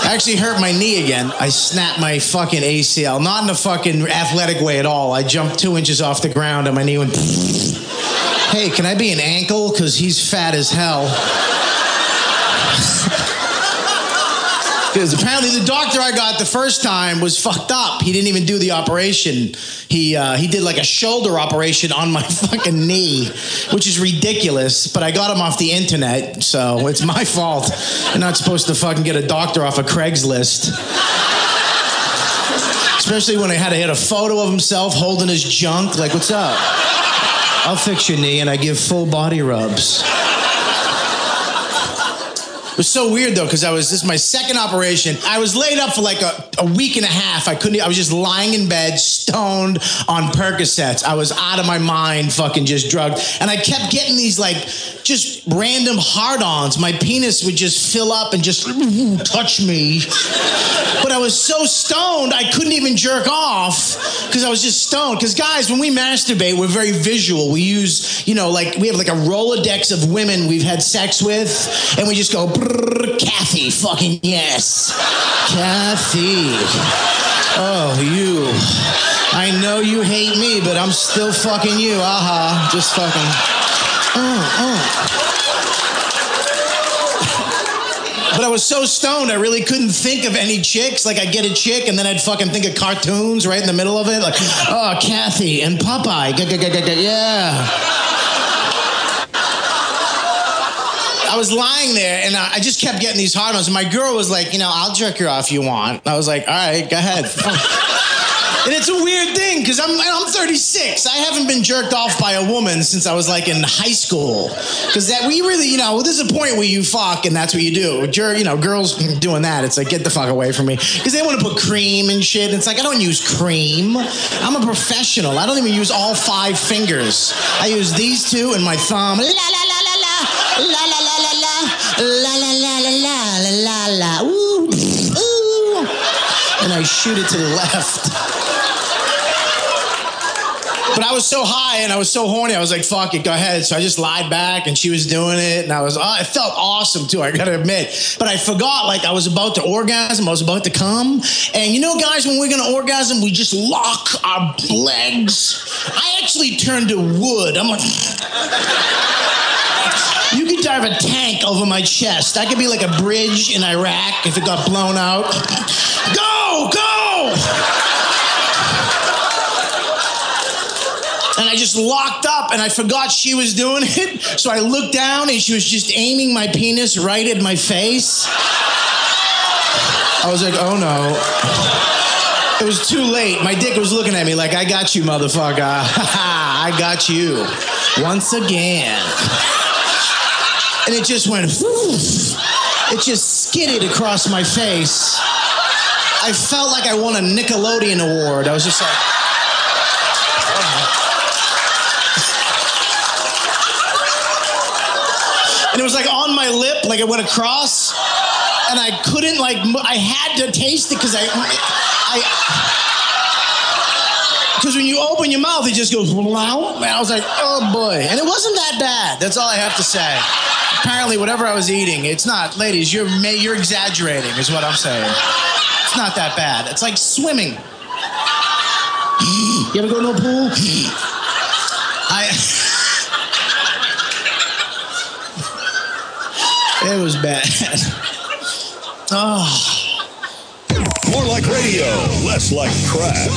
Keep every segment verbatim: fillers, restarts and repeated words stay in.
I actually hurt my knee again. I snapped my fucking A C L. Not in a fucking athletic way at all. I jumped two inches off the ground and my knee went... Hey, can I be an ankle? Because he's fat as hell. Because apparently the doctor I got the first time was fucked up. He didn't even do the operation. He uh, he did like a shoulder operation on my fucking knee, which is ridiculous. But I got him off the internet, so it's my fault. You're not supposed to fucking get a doctor off of Craigslist. Especially when I had to hit a photo of himself holding his junk. Like, what's up? I'll fix your knee, and I give full body rubs. It was so weird though, because I was, this is my second operation. I was laid up for like a, a week and a half. I couldn't, I was just lying in bed, stoned on Percocets. I was out of my mind, fucking just drugged. And I kept getting these like, just random hard-ons. My penis would just fill up and just ooh, touch me. But I was so stoned, I couldn't even jerk off because I was just stoned. Because guys, when we masturbate, we're very visual. We use, you know, like, we have like a Rolodex of women we've had sex with, and we just go, Kathy, fucking yes. Kathy. Oh, you. I know you hate me, but I'm still fucking you. Aha. Just fucking. Uh, uh. But I was so stoned, I really couldn't think of any chicks. Like, I'd get a chick, and then I'd fucking think of cartoons right in the middle of it. Like, oh, Kathy and Popeye. Yeah. I was lying there, and I just kept getting these hard-ons. My girl was like, you know, I'll jerk you off if you want. I was like, all right, go ahead. And it's a weird thing, because I'm, I'm thirty-six. I haven't been jerked off by a woman since I was, like, in high school. Because that, we really, you know, there's a point where you fuck, and that's what you do. Jer- you know, girls doing that, it's like, get the fuck away from me. Because they want to put cream and shit, and it's like, I don't use cream. I'm a professional. I don't even use all five fingers. I use these two and my thumb. La, la, la, la, la. La, la, la, la, la. La, la, la, la, la, la, la, la. Ooh, ooh. And I shoot it to the left. But I was so high and I was so horny, I was like, fuck it, go ahead. So I just lied back and she was doing it. And I was, oh, it felt awesome too, I gotta admit. But I forgot, like I was about to orgasm, I was about to come. And you know, guys, when we're gonna orgasm, we just lock our legs. I actually turned to wood. I'm like, you could drive a tank over my chest. I could be like a bridge in Iraq if it got blown out. Go, go! And I just locked up, and I forgot she was doing it. So I looked down, and she was just aiming my penis right at my face. I was like, oh no. It was too late. My dick was looking at me like, I got you, motherfucker. I got you. Once again. And it just went, whoosh. It just skidded across my face. I felt like I won a Nickelodeon award. I was just like, and it was like on my lip, like it went across, and I couldn't like, I had to taste it because I, I, because when you open your mouth, it just goes, and I was like, oh boy. And it wasn't that bad. That's all I have to say. Apparently, whatever I was eating, it's not, ladies, you're, you're exaggerating is what I'm saying. It's not that bad. It's like swimming. You ever go to a pool? I... It was bad. Oh. More like radio, less like crap.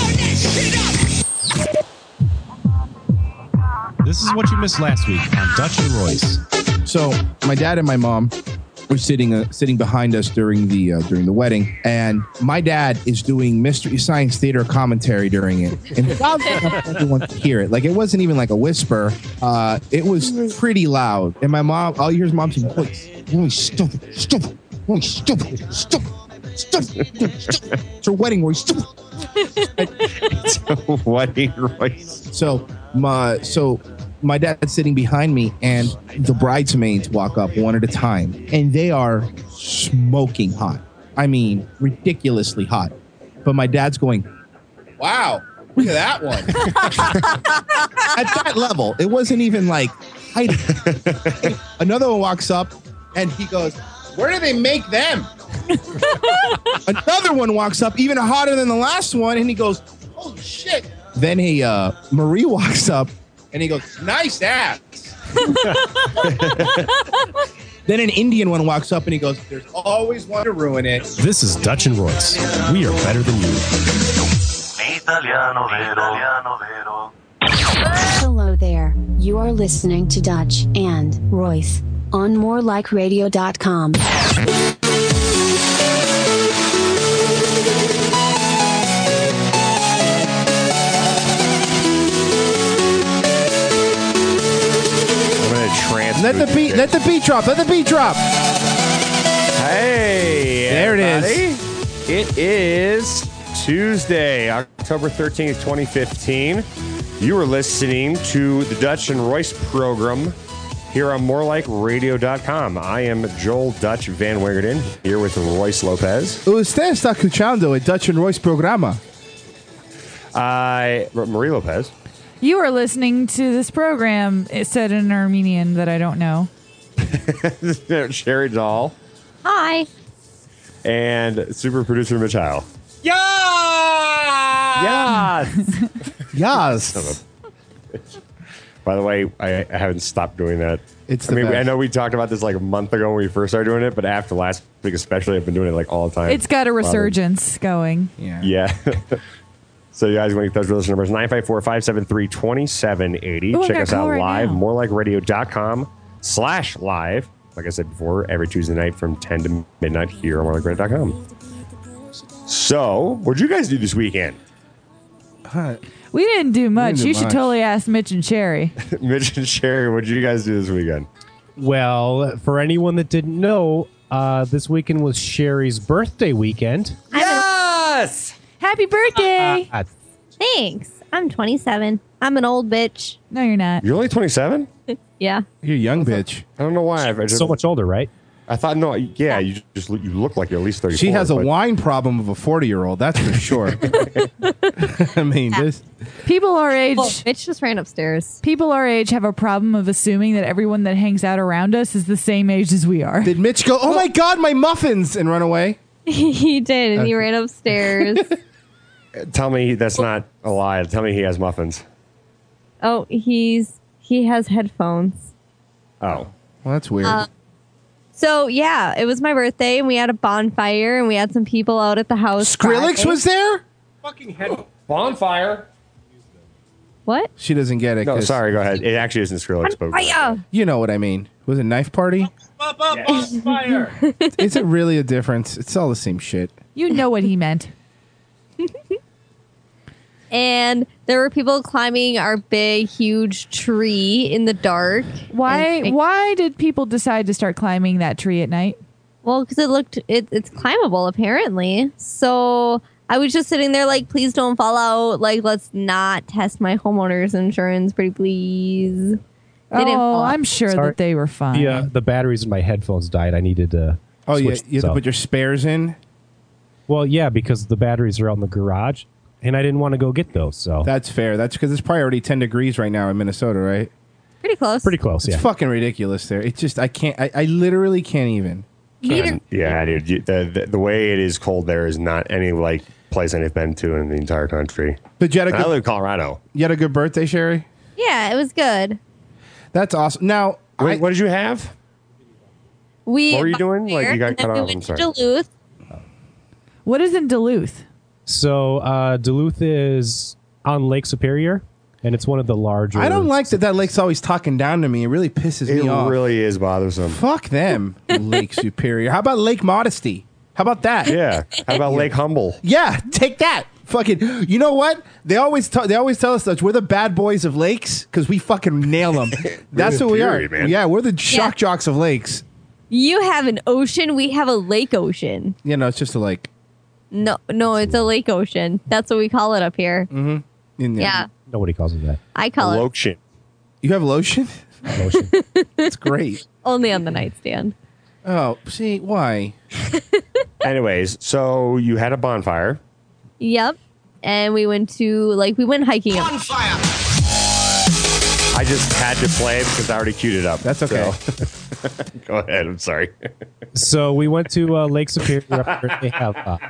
This is what you missed last week on Dutch and Royce. So my dad and my mom were sitting uh, sitting behind us during the uh, during the wedding, and my dad is doing Mystery Science Theater commentary during it, and everyone could hear it. Like it wasn't even like a whisper; uh, it was pretty loud. And my mom, all you hear is mom saying, "Holy stupid, stupid, holy stupid, stupid, stupid." It's her wedding, Royce. Stupid. It's a wedding, Royce. So my so. My dad's sitting behind me, and the bridesmaids walk up one at a time, and they are smoking hot. I mean, ridiculously hot. But my dad's going, wow, look at that one. At that level, it wasn't even like hiding. Another one walks up, and he goes, Where do they make them? Another one walks up, even hotter than the last one, and he goes, holy shit. Then he, uh, Marie walks up, and he goes, nice ass. Then an Indian one walks up, and he goes, there's always one to ruin it. This is Dutch and Royce. We are better than you. Hello there. You are listening to Dutch and Royce on more like radio dot com. Let the beat, let the beat drop. Let the beat drop. Hey, there everybody. it is. It is Tuesday, October thirteenth, twenty fifteen. You are listening to the Dutch and Royce program here on more like radio dot com. I am Joel Dutch Van Wingerden here with Royce Lopez. Usted está escuchando el Dutch and Royce programa. I, Marie Lopez. You are listening to this program. It said in Armenian that I don't know. Sherry Dahl. Hi. And super producer Michal. Yes. Yes. By the way, I, I haven't stopped doing that. It's I the mean, best. I know we talked about this like a month ago when we first started doing it, but after last week especially, I've been doing it like all the time. It's got a resurgence going. Yeah. Yeah. So you guys want to get those listener numbers, nine five four, five seven three, two seven eight zero. Ooh, I Check got us a out call right live, now. more like radio dot com slash live. Like I said before, every Tuesday night from ten to midnight here on more like radio dot com. So, what'd you guys do this weekend? We didn't do much. do you should much. totally ask Mitch and Sherry. Mitch and Sherry, what'd you guys do this weekend? Well, for anyone that didn't know, uh, this weekend was Sherry's birthday weekend. Yes! Happy birthday! Uh, Thanks. I'm twenty-seven. I'm an old bitch. No, you're not. You're only twenty-seven? Yeah. You're a young bitch. I don't know why. I just, so much older, right? I thought, no, yeah, you just look, you look like you're at least thirty-four. She has a but- wine problem of a forty-year-old, that's for sure. I mean, this. People our age, Well, Mitch just ran upstairs. people our age have a problem of assuming that everyone that hangs out around us is the same age as we are. Did Mitch go, oh my God, my muffins, and run away? He did, and he ran upstairs. Tell me that's not a lie. Tell me he has muffins. Oh, he's he has headphones. Oh. Well, that's weird. Uh, So yeah, it was my birthday, and we had a bonfire, and we had some people out at the house. Skrillex Friday. was there? Fucking head. Bonfire. What? She doesn't get it. No, 'cause sorry, go ahead. It actually isn't Skrillex. but- Bonfire. You know what I mean. Was it a knife party? Bonfire. Is it really a difference? It's all the same shit. You know what he meant. And there were people climbing our big, huge tree in the dark. Why? And- Why did people decide to start climbing that tree at night? Well, because it looked it, it's climbable apparently. So I was just sitting there like, please don't fall out. Like, let's not test my homeowner's insurance, pretty please. They didn't Oh, fall out. I'm sure Sorry. that they were fine. The, uh, the batteries in my headphones died. I needed to. Oh, yeah. switch You have those to put out. your spares in? Well, yeah, because the batteries are out in the garage, and I didn't want to go get those. So That's fair. That's because it's probably already ten degrees right now in Minnesota, right? Pretty close. pretty close. It's Yeah. fucking ridiculous there. It's just, I can't, I, I literally can't even. Neither- Yeah, dude. You, the, the the way it is cold there is not any like place I've been to in the entire country. But you had a And I good, live in Colorado. you had a good birthday, Sherry? Yeah, it was good. That's awesome. Now, Wait, I, what did you have? We What were you doing? Like, bonfire, you got and then cut we off. went I'm to sorry. Duluth. What is in Duluth? So uh, Duluth is on Lake Superior, and it's one of the larger. I don't like that that lake's always talking down to me. It really pisses It me off. really is bothersome. Fuck them, Lake Superior. How about Lake Modesty? How about that? Yeah. How about Lake Humble? Yeah, take that. Fucking, you know what? They always t- they always tell us that we're the bad boys of lakes because we fucking nail them. That's the what we Fury, are. man. Yeah, we're the shock Yeah. jocks of lakes. You have an ocean. We have a lake ocean. You know, it's just a lake. No, no, it's a lake ocean. That's what we call it up here. In there. Yeah, Nobody calls it that. I call it Lotion. You have lotion? Lotion. It's great. only on the nightstand. Oh, see, why? Anyways, so you had a bonfire. Yep. And we went to like we went hiking. Up. I just had to play it because I already queued it up. That's okay. So- Go ahead. I'm sorry. So we went to uh, Lake Superior. Up there. They have uh,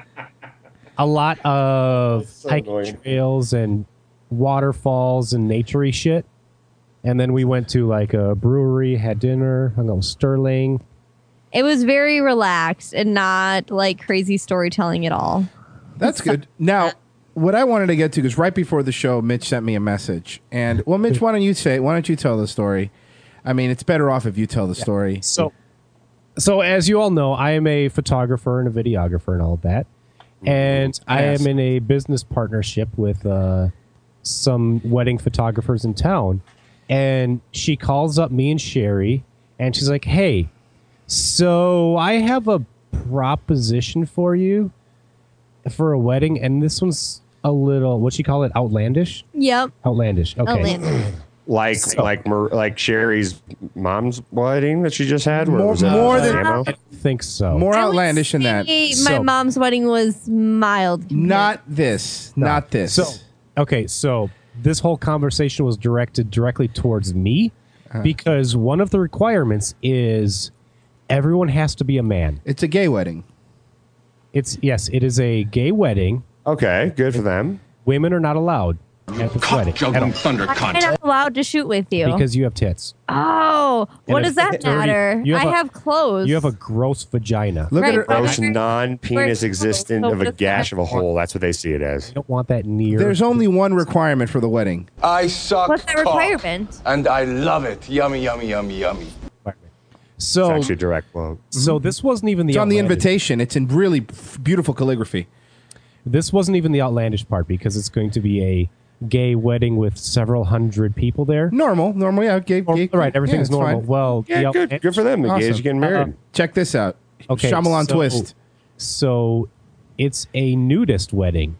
a lot of so hiking annoying. trails and waterfalls and naturey shit. And then we went to like a brewery, had dinner, hung out with Sterling. It was very relaxed and not like crazy storytelling at all. That's good. Now, what I wanted to get to, because right before the show, Mitch sent me a message. And, well, Mitch, why don't you say, why don't you tell the story? I mean, it's better off if you tell the story. So, so as you all know, I am a photographer and a videographer and all of that. And I Yes. am in a business partnership with uh, some wedding photographers in town. And she calls up me and Sherry, and she's like, hey, so I have a proposition for you for a wedding. And this one's a little, what she call it, outlandish? Yep. Outlandish. Okay. Outlandish. Like So- like Mar- like Sherry's mom's wedding that she just had. Where More- it was a more than- demo? I think so. More I would outlandish than that. say My So- mom's wedding was mild. Not this. No. Not this. So, okay, so this whole conversation was directed directly towards me because one of the requirements is everyone has to be a man. It's a gay wedding. It's yes, it is a gay wedding. Okay, good for them. Women are not allowed at this wedding at all I'm not allowed to shoot with you. because you have tits. oh, what And does it's that dirty. matter? You have I a- have clothes. You have a gross vagina. Look Right, at her. but- Gross We're- non-penis we're- existent so of a does gash that- of a hole. That's what they see it as. You don't want that near. There's only one requirement for the wedding. I suck What's the cock, requirement? and I love it. Yummy, yummy, yummy, yummy. It's so actually a direct quote. so this wasn't even the It's on the outlandish- invitation. It's in really f- beautiful calligraphy. This wasn't even the outlandish part because it's going to be a gay wedding with several hundred people there. Normal. Normal, yeah. Gay, Or- gay, right, everything's yeah, it's normal. fine. Well, Yeah, the good. outlandish- Good for them. The gays Awesome. are getting married. Check this out. Okay, Shyamalan so- twist. So it's a nudist wedding.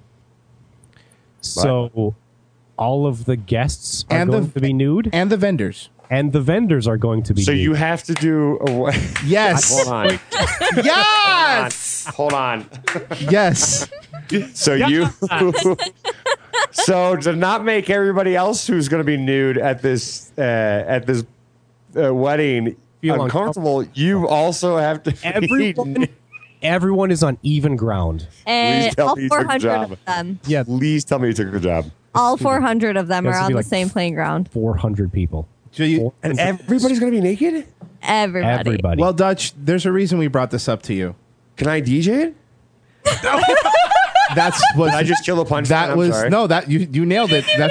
So all of the guests are And the- going to be nude, And the vendors. and the vendors are going to be So nude. you have to do. A, wa- Yes. hold on. Yes. Hold on. Yes. So you. So to not make everybody else who's going to be nude at this uh, at this uh, wedding Feel uncomfortable, you also have to. be everyone, nude. everyone is on even ground. and tell all me you took the four hundred job. of them. Yeah, Please tell me you took the job. All four hundred of them Has are to on be the like- same playing ground. four hundred people. So you, Four And hundred- everybody's going to be naked? Everybody. everybody. well, Dutch, there's a reason we brought this up to you. Can I D J it? That's was I just kill a punch. that I'm was sorry. no that you you nailed it. That's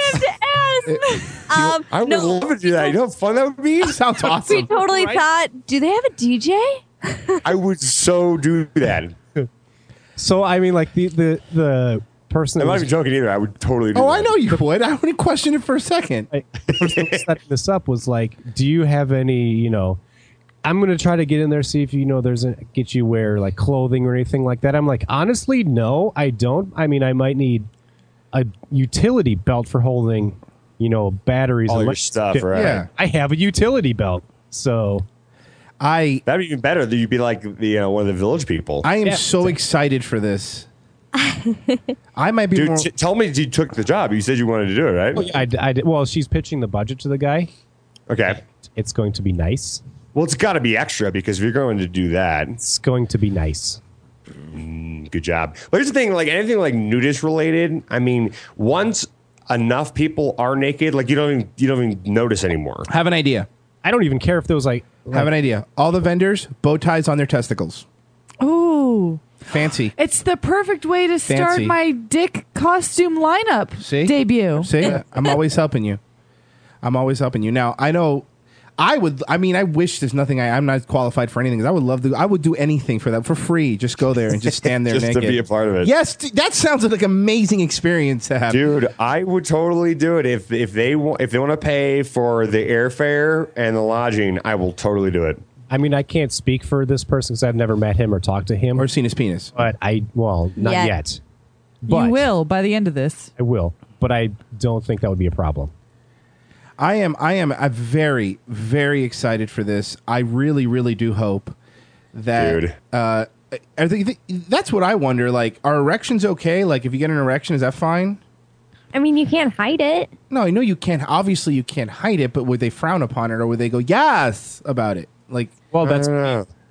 um, I would no, love to do that. You know how fun that would be? sounds we awesome. totally thought, do they have a D J? I would so do that. so I mean, like the the the person. I'm that not was even joking either. I would totally do Oh, that. I know you would. I wouldn't question it for a second. the person that was setting this up was like, do you have any, you know, I'm going to try to get in there, see if, you know, there's a, get you wear like clothing or anything like that. I'm like, honestly, no, I don't. I mean, I might need a utility belt for holding, you know, batteries. All and your like- stuff, right? Yeah. I have a utility belt. So I That'd be even better. That you'd be like the, you know, one of the village people. I am Yeah. so excited for this. I might be Dude, more. t- tell me you took the job. You said you wanted to do it, right? I, I did- well, she's pitching the budget to the guy. Okay. It's going to be nice. Well, it's got to be extra because if you're going to do that, It's going to be nice. good job. But here's the thing: like anything like nudist related, I mean, once enough people are naked, like you don't even you don't even notice anymore. have an idea. I don't even care if there was like, Have an idea. All the vendors bow ties on their testicles. Ooh. Fancy. It's the perfect way to start Fancy. my dick costume lineup See? debut. See, I'm always helping you. I'm always helping you. Now I know. I would. I mean, I wish there's nothing. I, I'm not qualified for anything. 'Cause I would love to. I would do anything for that for free. Just go there and just stand there Just naked. to be a part of it. Yes, d- that sounds like an amazing experience to have. Dude, I would totally do it if if they want if they want to pay for the airfare and the lodging. I will totally do it. I mean, I can't speak for this person because I've never met him or talked to him. Or seen his penis. But I, well, not Yet. yet. But You will by the end of this. I will. But I don't think that would be a problem. I am. I am. I'm very, very excited for this. I really, really do hope that. Dude. Uh, I think that's what I wonder. Like, are erections okay? Like, if you get an erection, is that fine? I mean, you can't hide it. No, I know you can't. Obviously, you can't hide it. But would they frown upon it, or would they go yes about it? Like, Well, I that's don't know.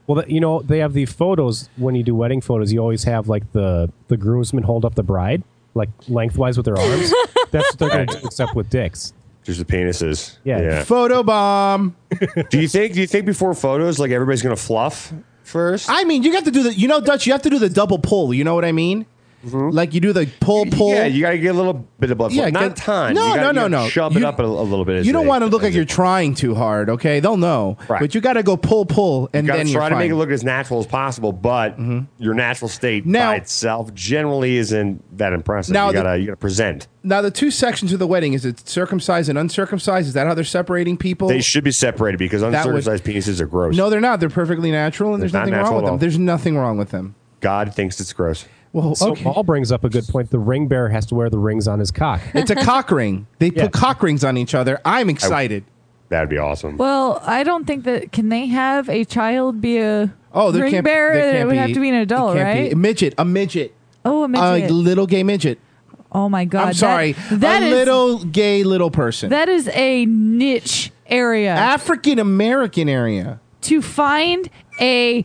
Well, the- you know, they have the photos when you do wedding photos. You always have like the the groomsmen hold up the bride, like lengthwise with their arms. That's what they're going to do, except with dicks. Just the penises. Yeah. Photo bomb. do you think? Do you think before photos, like everybody's gonna fluff first? I mean, you have to do the. You know, Dutch. You have to do the double pull. You know what I mean? Like you do the pull, pull. Yeah, you got to get a little bit of blood flow. Yeah, Not get- a ton. No, You gotta- no, you no, gotta no. Shove You- it up a, a little bit. as You don't they- want to look as like you're trying too hard. Okay, they'll know. Right. But you got to go pull, pull, and You got then to you're try to make fine. it look as natural as possible, but your natural state Now- by itself generally isn't that impressive. Now you the- gotta you gotta present. Now the two sections of the wedding, is it circumcised and uncircumcised? Is that how they're separating people? They should be separated because That would- uncircumcised penises are gross. No, they're not. They're perfectly natural, and there's They're not nothing wrong natural with at them. all. There's nothing wrong with them. God thinks it's gross. Well, So okay. Paul brings up a good point. The ring bearer has to wear the rings on his cock. It's a cock ring. They Yeah. put cock rings on each other. I'm excited. That'd be awesome. Well, I don't think that can they have a child be a Oh, there ring can't, bearer? there can't It would be, have to be an it adult, can't be- right? A midget. A midget. Oh, a A midget. little gay midget. oh my god! I'm sorry. That, that a is little gay little person. that is a niche area African American area. to find a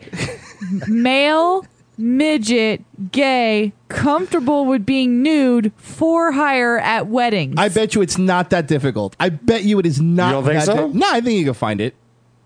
male midget gay comfortable with being nude for hire at weddings. I bet you it's not that difficult. I bet you it is not. You don't think that so? di- no, I think you can find it.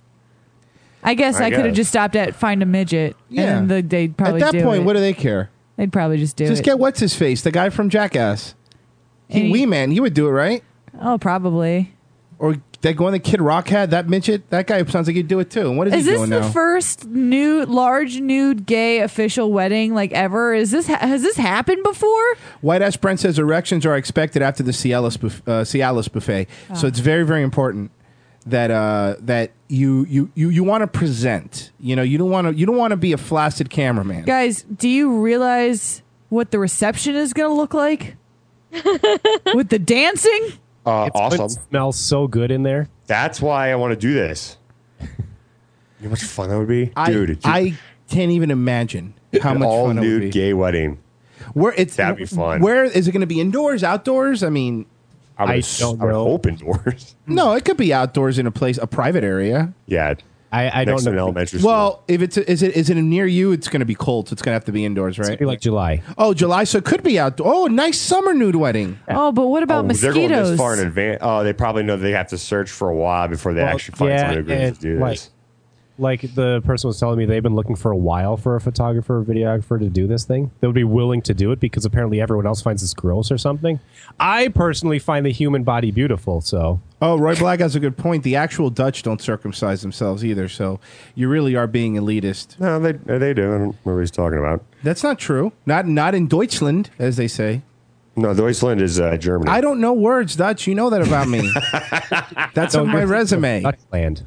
I guess I I, could have guess. just stopped at find a midget, Yeah. and then the, they'd probably At that do point, it. what do they care? They'd probably just do Just it. get what's his face, the guy from Jackass. He, And he- Wee Man, he would do it, right? oh, probably. Or that one that Kid Rock had, that midget, that guy sounds like he'd do it too. And what is, Is he this doing the now? first nude, large nude gay official wedding like ever? Is this ha- has this happened before? White Ash Brent says erections are expected after the Cialis, buff- uh, Cialis buffet. So it's very, very important that uh, that you you you, you want to present. You know, you don't want to you don't want to be a flaccid cameraman. Guys, do you realize what the reception is going to look like with the dancing? Uh, It's going to awesome. smells so good in there. That's why I want to do this. You know how much fun that would be, I, dude. I can't even imagine how an much all fun it would nude be. gay wedding. Where it's That'd be fun. Where is it going to be? Indoors, outdoors? I mean, I, would, I s- don't I would know. hope indoors. no, it could be outdoors in a place, a private area. Yeah, I, I next don't to an know. elementary school. Well, if it's is it is it near you? It's going to be cold, so it's going to have to be indoors, It's right? gonna be like July. Oh, July, so it could be outdoor. Oh, nice summer nude wedding. Oh, but what about oh, they're going mosquitoes? this far in advance. Oh, they probably know they have to search for a while before they Well, actually find yeah, someone who agrees and to do like- this. Like the person was telling me, they've been looking for a while for a photographer or videographer to do this thing. They would be willing to do it because apparently everyone else finds this gross or something. I personally find the human body beautiful, so Oh, Roy Black has a good point. The actual Dutch don't circumcise themselves either, so you really are being elitist. No, they they do. I don't know what he's talking about. That's not true. Not not in Deutschland, as they say. No, Deutschland is uh, Germany. I don't know words, Dutch. You know that about me. That's on my resume. Dutchland.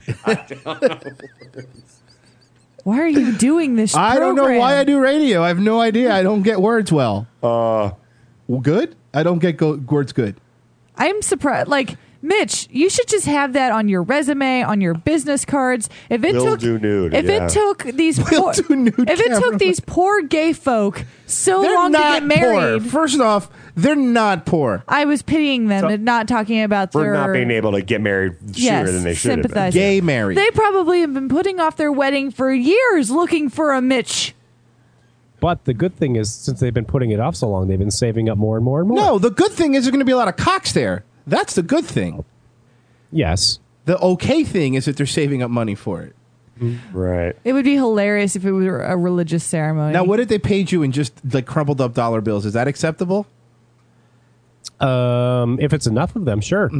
Why are you doing this? I don't know program? why I do radio. I have no idea. I don't get words well. Uh, well, good. I don't get go- words good. I'm surprised. Like, Mitch, you should just have that on your resume, on your business cards. If it Will took, do nude, if yeah. it took these, Will poor, do nude if it camera. took these poor gay folk so They're long to not get married, poor. First off, they're not poor. I was pitying them So- and not talking about for their not being able to get married sooner Yes, than they should have been. sympathize. Gay married. They probably have been putting off their wedding for years, looking for a Mitch. But the good thing is, since they've been putting it off so long, they've been saving up more and more and more. No, the good thing is there's going to be a lot of cocks there. That's the good thing. Yes. The okay thing is that they're saving up money for it. Right. It would be hilarious if it were a religious ceremony. Now, what if they paid you in just like crumpled up dollar bills? Is that acceptable? Um, if it's enough of them, sure.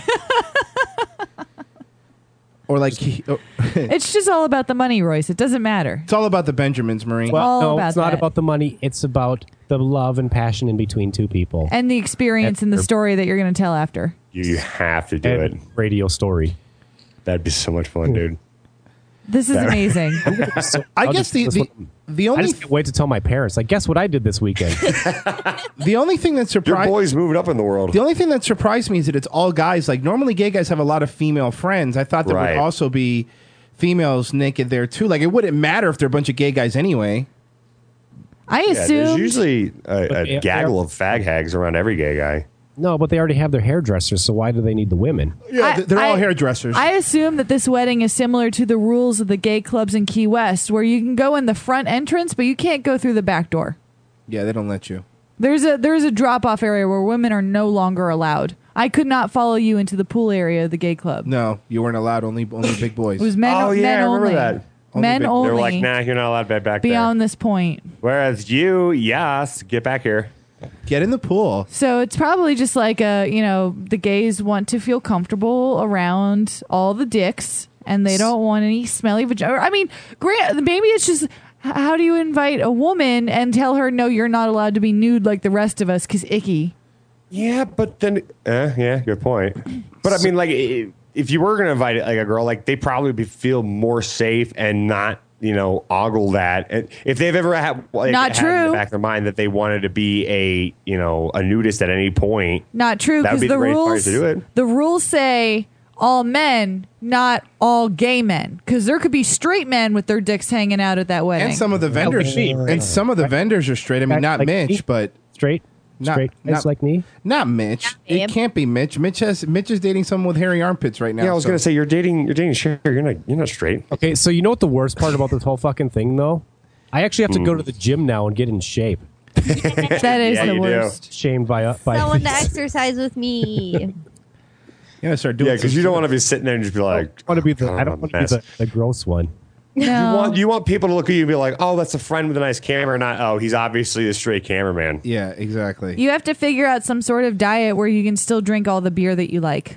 Or like, oh, It's just all about the money, Royce. It doesn't matter. it's all about the Benjamins, Marie. Well, all no, about it's not that. about the money. It's about the love and passion in between two people. And the experience and the story that you're going to tell after. You, you have to do And it. radio story. That'd be so much fun, dude. This is amazing. So I I'll guess just- the this the, one- the I only just can't wait to tell my parents. Like, guess what I did this weekend? the only thing that Your surprised boy's moving up in the world. the only thing that surprised me is that it's all guys. Like normally, gay guys have a lot of female friends. I thought there Right. would also be females naked there too. Like it wouldn't matter if they're a bunch of gay guys anyway. I Yeah, there's assumed usually a, But a they- gaggle of fag hags around every gay guy. No, but they already have their hairdressers, so why do they need the women? Yeah, I- th- they're all I- hairdressers. I assume that this wedding is similar to the rules of the gay clubs in Key West, where you can go in the front entrance, but you can't go through the back door. yeah, they don't let you. There's a there's a drop off area where women are no longer allowed. I could not follow you into the pool area of the gay club. No, you weren't allowed. Only only big boys. It was men. Oh, yeah, men I remember only. that. Only Men big- only. They're like, nah, you're not allowed back back beyond there. this point. Whereas you, yes, get back here. Get in the pool. So it's probably just like a, you know, the gays want to feel comfortable around all the dicks and they don't want any smelly vagina. I mean, grant, maybe it's just, h- how do you invite a woman and tell her, no, you're not allowed to be nude like the rest of us because icky? Yeah, but then, uh, yeah, good point. But I mean, like, i- if you were going to invite like a girl, like they probably be, feel more safe and not, you know, ogle that. And if they've ever had, like, Not had in true. the back of their mind that they wanted to be a, you know, a nudist at any point, Not true, That would because be the the greatest party rules to do it. the rules say all men, not all gay men, because there could be straight men with their dicks hanging out at that wedding. And some of the vendors, me. and some of the vendors are straight. I mean, not Like me? Mitch, but Straight? Not- Straight guys not- like me? not Mitch. It can't be Mitch. Mitch has Mitch is dating someone with hairy armpits right now. yeah, I was so- going to say you're dating, you're dating Cher. You're not, you're not straight. Okay, so you know what the worst part about this whole fucking thing, though? I actually have to go to the gym now and get in shape. that is Yeah, the you do. worst. Shamed by uh, by. Someone to exercise with me. Yeah, start doing. Yeah, because some you don't shit. want to be sitting there and just be like, I want to be the. "Oh, I don't I'm a want to be mess." the, the gross one. No. You want, you want people to look at you and be like, oh, that's a friend with a nice camera, not, oh, he's obviously a straight cameraman. Yeah, exactly. You have to figure out some sort of diet where you can still drink all the beer that you like.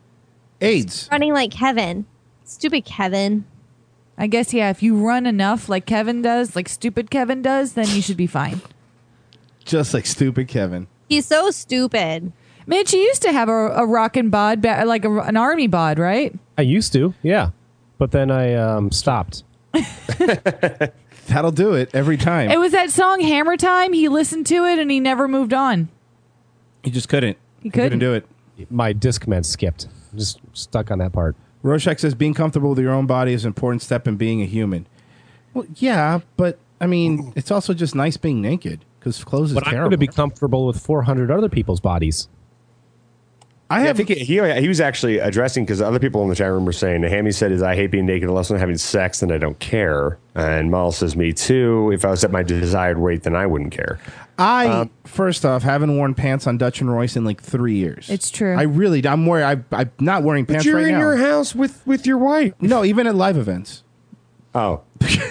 AIDS. Running like Kevin. Stupid Kevin. I guess, yeah, if you run enough like Kevin does, like stupid Kevin does, then you should be fine. Just like stupid Kevin. He's so stupid. Mitch, you used to have a, a rockin' bod, ba- like a, an army bod, right? I used to, yeah, but then I um, stopped. That'll do it every time. It was that song Hammer Time. He listened to it and he never moved on. He just couldn't. He couldn't. do it. My Discman skipped. I'm just stuck on that part. Rorschach says being comfortable with your own body is an important step in being a human. Well, yeah, but I mean, it's also just nice being naked because clothes is But I'm terrible. going to be comfortable with four hundred other people's bodies. I Yeah, I have. think he, he, he was actually addressing because other people in the chat room were saying, Hammy said, is I hate being naked unless I'm having sex, then I don't care. And Mal says, me too. If I was at my desired weight, then I wouldn't care. I Um, first off haven't worn pants on Dutch and Royce in like three years. It's true. I really. I'm wearing. I, I'm not wearing pants you're right in now. your house with, with your wife. No, even at live events. Oh.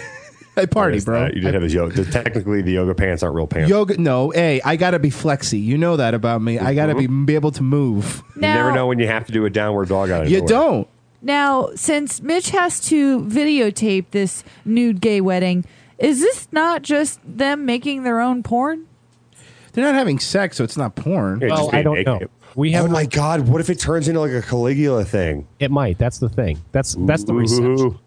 I party, Noticed bro. that. You did have his yoga. Technically, the yoga pants aren't real pants. Yoga. No, hey, I gotta be flexy. You know that about me. I gotta be be able to move. You never know when you have to do a downward dog out of You nowhere. don't. Now, since Mitch has to videotape this nude gay wedding, is this not just them making their own porn? They're not having sex, so it's not porn. Yeah, just Well, I being don't naked. know. We Oh have. my God! What if it turns into like a Caligula thing? It might. That's the thing. That's that's the reception. Ooh.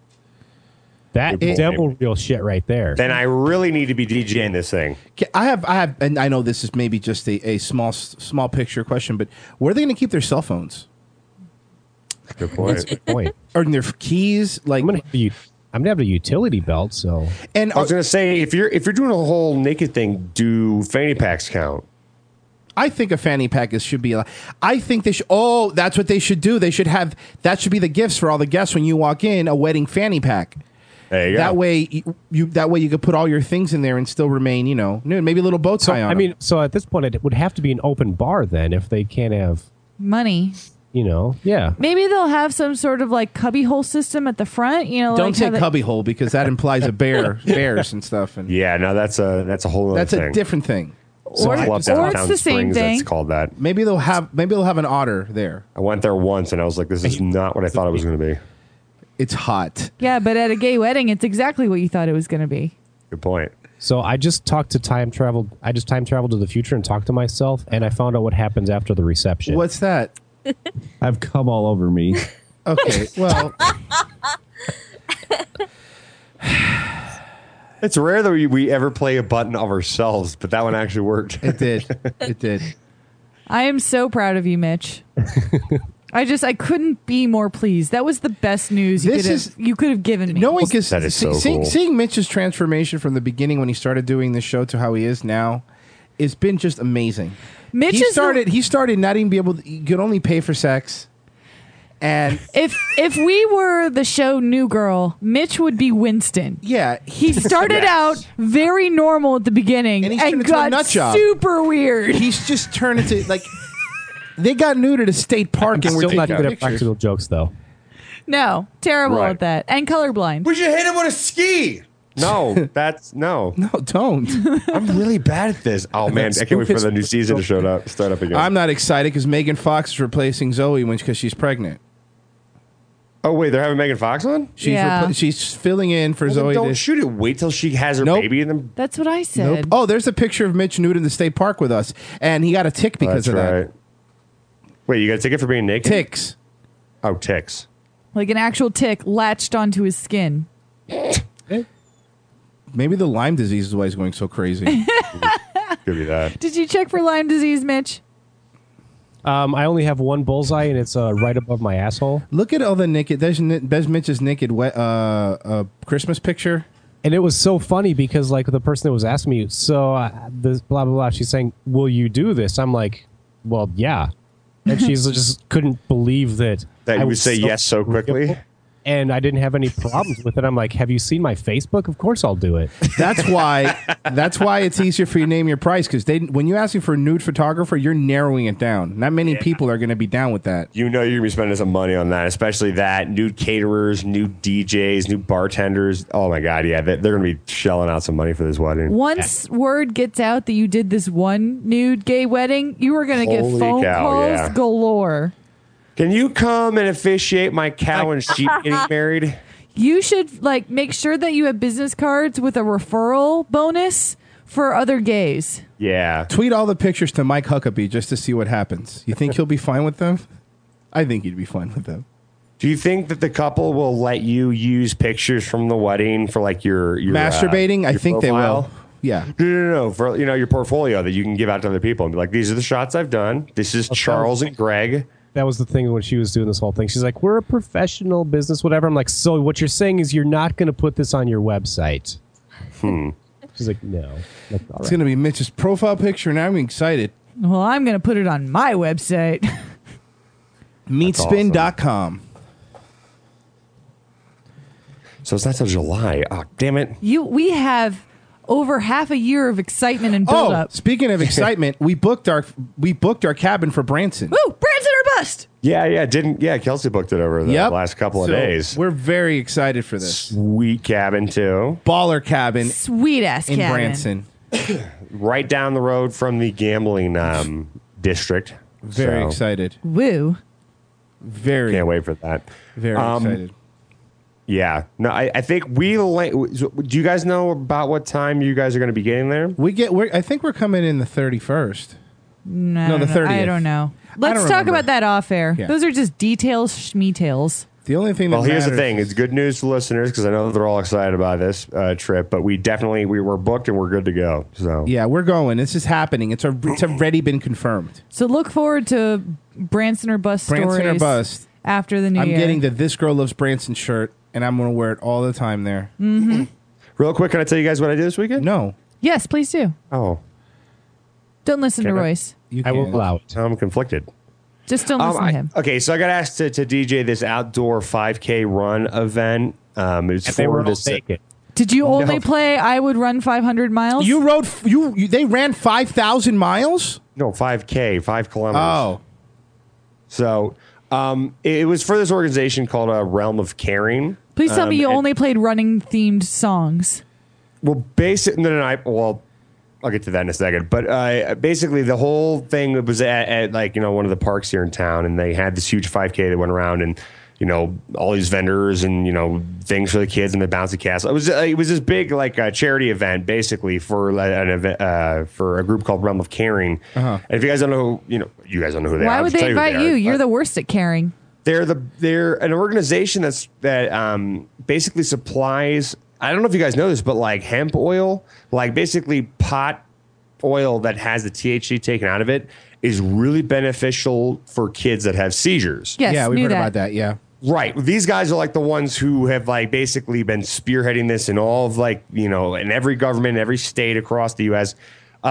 That Good point. devil real shit right there. Then I really need to be DJing this thing. Okay, I have, I have, and I know this is maybe just a, a small, small picture question, but where are they going to keep their cell phones Good That's a point. good point. or their keys? Like, I'm gonna have a, u- I'm gonna have a utility belt. So and I was gonna say if you're if you're doing a whole naked thing, do fanny packs count? I think a fanny pack is should be. a- I think they should. Oh, that's what they should do. They should have that. Should be the gifts for all the guests when you walk in. A wedding fanny pack. There you That go. way, you, you that way you could put all your things in there and still remain, you know, nude. Maybe a little bow so tie on. I them. mean, so at this point, it would have to be an open bar then if they can't have, Money. you know, yeah. Maybe they'll have some sort of like cubbyhole system at the front. You know, don't like say how they- cubbyhole because that implies a bear, bears and stuff, and Yeah, no, that's a that's a whole other that's thing. a different thing. Or, I love or downtown it's the same Springs. thing. That's called that. Maybe they'll have maybe they'll have an otter there. I went there once and I was like, this is not what I thought it was going to be. It's hot. Yeah, but at a gay wedding, it's exactly what you thought it was going to be. Good point. So I just talked to time travel. I just time traveled to the future and talked to myself, and I found out what happens after the reception. What's that? I've come all over me. Okay, well, It's rare that we, we ever play a button of ourselves, but that one actually worked. it did. It did. I am so proud of you, Mitch. I just I couldn't be more pleased. That was the best news you This could have is- you could have given me. Knowing because That is so seeing, cool. seeing Mitch's transformation from the beginning when he started doing this show to how he is now, it's been just amazing. Mitch he is started. The, he started not even be able. To, he could only pay for sex. And if if we were the show New Girl, Mitch would be Winston. Yeah, he started yes. out very normal at the beginning and, and, and got got nut job. super weird. He's just turned into like they got nude at a state park I'm and we're still taking not good at pictures. practical jokes though. No, terrible Right. at that, and colorblind. We should hit him with a ski. No, that's no. No, don't. I'm really bad at this. Oh man, I can't wait for the new season to show up, start up again. I'm not excited because Megan Fox is replacing Zoe when because she's pregnant. Oh wait, they're having Megan Fox on? She's Yeah. repla- she's filling in for Well, Zoe. then don't to- shoot it. Wait till she has her Nope. baby and then. That's what I said. Nope. Oh, there's a picture of Mitch nude in the state park with us, and he got a tick because That's of that. right. Wait, you got a ticket for being naked? Ticks. Oh, ticks. Like an actual tick latched onto his skin. Maybe the Lyme disease is why he's going so crazy. Could be that. Did you check for Lyme disease, Mitch? Um, I only have one bullseye, and it's uh, right above my asshole. Look at all the naked. There's, Ni- there's Mitch's naked we- uh, uh, Christmas picture. And it was so funny because, like, the person that was asking me, so uh, this blah blah blah. She's saying, "Will you do this?" I'm like, "Well, yeah." And she's just couldn't believe that That I you would was say yes so quickly. and I didn't have any problems with it. I'm like, "Have you seen my Facebook? Of course, I'll do it." That's why. That's why it's easier for you to name your price because they when you're asking for a nude photographer, you're narrowing it down. Not many people are going to be down with that. You know you're gonna be spending some money on that, especially that new caterers, new D Js, new bartenders. Oh my god, yeah, they- they're gonna be shelling out some money for this wedding. Once word gets out that you did this one nude gay wedding, you are going to get Holy phone cow, calls yeah. galore. Can you come and officiate my cow and sheep getting married? You should like make sure that you have business cards with a referral bonus for other gays. Yeah. Tweet all the pictures to Mike Huckabee just to see what happens. You think he'll be fine with them? I think he'd be fine with them. Do you think that the couple will let you use pictures from the wedding for like your, your Masturbating? Uh, I your think profile? they will. Yeah. No, no, no, no. For you know your portfolio that you can give out to other people and be like, these are the shots I've done. This is Charles and Greg. That was the thing when she was doing this whole thing. She's like, "We're a professional business, whatever." I'm like, "So what you're saying is you're not going to put this on your website?" Hmm. She's like, "No." I'm like, all It's right. going to be Mitch's profile picture, and I'm excited. Well, I'm going to put it on my website. Meatspin dot com. So it's not till July. Oh, damn it. you, we have over half a year of excitement and build Oh, up. speaking of excitement, we booked our we booked our cabin for Branson. Woo, Branson or bust. Yeah, yeah, didn't yeah, Kelsey booked it over the Yep. last couple of So days. We're very excited for this. Sweet cabin too. Baller cabin Sweet ass in cabin. Branson. Right down the road from the gambling um, district. Very So, excited. Woo. Very Can't wait for that. very Um, excited. Yeah. No, I, I think we la- do you guys know about what time you guys are going to be getting there? We get we're I think we're coming in the thirty-first. No, No, the I thirtieth. don't know. I Let's don't talk remember. about that off air. Yeah. Those are just details, schmeetails. The only thing that Well, here's the matters thing. is- It's good news to listeners because I know they're all excited about this uh, trip, but we definitely we were booked and we're good to go. So Yeah, we're going. This is happening. It's a, it's already been confirmed. So look forward to Branson or bust Branson or stories bust. after the new I'm year. getting the This Girl Loves Branson shirt, and I'm going to wear it all the time there. Mm-hmm. real quick, can I tell you guys what I did this weekend? No, Yes, please do. Oh, Don't listen Can to I? Royce. you I will can't. allow it. I'm conflicted. Just don't Um, listen I- to him. Okay, so I got asked to, to D J this outdoor five K run event. Um, it's And they were for all this. naked. Did you only No. play I Would Run five hundred miles? You rode. f- You, you they ran five thousand miles. No, five K, five kilometers. Oh, So um, it, it was for this organization called uh, Realm of Caring. Please tell Um, me you and- only played running themed songs. Well, basic. No, no, no. I, well, I'll get to that in a second. But uh, basically, the whole thing was at, at like you know one of the parks here in town, and they had this huge five K that went around, and you know all these vendors and you know things for the kids and the bouncy castle. It was uh, it was this big like uh, charity event basically for uh, an event uh, for a group called Realm of Caring. Uh-huh. And if you guys don't know, who, you know, you guys don't know who they are. Why I'll would just they tell who invite are. you? You're Uh, the worst at caring. they're the they're an organization that's that um, basically supplies. I don't know if you guys know this, but like hemp oil, like basically pot oil that has the T H C taken out of it, is really beneficial for kids that have seizures. Yes, yeah, we've knew heard that. about that. Yeah, Right. These guys are like the ones who have like basically been spearheading this in all of like, you know, in every government, every state across the U S. Um,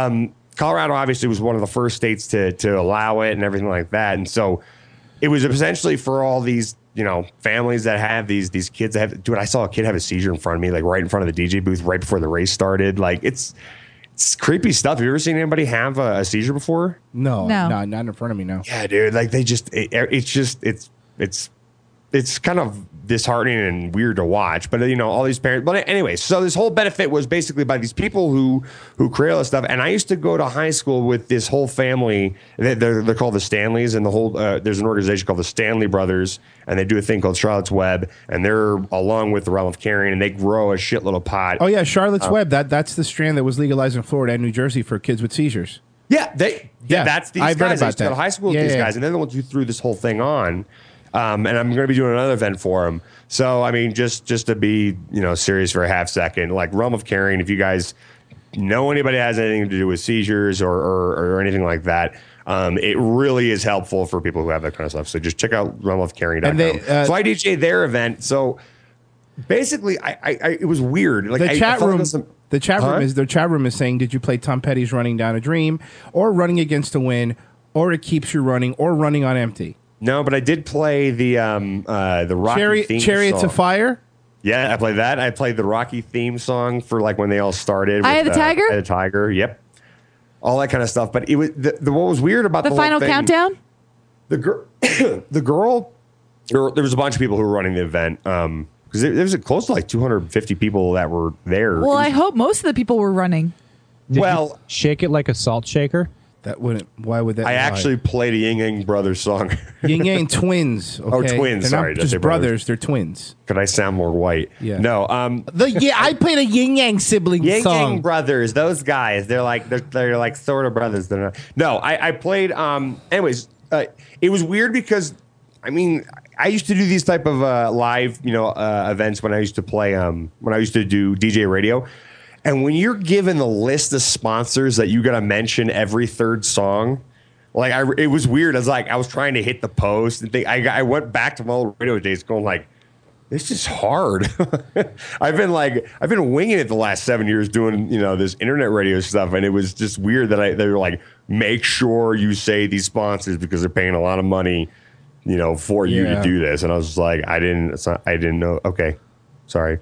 Colorado obviously was one of the first states to to allow it and everything like that. And so it was essentially for all these, you know, families that have these these kids that have. Dude, I saw a kid have a seizure in front of me, like right in front of the D J booth, right before the race started. Like it's it's creepy stuff. Have you ever seen anybody have a, a seizure before? No, No. no, not in front of me. No. Yeah, dude. Like they just, it, it's just, it's, it's, it's kind of disheartening and weird to watch. But you know, all these parents. But anyway, so this whole benefit was basically by these people who who create all this stuff. And I used to go to high school with this whole family. They're they're, they're called the Stanleys, and the whole uh, there's an organization called the Stanley Brothers, and they do a thing called Charlotte's Web, and they're along with the Realm of Caring, and they grow a shitload of pot. Oh yeah, Charlotte's Uh, Web. That that's the strand that was legalized in Florida and New Jersey for kids with seizures. Yeah, they. Yeah, Yeah, that's these I've read guys. I about used to go to that. high school with Yeah, these yeah. guys, and they're the ones who threw this whole thing on. Um, and I'm going to be doing another event for them. So, I mean, just just to be, you know, serious for a half second, like Realm of Caring, if you guys know anybody that has anything to do with seizures or or, or anything like that, um, it really is helpful for people who have that kind of stuff. So just check out realm of caring dot com. And they, uh, so I D J their event. So basically, I, I, I it was weird. Like The I, I chat felt room. like some- The chat room Huh? is the chat room is saying, did you play Tom Petty's "Running Down a Dream" or "Running Against the Wind" or "It Keeps You Running" or "Running on Empty"? No, but I did play the um uh the Rocky Chariot, theme Chariots song. of Fire. Yeah, I played that. I played the Rocky theme song for like when they all started. Eye of with, the uh, Tiger? Eye of the Tiger. Yep. All that kind of stuff. But it was the, the what was weird about The the, final whole thing, countdown? The girl, the girl. There, were- there was a bunch of people who were running the event. Um, because there, there was close to like two hundred fifty people that were there. Well, It I was- hope most of the people were running. well, Shake it like a salt shaker. That wouldn't. Why would that? I lie? actually played a Ying Yang Brothers song. Yin Yang twins. Oh, Okay? twins, They're sorry, not did I say just brothers? brothers. They're twins. Could I sound more white? Yeah. No. Um, The yeah, I played a Yin Yang sibling Yang song. Yang Brothers, those guys, they're like they're, they're like sort of brothers. They're not. No, I, I played. Um, anyways, uh, it was weird because I mean I used to do these type of uh, live you know uh, events when I used to play um, when I used to do D J radio, and when you're given the list of sponsors that you got to mention every third song. Like I, it was weird. I was like, I was trying to hit the post and think. I, I went back to my old radio days, going like, this is hard. I've been like, I've been winging it the last seven years doing, you know, this internet radio stuff, and it was just weird that I they were like, make sure you say these sponsors because they're paying a lot of money, you know, for you Yeah. to do this. And I was just like, I didn't, it's not, I didn't know. Okay, sorry.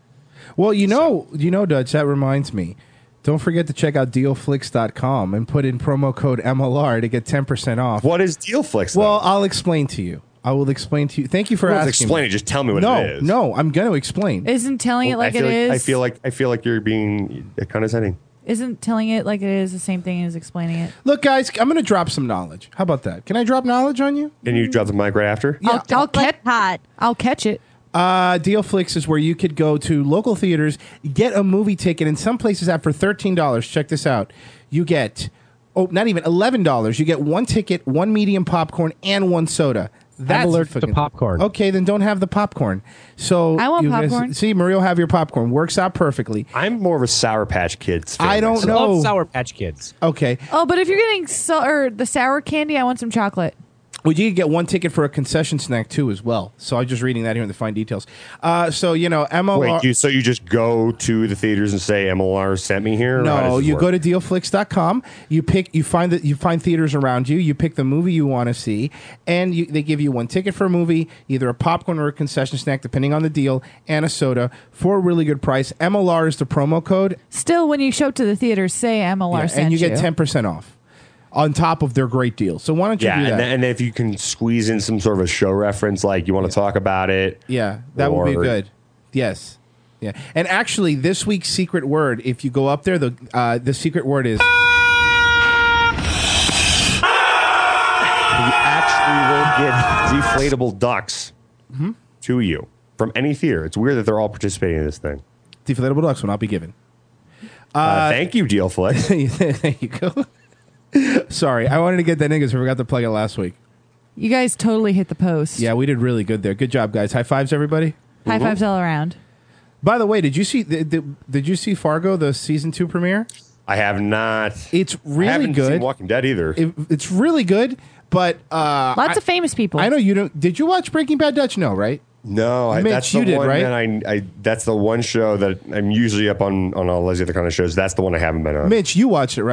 Well, you know, you know, Dutch. That reminds me. Don't forget to check out deal flix dot com and put in promo code M L R to get ten percent off. What is DealFlix? Well, I'll explain to you. I will explain to you. Thank you for Don't asking. explain me. it. Just tell me what no, it is. No, I'm going to explain. Isn't telling it like I it feel is? I feel like I feel like you're being condescending. Isn't telling it like it is the same thing as explaining it? Look, guys, I'm going to drop some knowledge. How about that? Can I drop knowledge on you? Can you drop the mic right after? I'll, I'll catch. Hot. I'll catch it. Uh, DealFlix is where you could go to local theaters, get a movie ticket, in some places at for thirteen dollars. Check this out. You get, oh, not even eleven dollars. You get one ticket, one medium popcorn, and one soda. That's allergic to fucking- popcorn. Okay, then don't have the popcorn. So I want you guys- popcorn. see, Marie will have your popcorn. Works out perfectly. I'm more of a Sour Patch Kids fan. I don't myself. know. Love Sour Patch Kids. Okay. Oh, but if you're getting so, or the sour candy, I want some chocolate. Well, you could get one ticket for a concession snack too, as well. So I'm just reading that here in the fine details. Uh, so you know, M L R. Wait, you, so you just go to the theaters and say M L R sent me here? Or how No, does this you work? go to deal flix dot com. You pick, you find that you find theaters around you. You pick the movie you want to see, and you, they give you one ticket for a movie, either a popcorn or a concession snack, depending on the deal, and a soda for a really good price. M L R is the promo code, Still, when you show up to the theater, say M L R yeah, sent and you get ten percent off on top of their great deal. So why don't you Yeah, do that? and then, and then if you can squeeze in some sort of a show reference, like you want to talk about it. Yeah, that would be or- good. Yes. Yeah. And actually, this week's secret word, if you go up there, the uh, the secret word is. You actually will get deflatable ducks Mm-hmm. to you from any theater. It's weird that they're all participating in this thing. Deflatable ducks will not be given. Uh, thank you, DealFlix. There you go. Sorry, I wanted to get that in because I forgot to plug it last week. You guys totally hit the post. Yeah, we did really good there. Good job, guys. High fives, everybody. High fives all around. By the way, did you see did, did, did you see Fargo, the season two premiere? I have not. It's I really haven't good. seen Walking Dead either. It, it's really good, but uh, Lots I, of famous people. I know you don't. Did you watch Breaking Bad, Dutch? No, right? No, I, Mitch, that's you the did, one right? that I, I. That's the one show that I'm usually up on on all these other kind of shows. That's the one I haven't been on. Mitch, you watched it, right?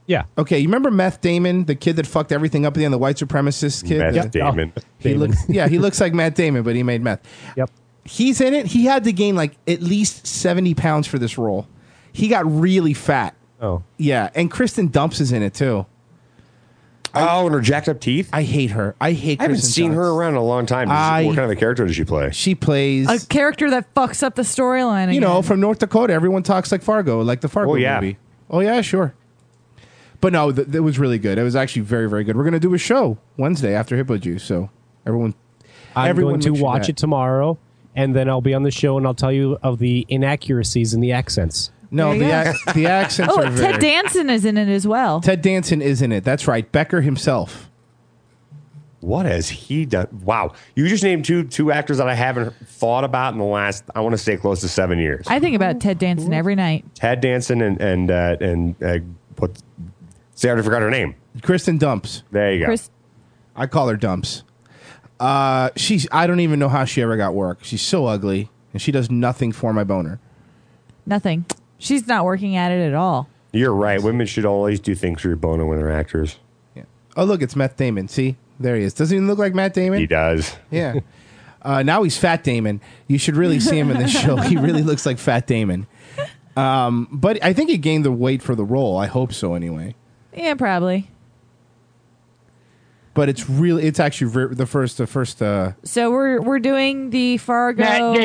Yeah. Okay, you remember Meth Damon, the kid that fucked everything up at the end, the white supremacist kid? Meth Yep. Damon. Oh, He Damon. looks, yeah, he looks like Matt Damon, but he made meth. Yep. He's in it. He had to gain like at least seventy pounds for this role. He got really fat. Oh. Yeah, and Kristen Dunst is in it too. Oh, and her jacked up teeth. I hate her. I hate. I haven't Kristen seen Dunst. her around in a long time. Does she- I- what kind of a character does she play? She plays, A character that fucks up the storyline. you know, again. from North Dakota. Everyone talks like Fargo, like the Fargo Oh, yeah. movie. Oh yeah, sure. But no, th- it was really good. It was actually very, very good. We're gonna do a show Wednesday after Hippo Juice, so everyone, I'm everyone going to make sure watch that- it tomorrow, and then I'll be on the show and I'll tell you of the inaccuracies in the accents. No, There you the go. ac- the accents Oh, are very. Ted Danson is in it as well. Ted Danson is in it. That's right. Becker himself. What has he done? Wow, you just named two two actors that I haven't thought about in the last, I want to say, close to seven years. I think about Ted Danson every night. Ted Danson and and uh, and uh, what? See, I already forgot her name. Kristen Dumps. There you go. Chris, I call her Dumps. Uh, she's. I don't even know how she ever got work. She's so ugly, and she does nothing for my boner. nothing. She's not working at it at all. You're right. Women should always do things for your boner when they're actors. Yeah. Oh, look, it's Matt Damon. See, there he is. Doesn't he look like Matt Damon? He does. Yeah. Uh, now he's Fat Damon. You should really see him in this show. He really looks like Fat Damon. Um, but I think he gained the weight for the role. I hope so, anyway. Yeah, probably. But it's really, it's actually ver- the first, the first. Uh, So we're we're doing the Fargo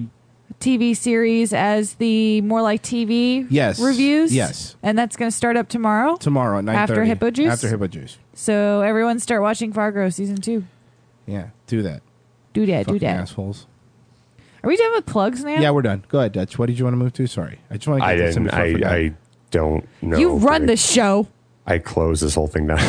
T V series as the More Like T V Yes. reviews. Yes. And that's going to start up tomorrow. tomorrow at nine thirty. After Hippo Juice? After Hippo Juice. So everyone start watching Fargo season two. Yeah, do that. Do that, do Fucking that. assholes. Are we done with plugs now? Yeah, we're done. Go ahead, Dutch. What did you want to move to? Sorry. I just want to get I this in didn't. before I, forget. I, I don't know. you run I, the show. I closed this whole thing down.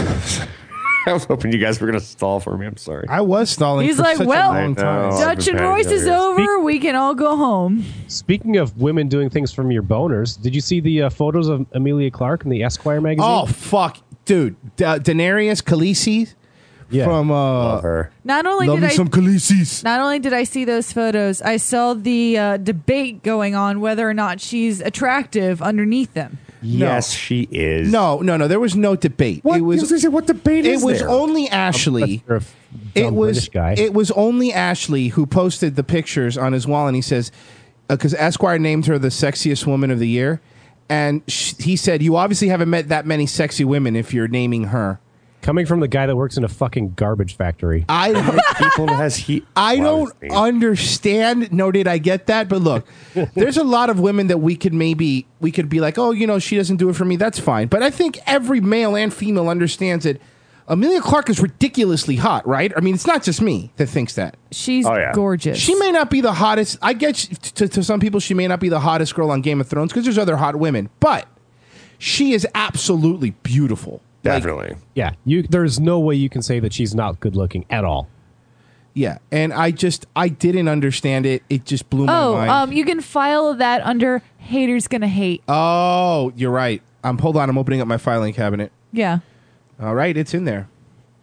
I was hoping you guys were going to stall for me. I'm sorry. I was stalling He's for like, such well, a long time. I know. Dutch and been Royce is panicked over over. We can all go home. Speaking of women doing things from your boners, did you see the uh, photos of Amelia Clark in the Esquire magazine? Oh, fuck. Dude. Da- Daenerys Khaleesi Yeah. from... Uh, Love her. Not only Love did me I some Khaleesi's. not only did I see those photos, I saw the uh, debate going on whether or not she's attractive underneath them. Yes, she is. No, no, no. There was no debate. What? It was, I was gonna say, what debate it is was there? only Ashley. You're a f- It dumb was British guy. it was only Ashley who posted the pictures on his wall, and he says, because Esquire named her the sexiest woman of the year, and sh- he said, "You obviously haven't met that many sexy women if you're naming her." Coming from the guy that works in a fucking garbage factory. I People has he. I Wow, don't this thing. understand. No, did I get that? But look, there's a lot of women that we could maybe we could be like, oh, you know, she doesn't do it for me. That's fine. But I think every male and female understands that Amelia Clark is ridiculously hot, right? I mean, it's not just me that thinks that. She's Oh, yeah. gorgeous. She may not be the hottest. I get to, to some people, she may not be the hottest girl on Game of Thrones because there's other hot women, but she is absolutely beautiful. Like, Definitely. Yeah, you. There's no way you can say that she's not good looking at all. yeah, and I just I didn't understand it. It just blew my Oh, mind. um, you can file that under haters gonna hate. oh, you're right. Um, hold on, I'm opening up my filing cabinet. Yeah. All right, it's in there.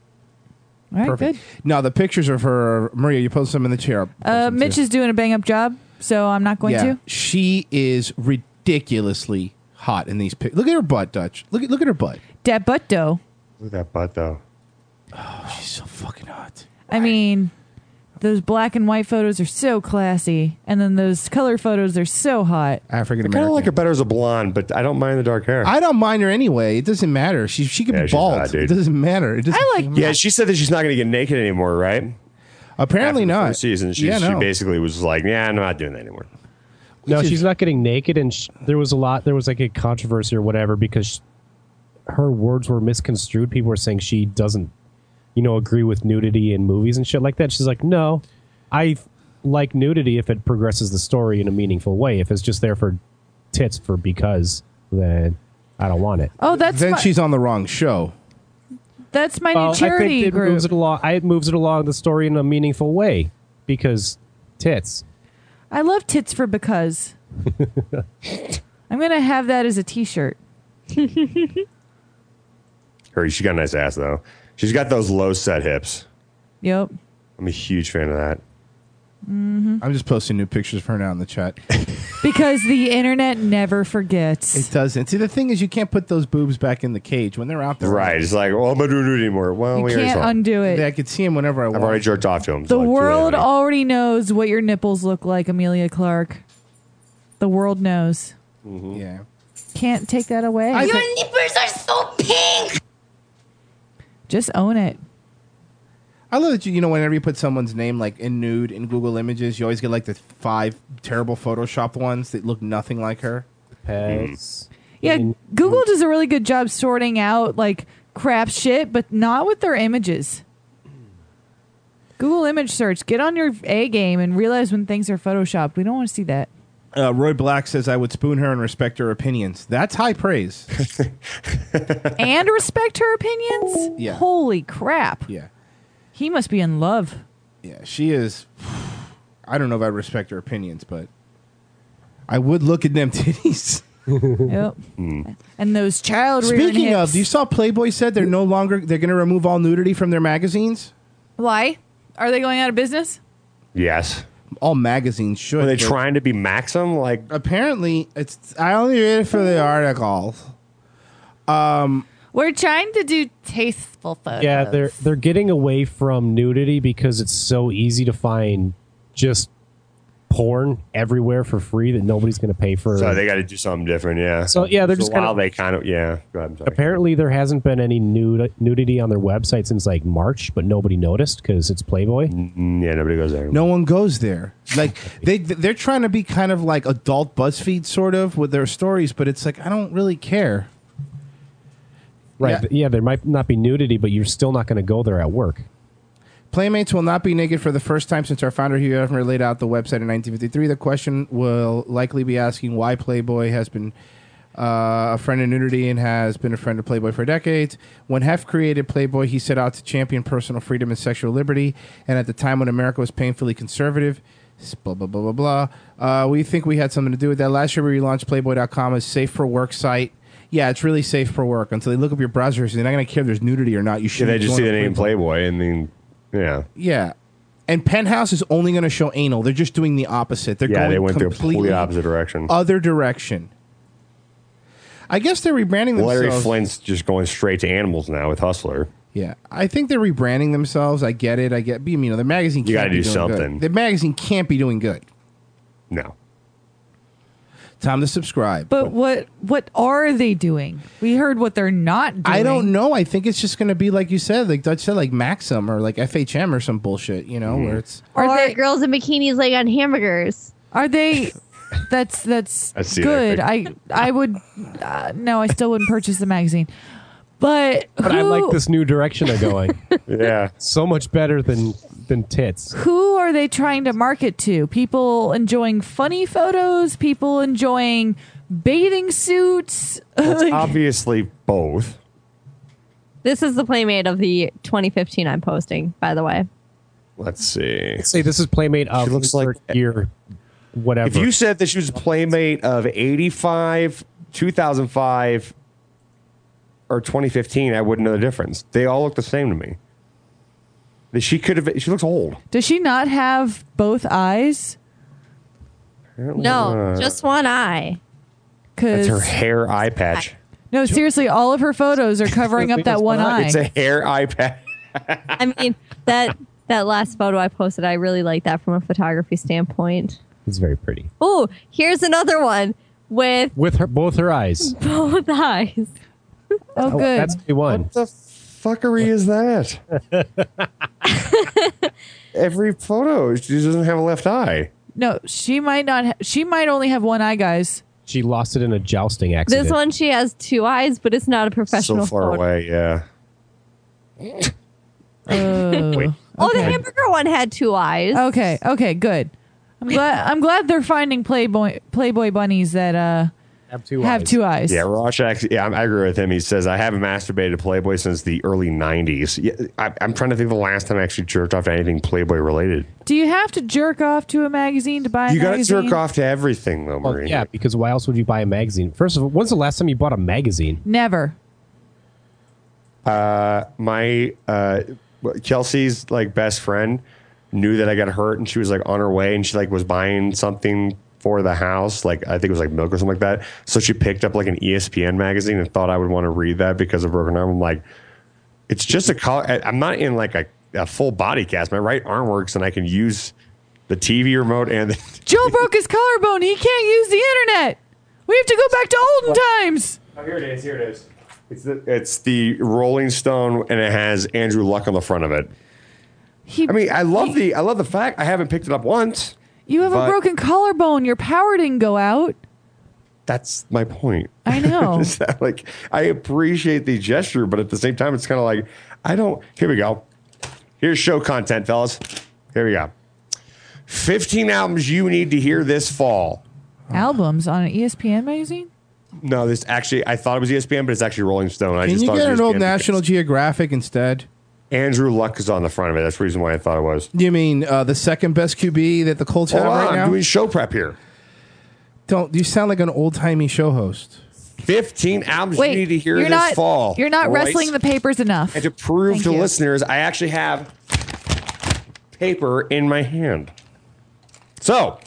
All right, Perfect. good. Now the pictures of her, Maria. You post them in the chair. I'll post Uh, them Mitch too. is doing a bang up job, so I'm not going yeah, to. she is ridiculously hot in these pics. Look at her butt, Dutch. Look at look at her butt. Dat butt dough. Look at that butt, though. Oh, she's so fucking hot. I mean, those black and white photos are so classy, and then those color photos are so hot. African I kind of American. like her better as a blonde, but I don't mind the dark hair. I don't mind her anyway. It doesn't matter. She she could Yeah, be she's bald. hot, dude. It doesn't matter. It doesn't I like- yeah, she said that she's not going to get naked anymore, right? Apparently After the not. first season, she, yeah, she no. basically was like, "Yeah, I'm not doing that anymore." No, Which is- she's not getting naked, and sh- there was a lot. There was like a controversy or whatever because sh- her words were misconstrued. People were saying she doesn't, you know, agree with nudity in movies and shit like that. She's like, no, I f- like nudity if it progresses the story in a meaningful way. If it's just there for tits for because, then I don't want it. Oh, that's Then my, she's on the wrong show. that's my Well, new charity I think it group. moves it along. I, it moves it along the story in a meaningful way because tits. I love tits for because. I'm gonna have that as a T-shirt. Her, she got a nice ass though. She's got those low set hips. Yep. I'm a huge fan of that. Mm-hmm. I'm just posting new pictures of her now in the chat. Because the internet never forgets. It doesn't. See, the thing is, you can't put those boobs back in the cage when they're out there. Right. It's like, well, I'm not doing it anymore. Well, You we already can't saw it. undo it. I could see them whenever I want. I've already jerked off to him. The world already knows what your nipples look like, Amelia Clark. The world knows. Mm-hmm. Yeah. Can't take that away. Your nipples are so pink. Just own it. I love that you, you know, whenever you put someone's name like in nude in Google Images, you always get like the five terrible Photoshopped ones that look nothing like her. Pets. Yeah, Google does a really good job sorting out like crap shit, but not with their images. Google image search. Get on your A game and realize when things are photoshopped. We don't want to see that. Uh, Roy Black says, I would spoon her and respect her opinions. That's high praise. And respect her opinions? Yeah. Holy crap. Yeah. He must be in love. Yeah, she is. I don't know if I respect her opinions, but I would look at them titties. Yep. And those child rearing Speaking hips. of, you saw Playboy said they're no longer, they're going to remove all nudity from their magazines? Why? Are they going out of business? Yes. All magazines should. Are they but trying to be Maxim? Like, apparently, it's. I only read it for the articles. Um, We're trying to do tasteful photos. Yeah, they're they're getting away from nudity because it's so easy to find just porn everywhere for free that nobody's going to pay for. so they got to do something different. Yeah. So, yeah, they're For just a while kinda- they kind of yeah. Go ahead. I'm sorry. Apparently, there hasn't been any nude, nudity on their website since like March, but nobody noticed because it's Playboy. Mm, yeah, nobody goes there. no one goes there. Like they, they're trying to be kind of like adult BuzzFeed sort of with their stories, but it's like I don't really care. Right? Yeah. Yeah. yeah, there might not be nudity, but you're still not going to go there at work. Playmates will not be naked for the first time since our founder Hugh Hefner laid out the website in nineteen fifty-three. The question will likely be asking why Playboy has been uh, a friend of nudity and has been a friend of Playboy for decades. When Hef created Playboy, he set out to champion personal freedom and sexual liberty, and at the time when America was painfully conservative, blah, blah, blah, blah, blah, uh, we think we had something to do with that. Last year, we relaunched Playboy dot com as safe for work site. Yeah, it's really safe for work. Until they look up your browser history, they're not going to care if there's nudity or not. You Yeah, should. they just see the name Playboy and then yeah. Yeah. And Penthouse is only going to show anal. They're just doing the opposite. They're Yeah, going they went the completely complete opposite direction. other direction. I guess they're rebranding Well, Larry themselves. Flint's just going straight to animals now with Hustler. Yeah, I think they're rebranding themselves. I get it. I get. You know, the magazine. Can't You gotta be do doing something. Good. The magazine can't be doing good. No. Time to subscribe. But what what are they doing? We heard what they're not doing. I don't know. I think it's just going to be like you said, like Dutch said, like Maxim or like F H M or some bullshit. You know, Mm-hmm. where it's Or Are they- girls in bikinis like on hamburgers. Are they? That's that's I see good. that I I would uh, no. I still wouldn't purchase the magazine. But But I who- like this new direction they're going. Yeah. So much better than than tits. Who are they trying to market to? People enjoying funny photos. People enjoying bathing suits. Well, Like- it's obviously both. This is the Playmate of the twenty fifteen I'm posting, by the way. Let's see. Say this is Playmate of She looks like- year, whatever. If you said that she was a Playmate of eighty-five, two thousand five, or twenty fifteen, I wouldn't know the difference. They all look the same to me. That She could have. She looks old. Does she not have both eyes? No, Uh, just one eye. That's her Because hair eye patch. no, seriously, all of her photos are covering up that one eye. It's a hair eye patch. I mean, that that last photo I posted, I really like that from a photography standpoint. it's very pretty Oh, here's another one with with her both her eyes. both eyes. Oh, Oh, good. that's the one. What the fuckery is that? Every photo, she doesn't have a left eye. No, she might not. Ha- she might only have one eye, guys. She lost it in a jousting accident. This one, she has two eyes, but it's not a professional So far photo. away, yeah. Oh, Wait. Oh, the Okay. hamburger one had two eyes. Okay, okay, good. I'm glad. I'm glad they're finding Playboy Playboy bunnies that uh have two have eyes. two eyes. Yeah, Rorschach, yeah, I agree with him. He says, I haven't masturbated to Playboy since the early nineties. Yeah, I, I'm trying to think of the last time I actually jerked off to anything Playboy related. Do you have to jerk off to a magazine to buy a You got to magazine? jerk off to everything, though, Well, Marie. yeah, because why else would you buy a magazine? First of all, when's the last time you bought a magazine? Never. Uh, my uh, Kelsey's like best friend knew that I got hurt, and she was like on her way, and she like was buying something for the house, like I think it was like milk or something like that. So she picked up like an E S P N magazine and thought I would want to read that because of broken arm. I'm like, it's just a collar. I'm not in like a, a full body cast. My right arm works, and I can use the T V remote and the Joe broke his collarbone. He can't use the internet. We have to go back to olden times. Oh, here it is. Here it is. It's the it's the Rolling Stone, and it has Andrew Luck on the front of it. He, I mean, I love he, the I love the fact I haven't picked it up once. You have but a broken collarbone. Your power didn't go out. That's my point. I know. Is that, like, I appreciate the gesture, but at the same time, it's kind of like I don't. Here we go. Here's show content, fellas. Here we go. fifteen albums you need to hear this fall. Albums on an E S P N magazine? No, this actually, I thought it was E S P N, but it's actually Rolling Stone. I Can just you thought get it was an old E S P N National because Geographic instead? Andrew Luck is on the front of it. That's the reason why I thought it was. You mean uh, the second best Q B that the Colts Hold have on, right I'm now? doing show prep here. Don't you sound like an old timey show host? fifteen albums Wait, you need to hear you're this not, fall. You're not Royce. wrestling the papers enough. And to prove Thank to you. listeners, I actually have paper in my hand. So,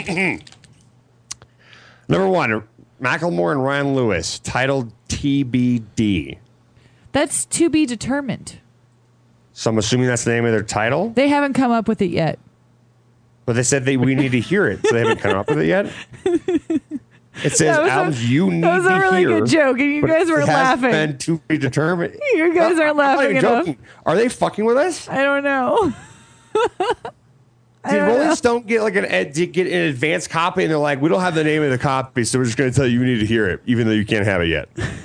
number one, Macklemore and Ryan Lewis, titled T B D. That's to be determined. So I'm assuming that's the name of their title, They haven't come up with it yet. but they said they we need to hear it, so they haven't come up with it yet. It says That was a- albums you need that was a to really hear. good joke, and you but guys it were has laughing. Been to be determined. You guys aren't I'm not laughing even enough. joking. Are they fucking with us? I don't know. Did Rolling Stone get like an ed- did get an advanced copy, and they're like, we don't have the name of the copy, so we're just going to tell you you need to hear it, even though you can't have it yet.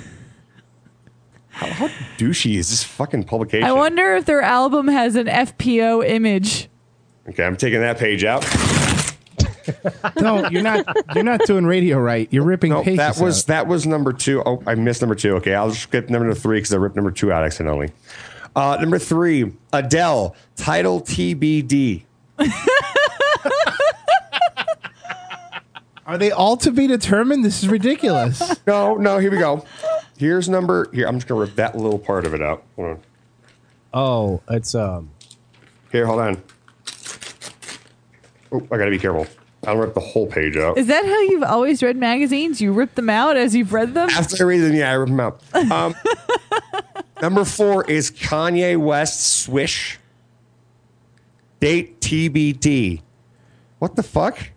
how, how douchey is this fucking publication? I wonder if their album has an F P O image. Okay, I'm taking that page out. No, you're not. You're not doing radio right. You're ripping No, pages that was out. that was number two. Oh, I missed number two. Okay, I'll just skip number three because I ripped number two out accidentally. Uh, number three, Adele, title T B D. Are they all to be determined? This is ridiculous. No, no, here we go. Here's number. Here, I'm just gonna rip that little part of it out. Hold on. Oh, it's um. Here, hold on. Oh, I gotta be careful. I don't rip the whole page out. Is that how you've always read magazines? You rip them out as you've read them? After I read them, yeah, I rip them out. Um, number four is Kanye West Swish. Date T B D. What the fuck?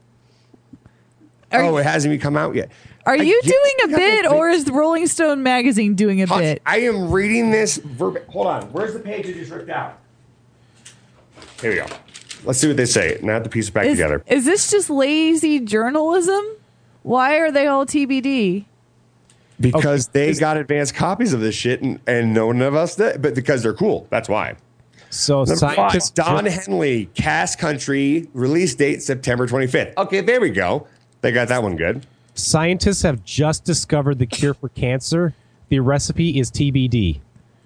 Are oh, you- it hasn't even come out yet. Are I you get- doing a bit, or is the Rolling Stone magazine doing a Hush, bit? I am reading this verb. Hold on. Where's the page I just ripped out? Here we go. Let's see what they say. Now I have to piece it back Is, together. is this just lazy journalism? Why are they all T B D? Because they got advanced copies of this shit, and, and no one of us did. But because they're cool. That's why. So Number scientists five, Don just- Henley, Cass Country, release date September twenty-fifth. Okay, there we go. They got that one good. Scientists have just discovered the cure for cancer. The recipe is T B D.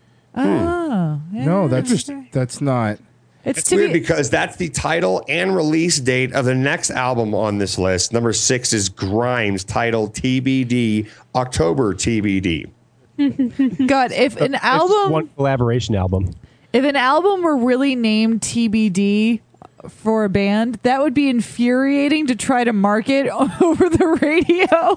Oh, yeah. No, that's that's not. It's, It's to weird be, because that's the title and release date of the next album on this list. Number six is Grimes, titled T B D, October T B D. God, if an It's just album one collaboration album. if an album were really named T B D for a band, that would be infuriating to try to market over the radio.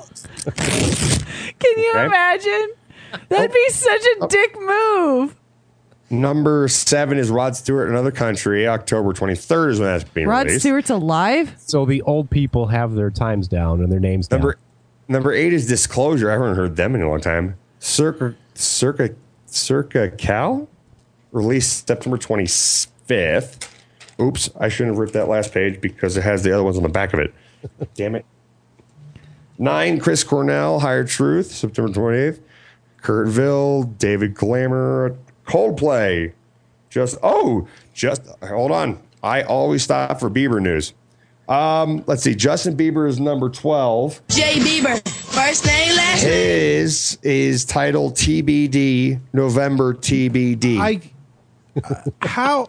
Can you Okay. imagine? That'd be such a dick move. Number seven is Rod Stewart, Another Country, October twenty-third is when that's being Rod released. Stewart's alive? So the old people have their times down and their names down. Number number eight is Disclosure. I haven't heard them in a long time. Circa Circa Circa Cal, released September twenty-fifth. Oops, I shouldn't have ripped that last page because it has the other ones on the back of it. Damn it. Nine, Chris Cornell, Higher Truth, September twenty-eighth. Kurtville, David Glamour, Coldplay. Just, oh, just, hold on. I always stop for Bieber news. Um, let's see. Justin Bieber is number twelve. Jay Bieber, first name, last name. His is titled T B D, November T B D. I uh, how.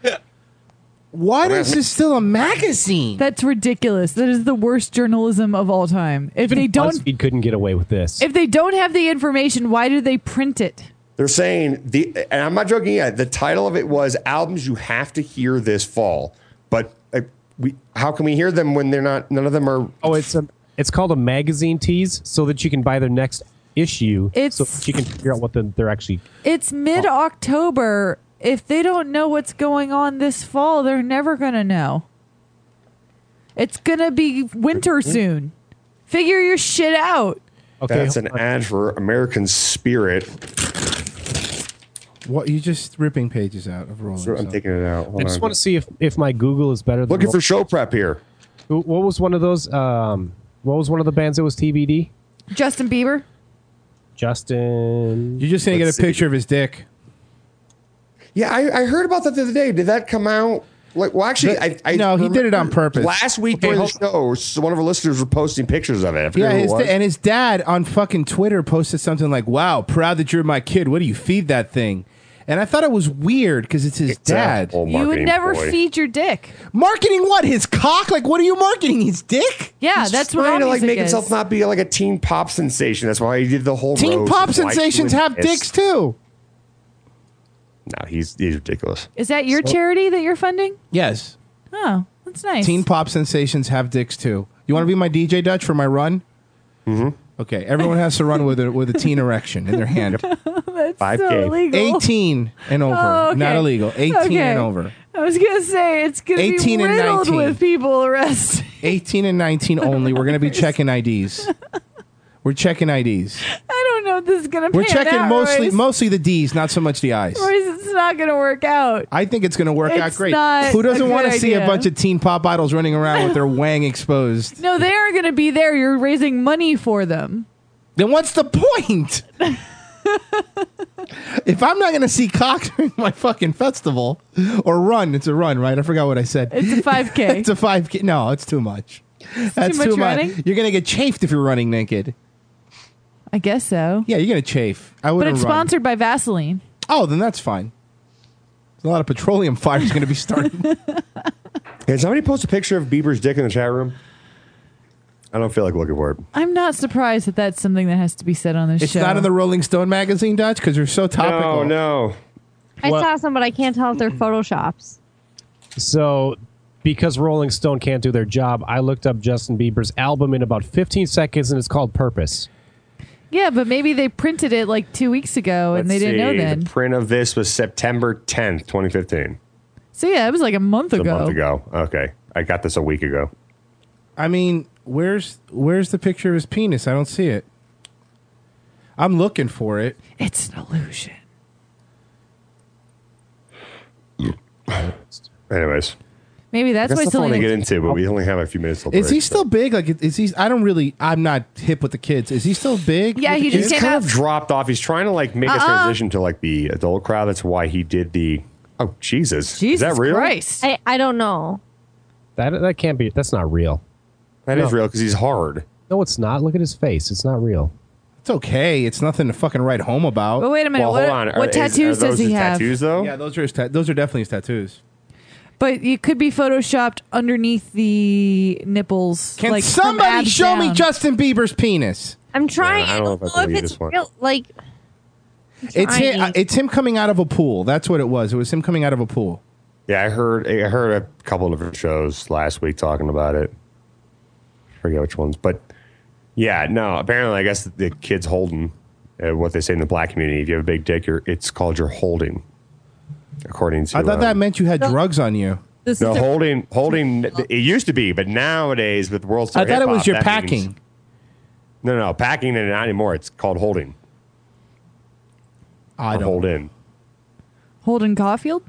Why is this still a magazine? That's ridiculous. That is the worst journalism of all time. If Even they don't BuzzFeed couldn't get away with this. if they don't have the information, why do they print it? They're saying the, and I'm not joking yet. The title of it was albums you have to hear this fall. But uh, we, how can we hear them when they're not? None of them are. Oh, it's a, it's called a magazine tease, so that you can buy their next issue. It's- so that you can figure out what the, they're actually. It's mid October. If they don't know what's going on this fall, they're never gonna know. It's gonna be winter soon. Figure your shit out. Okay, That's an ad for American Spirit. What you just ripping pages out of Rolling So I'm Stone. taking it out. Hold I just on. want to see if, if my Google is better than Looking for show prep here. Who- What was one of those? Um, what was one of the bands that was T B D? Justin Bieber. Justin. You're just gonna Let's get a see. picture of his dick. Yeah, I, I heard about that the other day. Did that come out? Like, well, actually, I, I No, he did it on purpose. Last week Okay, during the hold- show, so one of our listeners were posting pictures of it. I forget Yeah, who it his was. and his dad on fucking Twitter posted something like, "Wow, proud that you're my kid. What do you feed that thing?" And I thought it was weird because it's his It's a dad. whole You would marketing never ploy. feed your dick. Marketing what? His cock? Like, what are you marketing? His dick? Yeah, He's that's what trying all to like music make is. himself not be like a teen pop sensation. That's why he did the whole Teen roast pop of white sensations women. have It's- dicks too. No, he's he's ridiculous. Is that your charity that you're funding? Yes. Oh, that's nice. Teen pop sensations have dicks too. You want to be my D J, Dutch, for my run? Mm-hmm. Okay, everyone has to run with a with a teen erection in their hand. That's five K. so illegal. eighteen and over, Oh, okay. not illegal. eighteen Okay. and over. I was gonna say it's gonna be eighteen and riddled nineteen. with people arrested. eighteen and nineteen only. We're going to be checking I Ds. We're checking I Ds. I don't know if this is gonna. We're pan checking out, mostly Royce. mostly the D's, not so much the I's. Royce, it's not gonna work out. I think it's going to work out It's great. not Who doesn't a want to good see a idea. bunch of teen pop idols running around with their wang exposed? No, they aren't gonna be there. You're raising money for them. Then what's the point? If I'm not going to see cock during my fucking festival or run, it's a run, right? I forgot what I said. It's a five K. It's a five K. No, it's too much. That's much too much. running? You're going to get chafed if you're running naked. I guess so. Yeah, you're going to chafe. I But wouldn't it's run. sponsored by Vaseline. Oh, then that's fine. There's a lot of petroleum fires going to be starting. Can somebody post a picture of Bieber's dick in the chat room? I don't feel like looking for it. I'm not surprised that that's something that has to be said on this It's show. not in the Rolling Stone magazine, Dutch, because they're so topical. No, no. I Well- saw some, but I can't tell if they're photoshops. So, because Rolling Stone can't do their job, I looked up Justin Bieber's album in about fifteen seconds, and it's called Purpose. Yeah, but maybe they printed it like two weeks ago and Let's they didn't know see. then. The print of this was September tenth, twenty fifteen. So yeah, it was like a month It's ago. a month ago. Okay. I got this a week ago. I mean, where's where's the picture of his penis? I don't see it. I'm looking for it. It's an illusion. Anyways. Maybe that's That's why the fun to something. get into, but we only have a few minutes till Is break, he so- still big? Like, is he? I don't really. I'm not hip with the kids. Is he still big? Yeah, with he the just kids? came kind out- of dropped off. He's trying to like make a Uh-uh. transition to like the adult crowd. That's why he did the. Oh Jesus! Jesus Is that real? Christ! I, I don't know. That that can't be. That's not real. That is No. real because he's hard. No, it's not. Look at his face. It's not real. It's okay. It's nothing to fucking write home about. But wait a minute. Well, what hold on. Are- what is- tattoos are those does he his have? Tattoos though. Yeah, those are his ta- those are definitely his tattoos. But you could be photoshopped underneath the nipples. Can like, from somebody abs show me down. Justin Bieber's penis? I'm trying. I don't know if I if believe it's this one. real. Like, It's trying. him, it's him coming out of a pool. That's what it was. It was him coming out of a pool. Yeah, I heard. I heard a couple of different shows last week talking about it. I forget which ones, but yeah, no. Apparently, I guess the kid's holding. Uh, what they say in the black community, if you have a big dick, you're, it's called you're holding. According to, I thought um, that meant you had drugs on you. this no is a- holding. Holding. It used to be, but nowadays with World Star I thought it was Hip-Hop, your that packing. means- no, no, no, packing and not anymore. It's called holding. I Or don't. hold in. Holden Caulfield?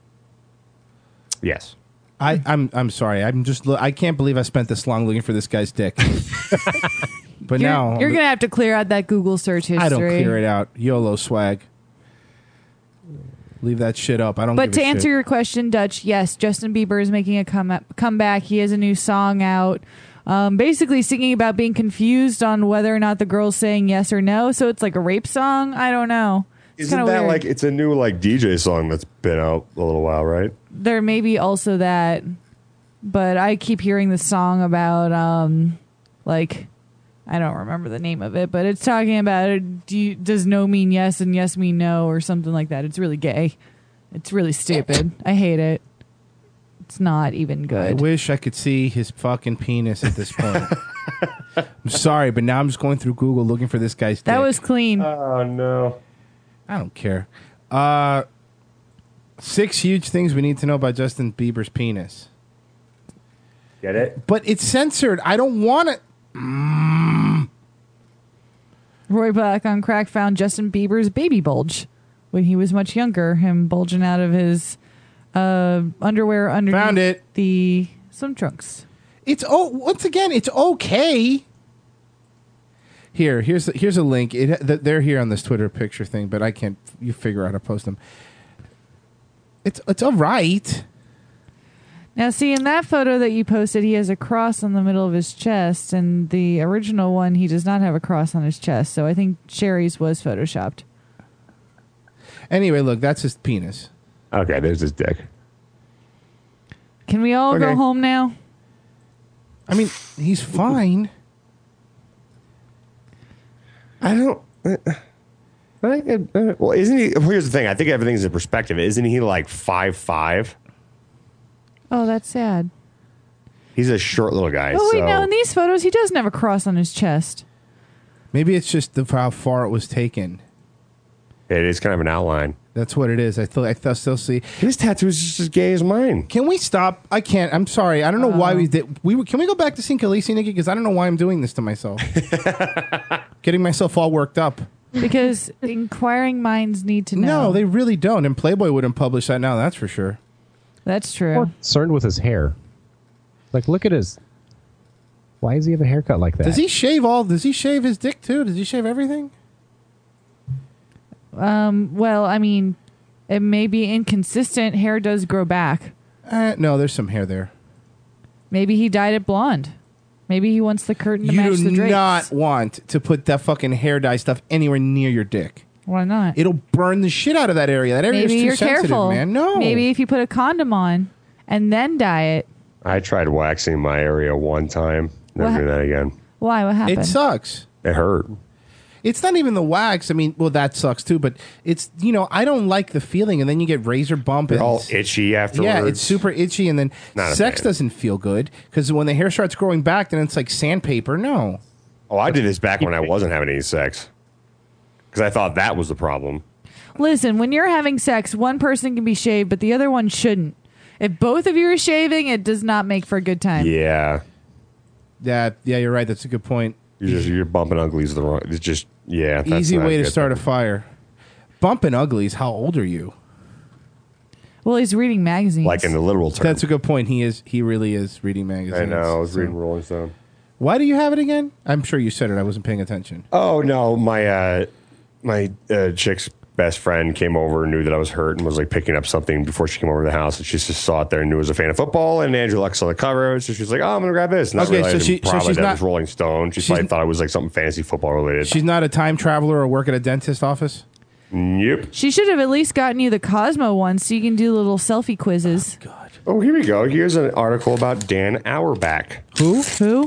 Yes. I, I'm I'm sorry. I'm just. lo- I can't believe I spent this long looking for this guy's dick. But You're, now you're gonna have to clear out that Google search history. I don't clear it out. YOLO swag. Leave that shit up. I don't. But give to a answer shit. your question, Dutch, yes, Justin Bieber is making a come comeback. He has a new song out, um, basically singing about being confused on whether or not the girl's saying yes or no. So it's like a rape song. I don't know. It's Isn't kinda that weird. like it's a new like D J song that's been out a little while, right? There may be also that, but I keep hearing the song about um, like I don't remember the name of it, but it's talking about uh, do you, does no mean yes and yes mean no or something like that. It's really gay. It's really stupid. I hate it. It's not even I good. wish I could see his fucking penis at this point. I'm sorry, but now I'm just going through Google looking for this guy's That dick. was clean. Oh, no. I don't care. Uh, six huge things we need to know about Justin Bieber's penis. Get it? But it's censored. I don't want it. Mm. Roy Black on Crack found Justin Bieber's baby bulge when he was much younger, him bulging out of his uh, underwear underneath Found it. the swim trunks. It's oh, once again, it's okay. Here, here's here's a link. It they're here on this Twitter picture thing, but I can't. You figure out how to post them. It's it's all right. Now, see, in that photo that you posted, he has a cross on the middle of his chest, and the original one, he does not have a cross on his chest. So I think Sherry's was photoshopped. Anyway, look, that's his penis. Okay, there's his dick. Can we all Okay. go home now? I mean, he's fine. I don't. Uh, I, uh, well, isn't he? Well, here's the thing. I think everything's in perspective. Isn't he like five five? Oh, that's sad. He's a short little guy. Oh, wait, so. no, in these photos, he doesn't have a cross on his chest. Maybe it's just the, how far it was taken. It is kind of an outline. That's what it is. I still, I th- still see his tattoo is just as gay as mine. Can we stop? I can't. I'm sorry. I don't know why we did. We were- can we go back to seeing Khaleesi, Nikki? Because I don't know why I'm doing this to myself. Getting myself all worked up. Because inquiring minds need to know. No, they really don't. And Playboy wouldn't publish that now. That's for sure. That's true. Or concerned with his hair. Like, look at his. Why does he have a haircut like that? Does he shave all? Does he shave his dick too? Does he shave everything? Um, well, I mean, it may be inconsistent. Hair does grow back. Uh, no, there's some hair there. Maybe he dyed it blonde. Maybe he wants the curtain to You match the do drapes. not want to put that fucking hair dye stuff anywhere near your dick. Why not? It'll burn the shit out of that area. That area Maybe is too you're sensitive, careful, man. No. Maybe if you put a condom on and then dye it. I tried waxing my area one time. Never What? do that again. Why? What happened? It sucks. It hurt. It's not even the wax. I mean, well, that sucks too. But it's, you know, I don't like the feeling, and then you get razor bump. They're and all itchy afterwards. Yeah, it's super itchy, and then Not a sex fan. doesn't feel good because when the hair starts growing back, then it's like sandpaper. No. Oh, I did this back when I wasn't having any sex. Because I thought that was the problem. Listen, when you're having sex, one person can be shaved, but the other one shouldn't. If both of you are shaving, it does not make for a good time. Yeah. Yeah, yeah, you're right. That's a good point. You're just you're bumping uglies the wrong. It's just yeah. That's Easy not way to good. start a fire. Bumping uglies. How old are you? Well, he's reading magazines. Like in the literal term. That's a good point. He is. He really is reading magazines. I know. I was So- reading Rolling Stone. Why do you have it again? I'm sure you said it. I wasn't paying attention. Oh no, my uh, my uh, chick's best friend came over and knew that I was hurt and was like picking up something before she came over to the house, and she just saw it there and knew I was a fan of football. And Andrew Luck saw the cover, so she's like, "Oh, I'm gonna grab this." Not Okay, so realizing she- so probably she's that not- was Rolling Stone. She she's probably n- thought it was like something fantasy football related. She's not a time traveler or work at a dentist office. Yep. She should have at least gotten you the Cosmo one so you can do little selfie quizzes. Oh, God. Oh, here we go. Here's an article about Dan Auerbach. Who? Who?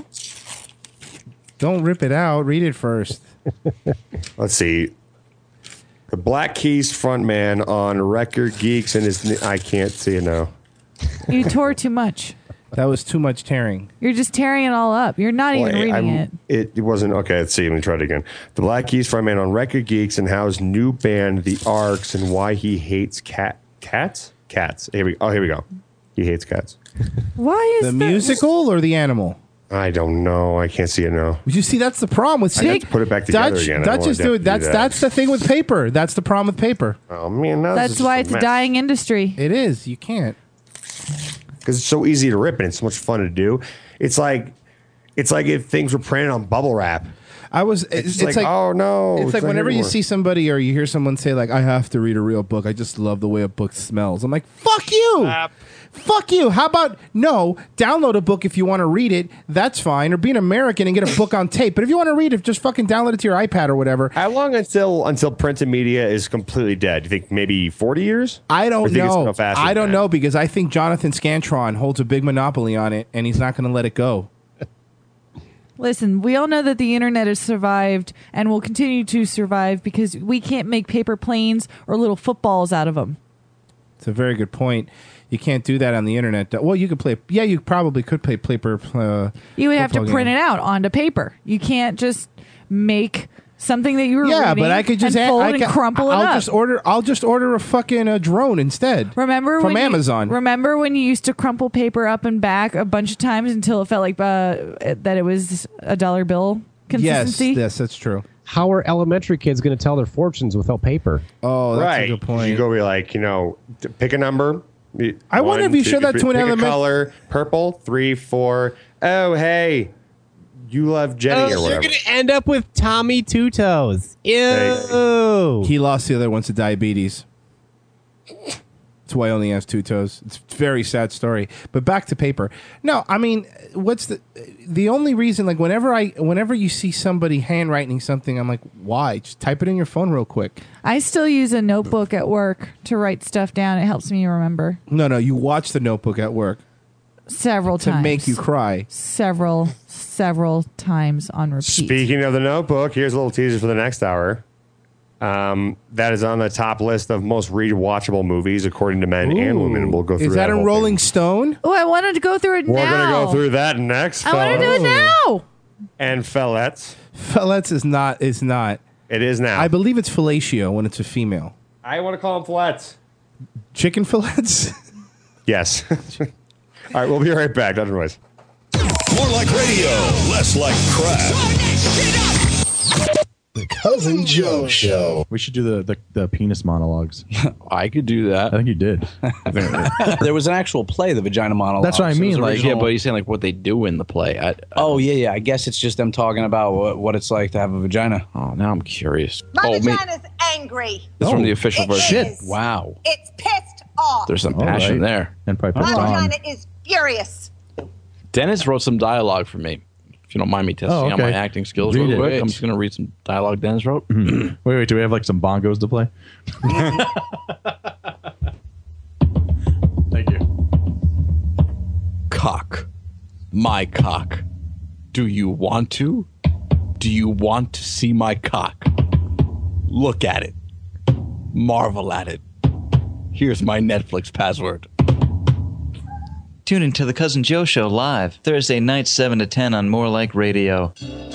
Don't rip it out. Read it first. Let's see. The Black Keys frontman on Record Geeks and his. I can't see it now. You tore too much. That was too much tearing. You're just tearing it all up. You're not even Well, reading I'm- it. it. It wasn't okay. Let's see. Let me try it again. The Black Keys frontman on Record Geeks and how his new band, The Arcs, and why he hates cat cats. Cats. Here we. Oh, here we go. He hates cats. Why is The that- musical or the animal? I don't know. I can't see it now. You see, that's the problem with I have to put it back together Dutch, again. I don't Dutch wanna is have to doing do that's that. that's the thing with paper. That's the problem with paper. Oh man, now That's why it's a dying industry. It is. You can't. Because it's so easy to rip and it's so much fun to do. It's like it's like if things were printed on bubble wrap. I was. It's, It's, like, like oh no. It's like not whenever you anymore. see somebody or you hear someone say like, "I have to read a real book. I just love the way a book smells." I'm like, "Fuck you." Fuck you. How about no? Download a book if you want to read it. That's fine. Or be an American and get a book on tape. But if you want to read it, just fucking download it to your iPad or whatever. How long until until printed media is completely dead? Do you think maybe forty years? I Or don't do you think it's know. gonna go faster I than don't that? know because I think Jonathan Scantron holds a big monopoly on it, and he's not going to let it go. Listen, we all know that the internet has survived and will continue to survive because we can't make paper planes or little footballs out of them. It's a very good point. You can't do that on the internet. Well, you could play. Yeah, you probably could play paper. Uh, You would have to football print game. it out onto paper. You can't just make something that you were Yeah, reading but I could just and add, fold I and can, crumple I'll it up. just order. I'll just order a fucking uh, drone instead. Remember from when you- Amazon. remember when you used to crumple paper up and back a bunch of times until it felt like uh, that it was a dollar bill consistency? Yes, yes, that's true. How are elementary kids going to tell their fortunes without paper? Oh, that's right. a good point. You go be like, you know, t- pick a number. I wonder if you two, show that pick to an a element- color, purple, three, four. Oh, hey, you love Jenny or you're whatever. going to end up with Tommy Two Toes. Ew. He lost the other one to diabetes. That's why he only has two toes. It's a very sad story. But back to paper. No, I mean, what's the the only reason? Like whenever I, whenever you see somebody handwriting something, I'm like, why? Just type it in your phone real quick. I still use a notebook at work to write stuff down. It helps me remember No, no, you watch The Notebook at work several to times. make you cry. Several, several times on repeat. Speaking of the Notebook, here's a little teaser for the next hour. Um, that is on the top list of most rewatchable movies according to men and women. We'll go through Is that whole in Rolling thing. Stone? Oh, I wanted to go through it We're now. going to go through that next. I want to do it fellas. now. And Fellettes. Fellettes is not. Is not. It is now. I believe it's fellatio when it's a female. I want to call them Fillettes. Chicken fillets. Yes. All right, we'll be right back. Dutch and Royce. More like radio, less like crap. The Cousin Joe Show. We should do the, the, the penis monologues. I could do that. I think you did. There was an actual play, the vagina monologue. That's what I mean, like- yeah, but he's saying like what they do in the play. I, oh yeah, yeah. I guess it's just them talking about what, what it's like to have a vagina. Oh, now I'm curious. My oh, vagina's angry. That's from the official It version. is. Wow. It's pissed off. There's some All passion right. there. And probably My pissed on. vagina is furious. Dennis wrote some dialogue for me. If you don't mind me testing Oh, out my okay. acting skills Read real it. quick, Great. I'm just going to read some dialogue Dennis wrote. Wait, wait. Do we have like some bongos to play? Thank you. Cock. My cock. Do you want to? Do you want to see my cock? Look at it. Marvel at it. Here's my Netflix password. Tune into the Cousin Joe Show live Thursday nights seven to ten on More Like Radio.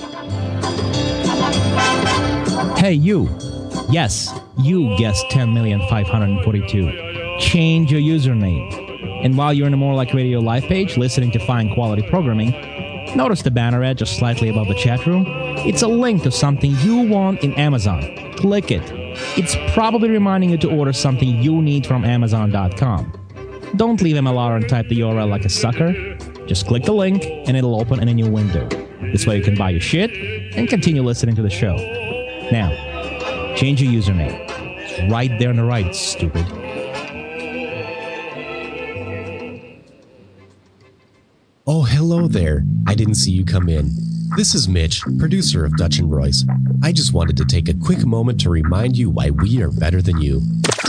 Hey, you. Yes, you guessed ten million five hundred forty-two. Change your username. And while you're in the More Like Radio live page, listening to fine quality programming, notice the banner ad just slightly above the chat room? It's a link to something you want in Amazon. Click it. It's probably reminding you to order something you need from Amazon dot com. Don't leave M L R and type the U R L like a sucker. Just click the link and it'll open in a new window. This way you can buy your shit and continue listening to the show. Now, change your username. It's right there on the right, stupid. Oh, hello there. I didn't see you come in. This is Mitch, producer of Dutch and Royce. I just wanted to take a quick moment to remind you why we are better than you.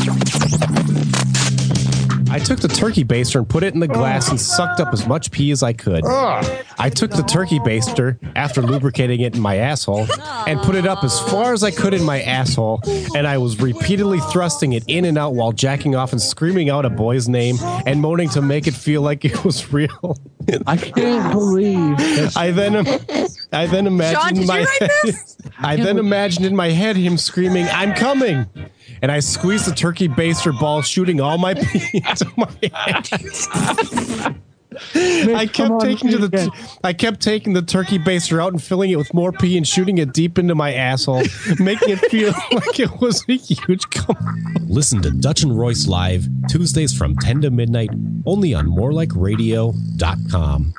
I took the turkey baster and put it in the glass and sucked up as much pee as I could. I took the turkey baster after lubricating it in my asshole and put it up as far as I could in my asshole, and I was repeatedly thrusting it in and out while jacking off and screaming out a boy's name and moaning to make it feel like it was real. I can't believe I then I then imagined Sean, did my you write this? I then imagined in my head him screaming, "I'm coming!" And I squeezed the turkey baster ball, shooting all my pee into my hands. I kept taking to the I kept taking the turkey baster out and filling it with more pee and shooting it deep into my asshole, making it feel like it was a huge cum. Listen to Dutch and Royce live Tuesdays from ten to midnight, only on more like radio dot com.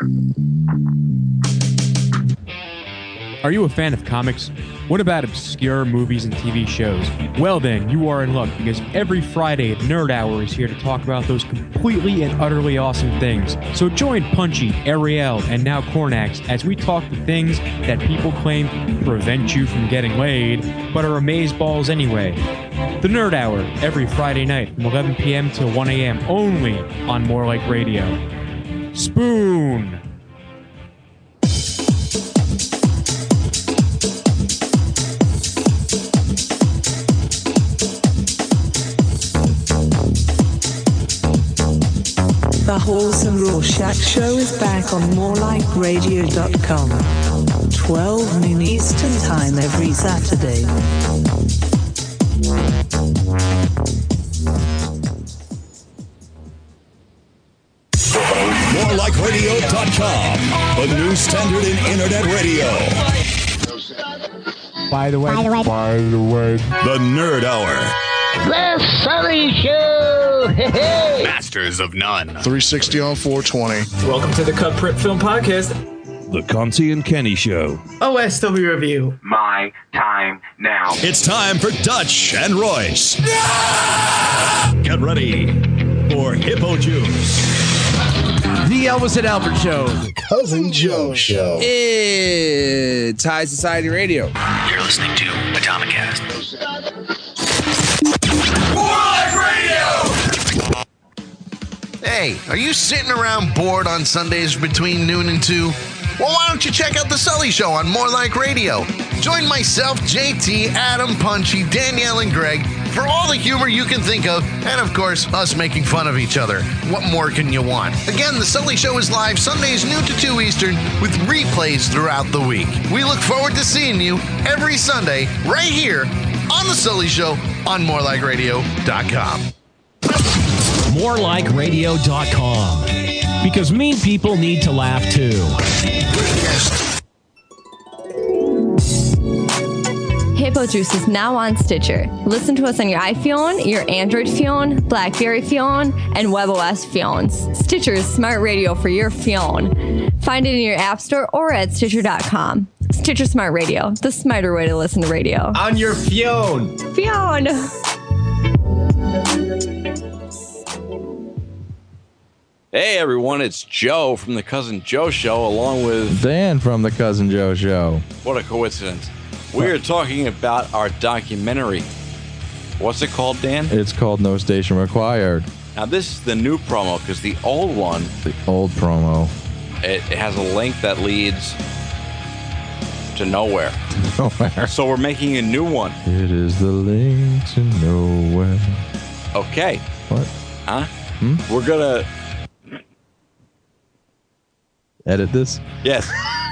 Are you a fan of comics? What about obscure movies and T V shows? Well then, you are in luck because every Friday, Nerd Hour is here to talk about those completely and utterly awesome things. So join Punchy, Ariel, and now Cornax as we talk the things that people claim prevent you from getting laid, but are amazeballs anyway. The Nerd Hour, every Friday night from eleven p.m. till one a.m. only on More Like Radio. Spoon! Halls and Rorschach Show is back on more like radio dot com. twelve noon Eastern Time every Saturday. more like radio dot com, the new standard in internet radio. By the way, By the way. by the way, The Nerd Hour. The Sully Show! Hey, Masters of None. three sixty on four twenty. Welcome to the Cut Prep Film Podcast. The Conti and Kenny Show. O S W Review. My time now. It's time for Dutch and Royce. Get ready for Hippo Juice. The Elvis and Albert Show. The Cousin Joe Show. It's High Society Radio. You're listening to Atomicast. Hey, are you sitting around bored on Sundays between noon and two? Well, why don't you check out The Sully Show on More Like Radio? Join myself, J T, Adam, Punchy, Danielle, and Greg for all the humor you can think of, and of course, us making fun of each other. What more can you want? Again, The Sully Show is live Sundays noon to two Eastern with replays throughout the week. We look forward to seeing you every Sunday right here on The Sully Show on more like radio dot com. more like radio dot com. Because mean people need to laugh too. Hippo Juice is now on Stitcher. Listen to us on your iPhone, your Android phone, BlackBerry phone, and WebOS phones. Stitcher is smart radio for your phone. Find it in your app store or at Stitcher dot com. Stitcher Smart Radio, the smarter way to listen to radio. On your phone. Phone. Hey everyone, it's Joe from the Cousin Joe Show, along with Dan from the Cousin Joe Show. what a coincidence. We are talking about our documentary. What's it called, Dan? It's called No Station Required. Now this is the new promo because the old one, The old promo. it, it has a link that leads to nowhere. Nowhere. So we're making a new one. It is the link to nowhere. Okay. What? Huh? Hmm? We're gonna Edit this? Yes.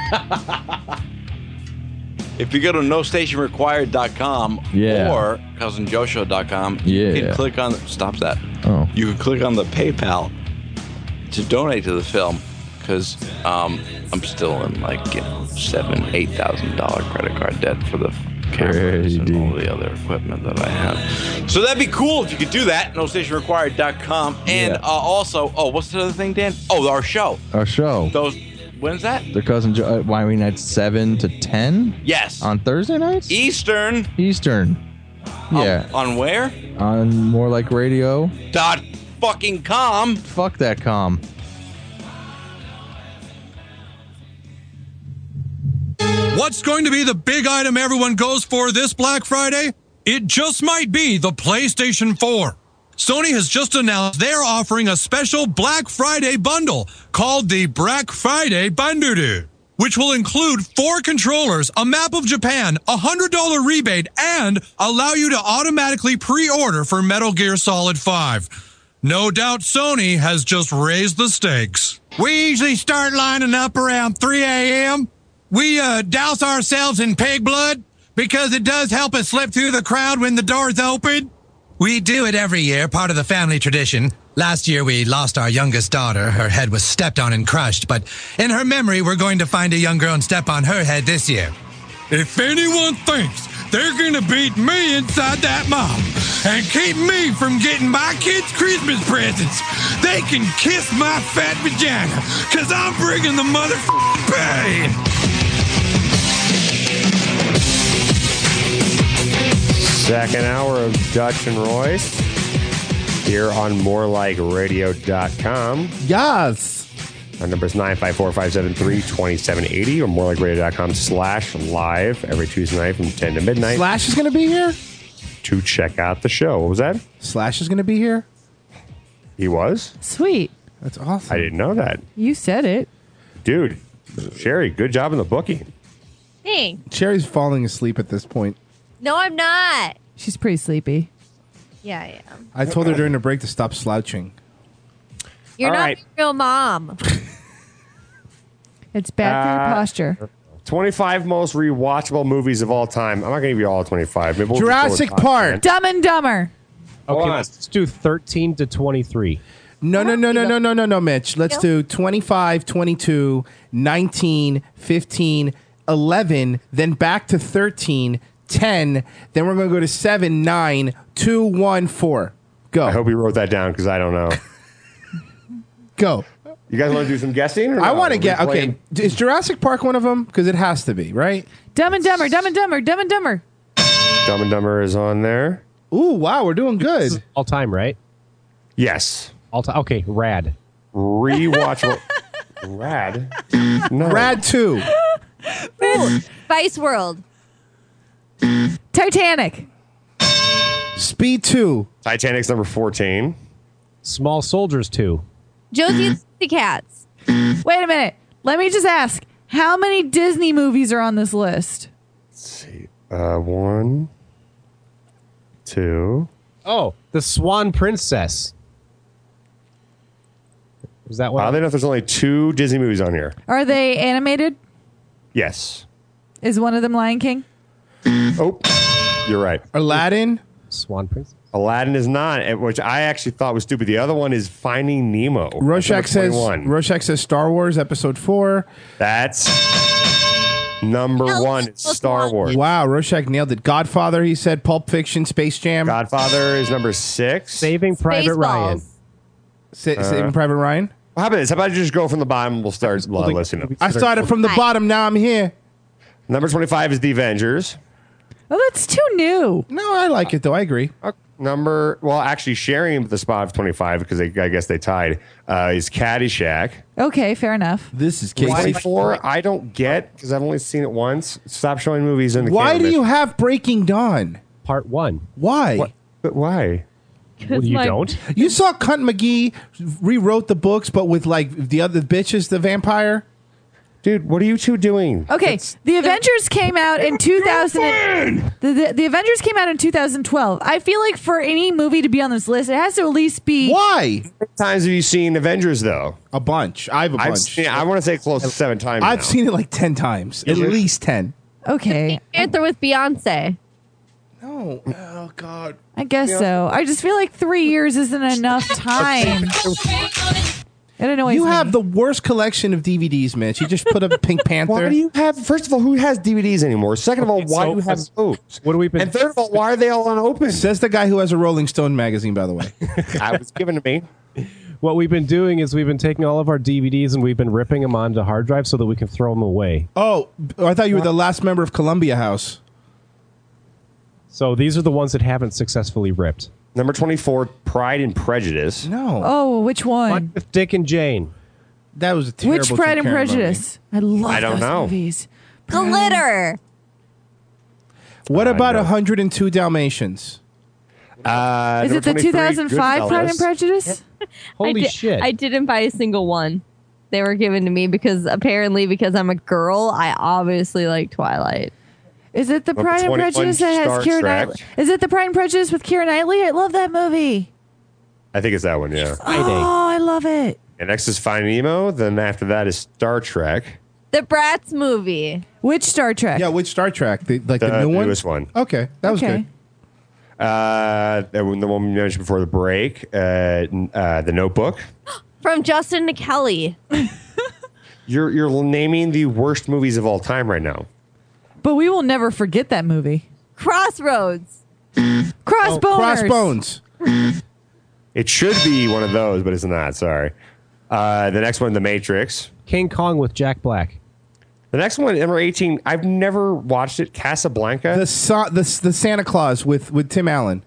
If you go to no station required dot com Yeah. or cousin joe show dot com, Yeah. you can click on stop that. Oh. You can click on the PayPal to donate to the film because um, I'm still in like you know seven, eight thousand dollar credit card debt for the cameras and all the other equipment that I have. So that'd be cool if you could do that. no station required dot com and Yeah. uh, also, oh, what's the other thing, Dan? Oh, our show. Our show. Those. When's that? The Cousin Joe. Uh, Wyoming nights seven to ten? Yes. On Thursday nights? Eastern. Eastern. Yeah. On, on where? On More Like Radio. Dot fucking com. Fuck that com. What's going to be the big item everyone goes for this Black Friday? It just might be the PlayStation four. Sony has just announced they're offering a special Black Friday bundle called the Black Friday Bundle, which will include four controllers, a map of Japan, a one hundred dollars rebate, and allow you to automatically pre-order for Metal Gear Solid five. No doubt Sony has just raised the stakes. We usually start lining up around three a.m. We uh, douse ourselves in pig blood because it does help us slip through the crowd when the doors open. We do it every year, part of the family tradition. Last year, we lost our youngest daughter. Her head was stepped on and crushed, but in her memory, we're going to find a young girl and step on her head this year. If anyone thinks they're going to beat me inside that mall and keep me from getting my kids' Christmas presents, they can kiss my fat vagina, because I'm bringing the motherfucking pain. Second hour of Dutch and Royce here on more like radio dot com. Yes. Our number is nine five four, five seven three, two seven eight zero or more like radio dot com slash live every Tuesday night from ten to midnight. Slash is going to be here? To check out the show. What was that? Slash is going to be here? He was? Sweet. That's awesome. I didn't know that. You said it. Dude, Sherry, good job in the booking. Thanks. Sherry's falling asleep at this point. No, I'm not. She's pretty sleepy. Yeah, I am. I told her during the break to stop slouching. You're All not right. a real mom. It's bad for your Uh, posture. twenty-five most rewatchable movies of all time. I'm not going to give you all twenty-five. Maybe we'll just go with Jurassic top Park. ten. Dumb and Dumber. Okay, on. let's do thirteen to twenty-three. No, no, no, no, no, no, no, no, Mitch. Let's do twenty-five, twenty-two, nineteen, fifteen, eleven, then back to thirteen, ten, then we're going to go to seven, nine, two, one, four. Go. I hope you wrote that down because I don't know. Go. You guys want to do some guessing? Or I no? want to Are we get, okay, playing- is Jurassic Park one of them? Because it has to be, right? Dumb and Dumber. Dumb and Dumber. Dumb and Dumber. Dumb and Dumber is on there. Ooh, wow, we're doing good. All time, right? Yes. All time. Okay, Rad. Rewatchable. Rad. No. Rad two. Vice World. Titanic. Speed two. Titanic's number fourteen. Small Soldiers two. Josie and the Cats. Wait a minute. Let me just ask. How many Disney movies are on this list? Let's see. Uh, one, two. Oh, The Swan Princess. Was that one? I don't know if there's only two Disney movies on here. Are they animated? Yes. Is one of them Lion King? Oh, you're right. Aladdin. Swan Princess. Aladdin is not, eh, which I actually thought was stupid. The other one is Finding Nemo. Rorschach That's number says, twenty-one. Rorschach says Star Wars Episode four. That's number one. It's Star Wars. Wow, Rorschach nailed it. Godfather, he said. Pulp Fiction, Space Jam. Godfather is number six. Saving Private Ryan. Sa- Uh, Saving Private Ryan. How about this? How about you just go from the bottom and we'll start uh, listening. I started from the bottom, now I'm here. Number twenty-five is The Avengers. Oh, that's too new. No, I like it, though. I agree. Uh, number, well, actually sharing the spot of twenty-five because they, I guess they tied, uh, is Caddyshack. Okay, fair enough. This is twenty-four, I don't get because I've only seen it once. Stop showing movies in the Why canon. do you have Breaking Dawn? Part one. Why? What? But why? Well, you don't? You saw Cunt McGee rewrote the books, but with like the other bitches, the vampire. Dude, what are you two doing? Okay, the Avengers came out in two thousand. The, the The Avengers came out in two thousand twelve. I feel like for any movie to be on this list, it has to at least be. Why? How many times have you seen Avengers though? A bunch. I have a I've bunch. seen, I want to say close to seven times. I've now. seen it like ten times, at Really? least ten. Okay, Panther with Beyonce. No. Oh God. I guess so. I just feel like three years isn't enough time. It annoys You me. have the worst collection of D V Ds, Mitch. You just put up Pink Panther. Why do you have? First of all, who has D V Ds anymore? Second of all, why so do you have those? What do we been? And third of all, why are they all unopened? Says the guy who has a Rolling Stone magazine, by the way. I was given to me. What we've been doing is we've been taking all of our D V Ds and we've been ripping them onto hard drives so that we can throw them away. Oh, I thought you were the last member of Columbia House. So these are the ones that haven't successfully ripped. Number twenty-four, Pride and Prejudice. No. Oh, which one? With Dick and Jane. That was a terrible Which Pride and Jim Carrey movie. Prejudice? I love I don't those know. movies. Glitter. What Uh, about no. one hundred two Dalmatians? Uh, Is number it the twenty-three, two thousand five Pride and Goodfellas. Prejudice? Holy I di- shit. I didn't buy a single one. They were given to me because apparently because I'm a girl, I obviously like Twilight. Is it the Number Pride and twenty-one, Prejudice that Star has Keira Trek. Knightley? Is it the Pride and Prejudice with Keira Knightley? I love that movie. I think it's that one, yeah. Oh, I love it. And next is Finding Nemo. Then after that is Star Trek. The Bratz movie. Which Star Trek? Yeah, which Star Trek? The, like the, The new one? newest one. Okay, that was Okay. good. Uh, the one the one we mentioned before the break. Uh, n- uh, the Notebook. From Justin to Kelly. You're you're naming the worst movies of all time right now. But we will never forget that movie. Crossroads. Crossboners. Crossbones. It should be one of those, but it's not. Sorry. Uh, the next one, The Matrix. King Kong with Jack Black. The next one, number eighteen. I've never watched it. Casablanca. The, Sa- the the Santa Claus with, with Tim Allen.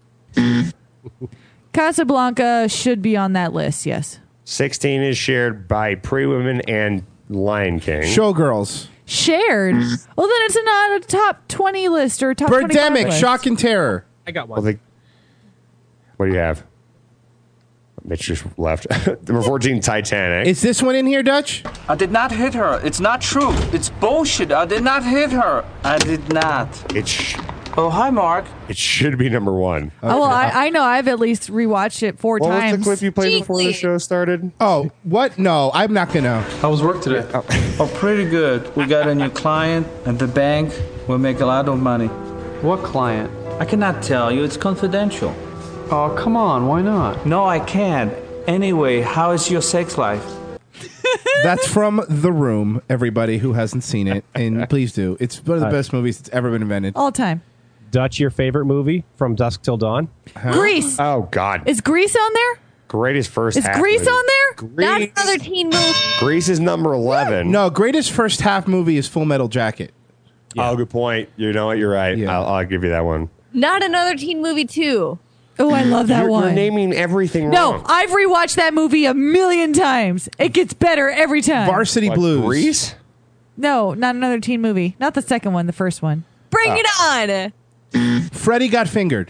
Casablanca should be on that list, yes. sixteen is shared by Pretty Women and Lion King. Showgirls. Shared? Well, then it's not a top twenty list or top twenty-five Birdemic. list. Shock and Terror. I got Well, one. they, what do you have? Mitch just left. Number fourteen, Titanic. Is this one in here, Dutch? I did not hit her. It's not true. It's bullshit. I did not hit her. I did not. It's Oh, hi, Mark. It should be number one. Oh, well, I, I know. I've at least rewatched it four What was times. the clip you played before the show started? Oh, what? No, I'm not gonna. How was work today? Oh, pretty good. We got a new client at the bank. We'll make a lot of money. What client? I cannot tell you. It's confidential. Oh, come on. Why not? No, I can't. Anyway, how is your sex life? That's from The Room, everybody who hasn't seen it. And please do. It's one of the Uh, best movies that's ever been invented. All time. Dutch, your favorite movie from Dusk Till Dawn? Grease. Oh, God. Is Grease on there? Greatest first Is half Grease movie. on there? Not another teen movie. Grease is number eleven. No, greatest first half movie is Full Metal Jacket. Oh, good point. You know what? You're right. I'll, I'll give you that one. Not another teen movie too. Oh, I love that you're, one. You're naming everything No, wrong. I've rewatched that movie a million times. It gets better every time. Varsity What, Blues. Grease? No, not another teen movie. Not the second one, the first one. Bring Oh. it on. Freddy Got Fingered.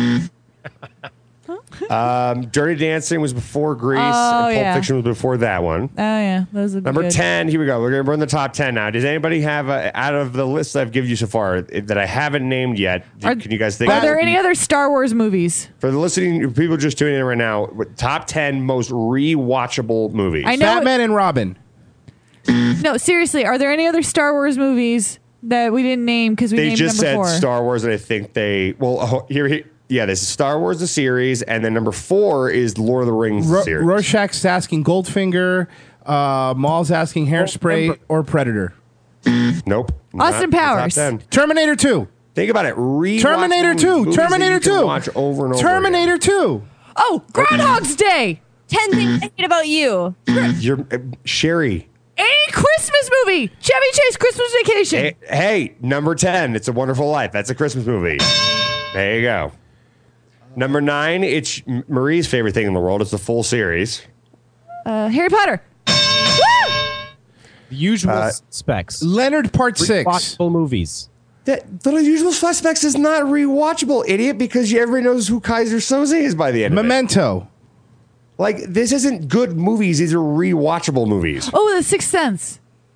Um, Dirty Dancing was before Grease, Oh, and Pulp yeah. Fiction was before that one. Oh, yeah. Those would be Number good. ten, here we go. We're going to run the top ten now. Does anybody have, a, out of the list I've given you so far that I haven't named yet, do- Are- can you guys think Are of there it? any other Star Wars movies? For the listening people just tuning in right now, top ten most rewatchable movies. I know Batman and Robin. No, seriously, are there any other Star Wars movies that we didn't name because we They named just number said four? Star Wars, and I think they, well, oh, here, here, yeah, this is Star Wars, the series, and then number four is Lord of the Rings Ro- series. Rorschach's asking Goldfinger. Uh, Maul's asking Hairspray or Predator. Nope. Austin not the top Powers. ten. Terminator two. Think about it. Rewatch Terminator movies two. that Terminator you can two. Watch over and over. Terminator two. Oh, Groundhog's Day. Ten things I hate about you. Again. You're uh, Sherry. A Christmas movie. Chevy Chase Christmas Vacation. Hey, hey, number ten. It's a Wonderful Life. That's a Christmas movie. There you go. Number nine. It's Marie's favorite thing in the world. It's the full series. Uh, Harry Potter. The Usual Uh, Suspects. Leonard Part Six. Rewatchable movies. That, the Usual Suspects is not rewatchable, idiot, because you, everybody knows who Kaiser Soze is by the end of it. Memento. Like, this isn't good movies. These are rewatchable movies. Oh, The Sixth Sense.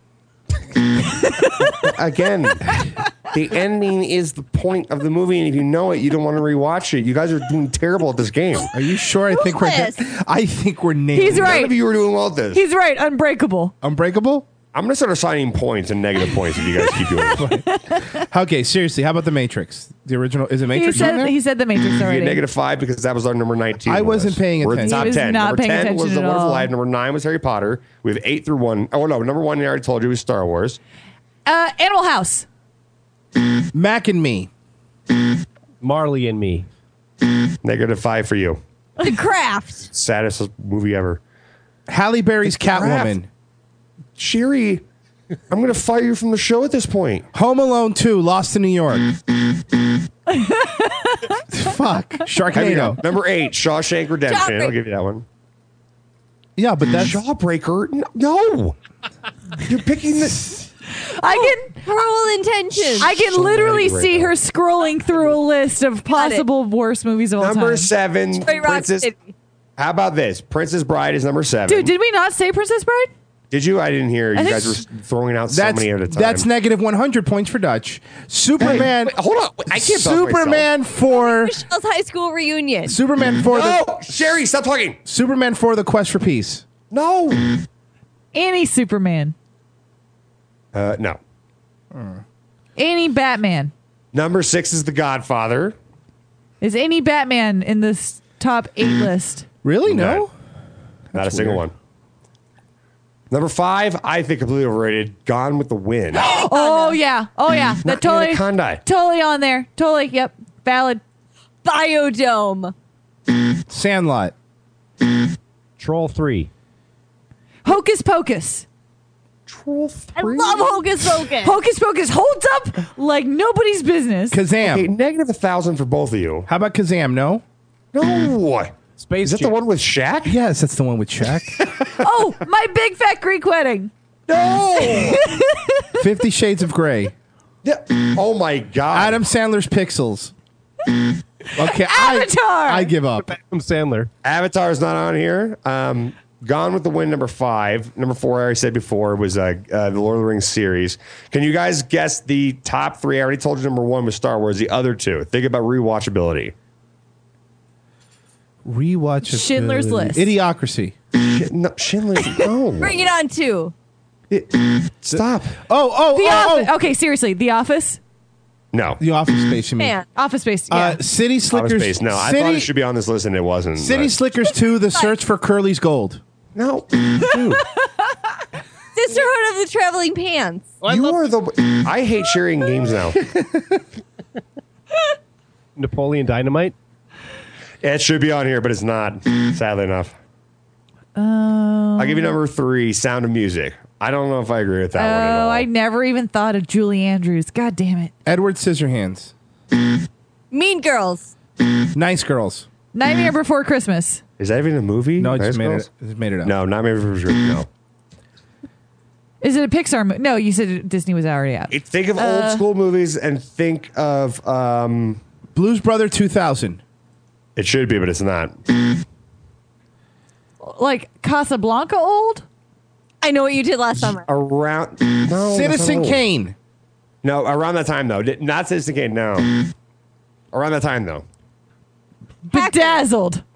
Again, the ending is the point of the movie, and if you know it, you don't want to rewatch it. You guys are doing terrible at this game. Are you sure? I think we're. Ruthless. I think we're nailing. He's it. right. None of you were doing well at this. He's right. Unbreakable. Unbreakable. I'm going to start assigning points and negative points if you guys keep doing this. Okay, seriously, how about the Matrix? The original is it He Matrix? in said, there? he said The Matrix You already. get negative five because that was our number nineteen. I on the wasn't list. paying We're at the attention. top He was ten. not number paying ten was attention The at Wonderful all. Life. Number nine was Harry Potter. We have eight through one. Oh, no. Number one, I already told you, was Star Wars. Uh, Animal House. Mac and Me. Marley and Me. Negative five for you. The Craft. Saddest movie ever. Halle Berry's The Craft. Catwoman. Sherry, I'm going to fire you from the show at this point. Home Alone two. Lost in New York. Fuck. Here we go. Sharknado. Number eight, Shawshank Redemption. Jawbreaker. I'll give you that one. Yeah, but that's Jawbreaker. N- No. You're picking the. I can Cruel Intentions. I can So literally right see now. her scrolling through a list of possible worst movies of all Number time. seven, Straight Rock Princess. City. How about this? Princess Bride is number seven. Dude, did we not say Princess Bride? Did you? I didn't hear. You I think- guys were throwing out so that's many at a time. that's negative one hundred points for Dutch. Superman. Wait, hold on. I can't talk Superman for Michelle's high school reunion. Superman for No, the Sherry, stop talking. Superman for the Quest for Peace. No. Any Superman. Uh, no. Any Batman. Number six is The Godfather. Is any Batman in this top eight list? Really? No. None. Not a That's single weird. one. Number five, I think completely overrated. Gone with the Wind. Oh yeah. Oh yeah. That Not totally Anaconda. totally on there. Totally. Yep. Valid. Biodome. Sandlot. Troll three. Hocus Pocus. Troll I love Hocus Pocus. Hocus Pocus holds up like nobody's business. Kazam. Okay, negative a thousand for both of you. How about Kazam? No. No. Space Is that the Jam. one with Shaq? Yes, that's the one with Shaq. Oh, My Big Fat Greek Wedding. No. Fifty Shades of Grey. Yeah. Oh my God. Adam Sandler's Pixels. Okay, Avatar. I, I give up. Adam Sandler. Avatar's not on here. Um, Gone with the Wind, number five. Number four, I already said before, was uh, uh, the Lord of the Rings series. Can you guys guess the top three? I already told you number one was Star Wars. The other two. Think about rewatchability. Rewatchability. Schindler's List. Idiocracy. Sh- no, Schindler's, no. Bring it on two. It, stop. Oh, oh, The oh, Office. Okay, seriously, The Office. No. The Office Space, you mean? Man, Office Space. Yeah. Uh, City Slickers. Outer Space. No, I City, thought it should be on this list and it wasn't. City but- Slickers two, The Search for Curly's Gold. No. Sisterhood of the Traveling Pants. You are the. I hate sharing games now. Napoleon Dynamite. It should be on here, but it's not. Sadly enough. Um, I'll give you number three, Sound of Music. I don't know if I agree with that one at Oh, all. I never even thought of Julie Andrews. God damn it. Edward Scissorhands. Mean Girls. Nice Girls. Nightmare Before Christmas. Is that even a movie? No, I Nice just made Girls? it. Just made it up. No, not maybe for sure. No. Is it a Pixar movie? No, you said Disney was already out. It- Think of Uh, old school movies and think of. Um, Blues Brother two thousand. it should be, but it's not. Like Casablanca old? I know what you did last summer. Around. No. Citizen that's not old. Kane. No, around that time, though. Di- Not Citizen Kane, no. Around that time, though. Bedazzled.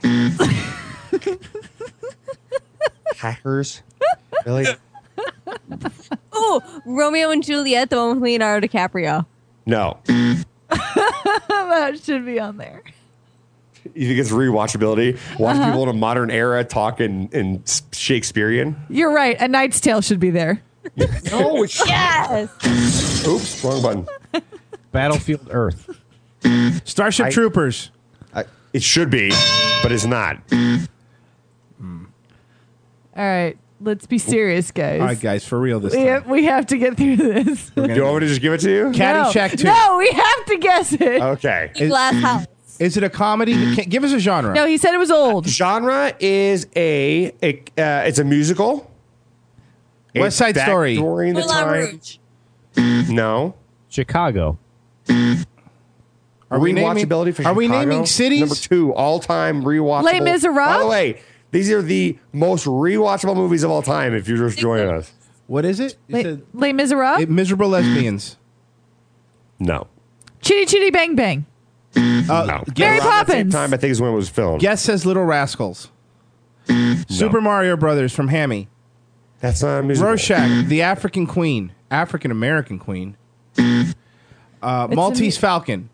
Hackers? Really? Oh, Romeo and Juliet, the one with Leonardo DiCaprio. No. That should be on there. You think it's rewatchability? Watch Uh-huh. people in a modern era talk in, in Shakespearean? You're right. A Knight's Tale should be there. No, it's. Yes. Oops, wrong button. Battlefield Earth. Starship I- Troopers. I, it should be, but it's not. All right. Let's be serious, guys. All right, guys, for real this we, time. have, we have to get through this. Do you want me to just give it to you? Caddyshack two. No, we have to guess it. Okay. Glass House. Is it a comedy? Can't- Give us a genre. No, he said it was old. Genre is a, a uh, it's a musical. West It's Side back Story. During the Moulin time. Rouge. No. Chicago. Are we naming? Rewatchability for Are we Chicago? naming cities? Number two, all time rewatchable. Les Miserables? By the way, these are the most rewatchable movies of all time. If you're just joining us, What is it? You Les, said- Les Miserables? it- Miserable Lesbians. no, Chitty Chitty Bang Bang. Uh, no. Mary Around that same Poppins. time, I think is when it was filmed. Guess says Little Rascals. Super Mario Brothers from Hammy. That's not a musical. Rorschach, the African Queen, African American Queen. Uh, It's Maltese a- Falcon.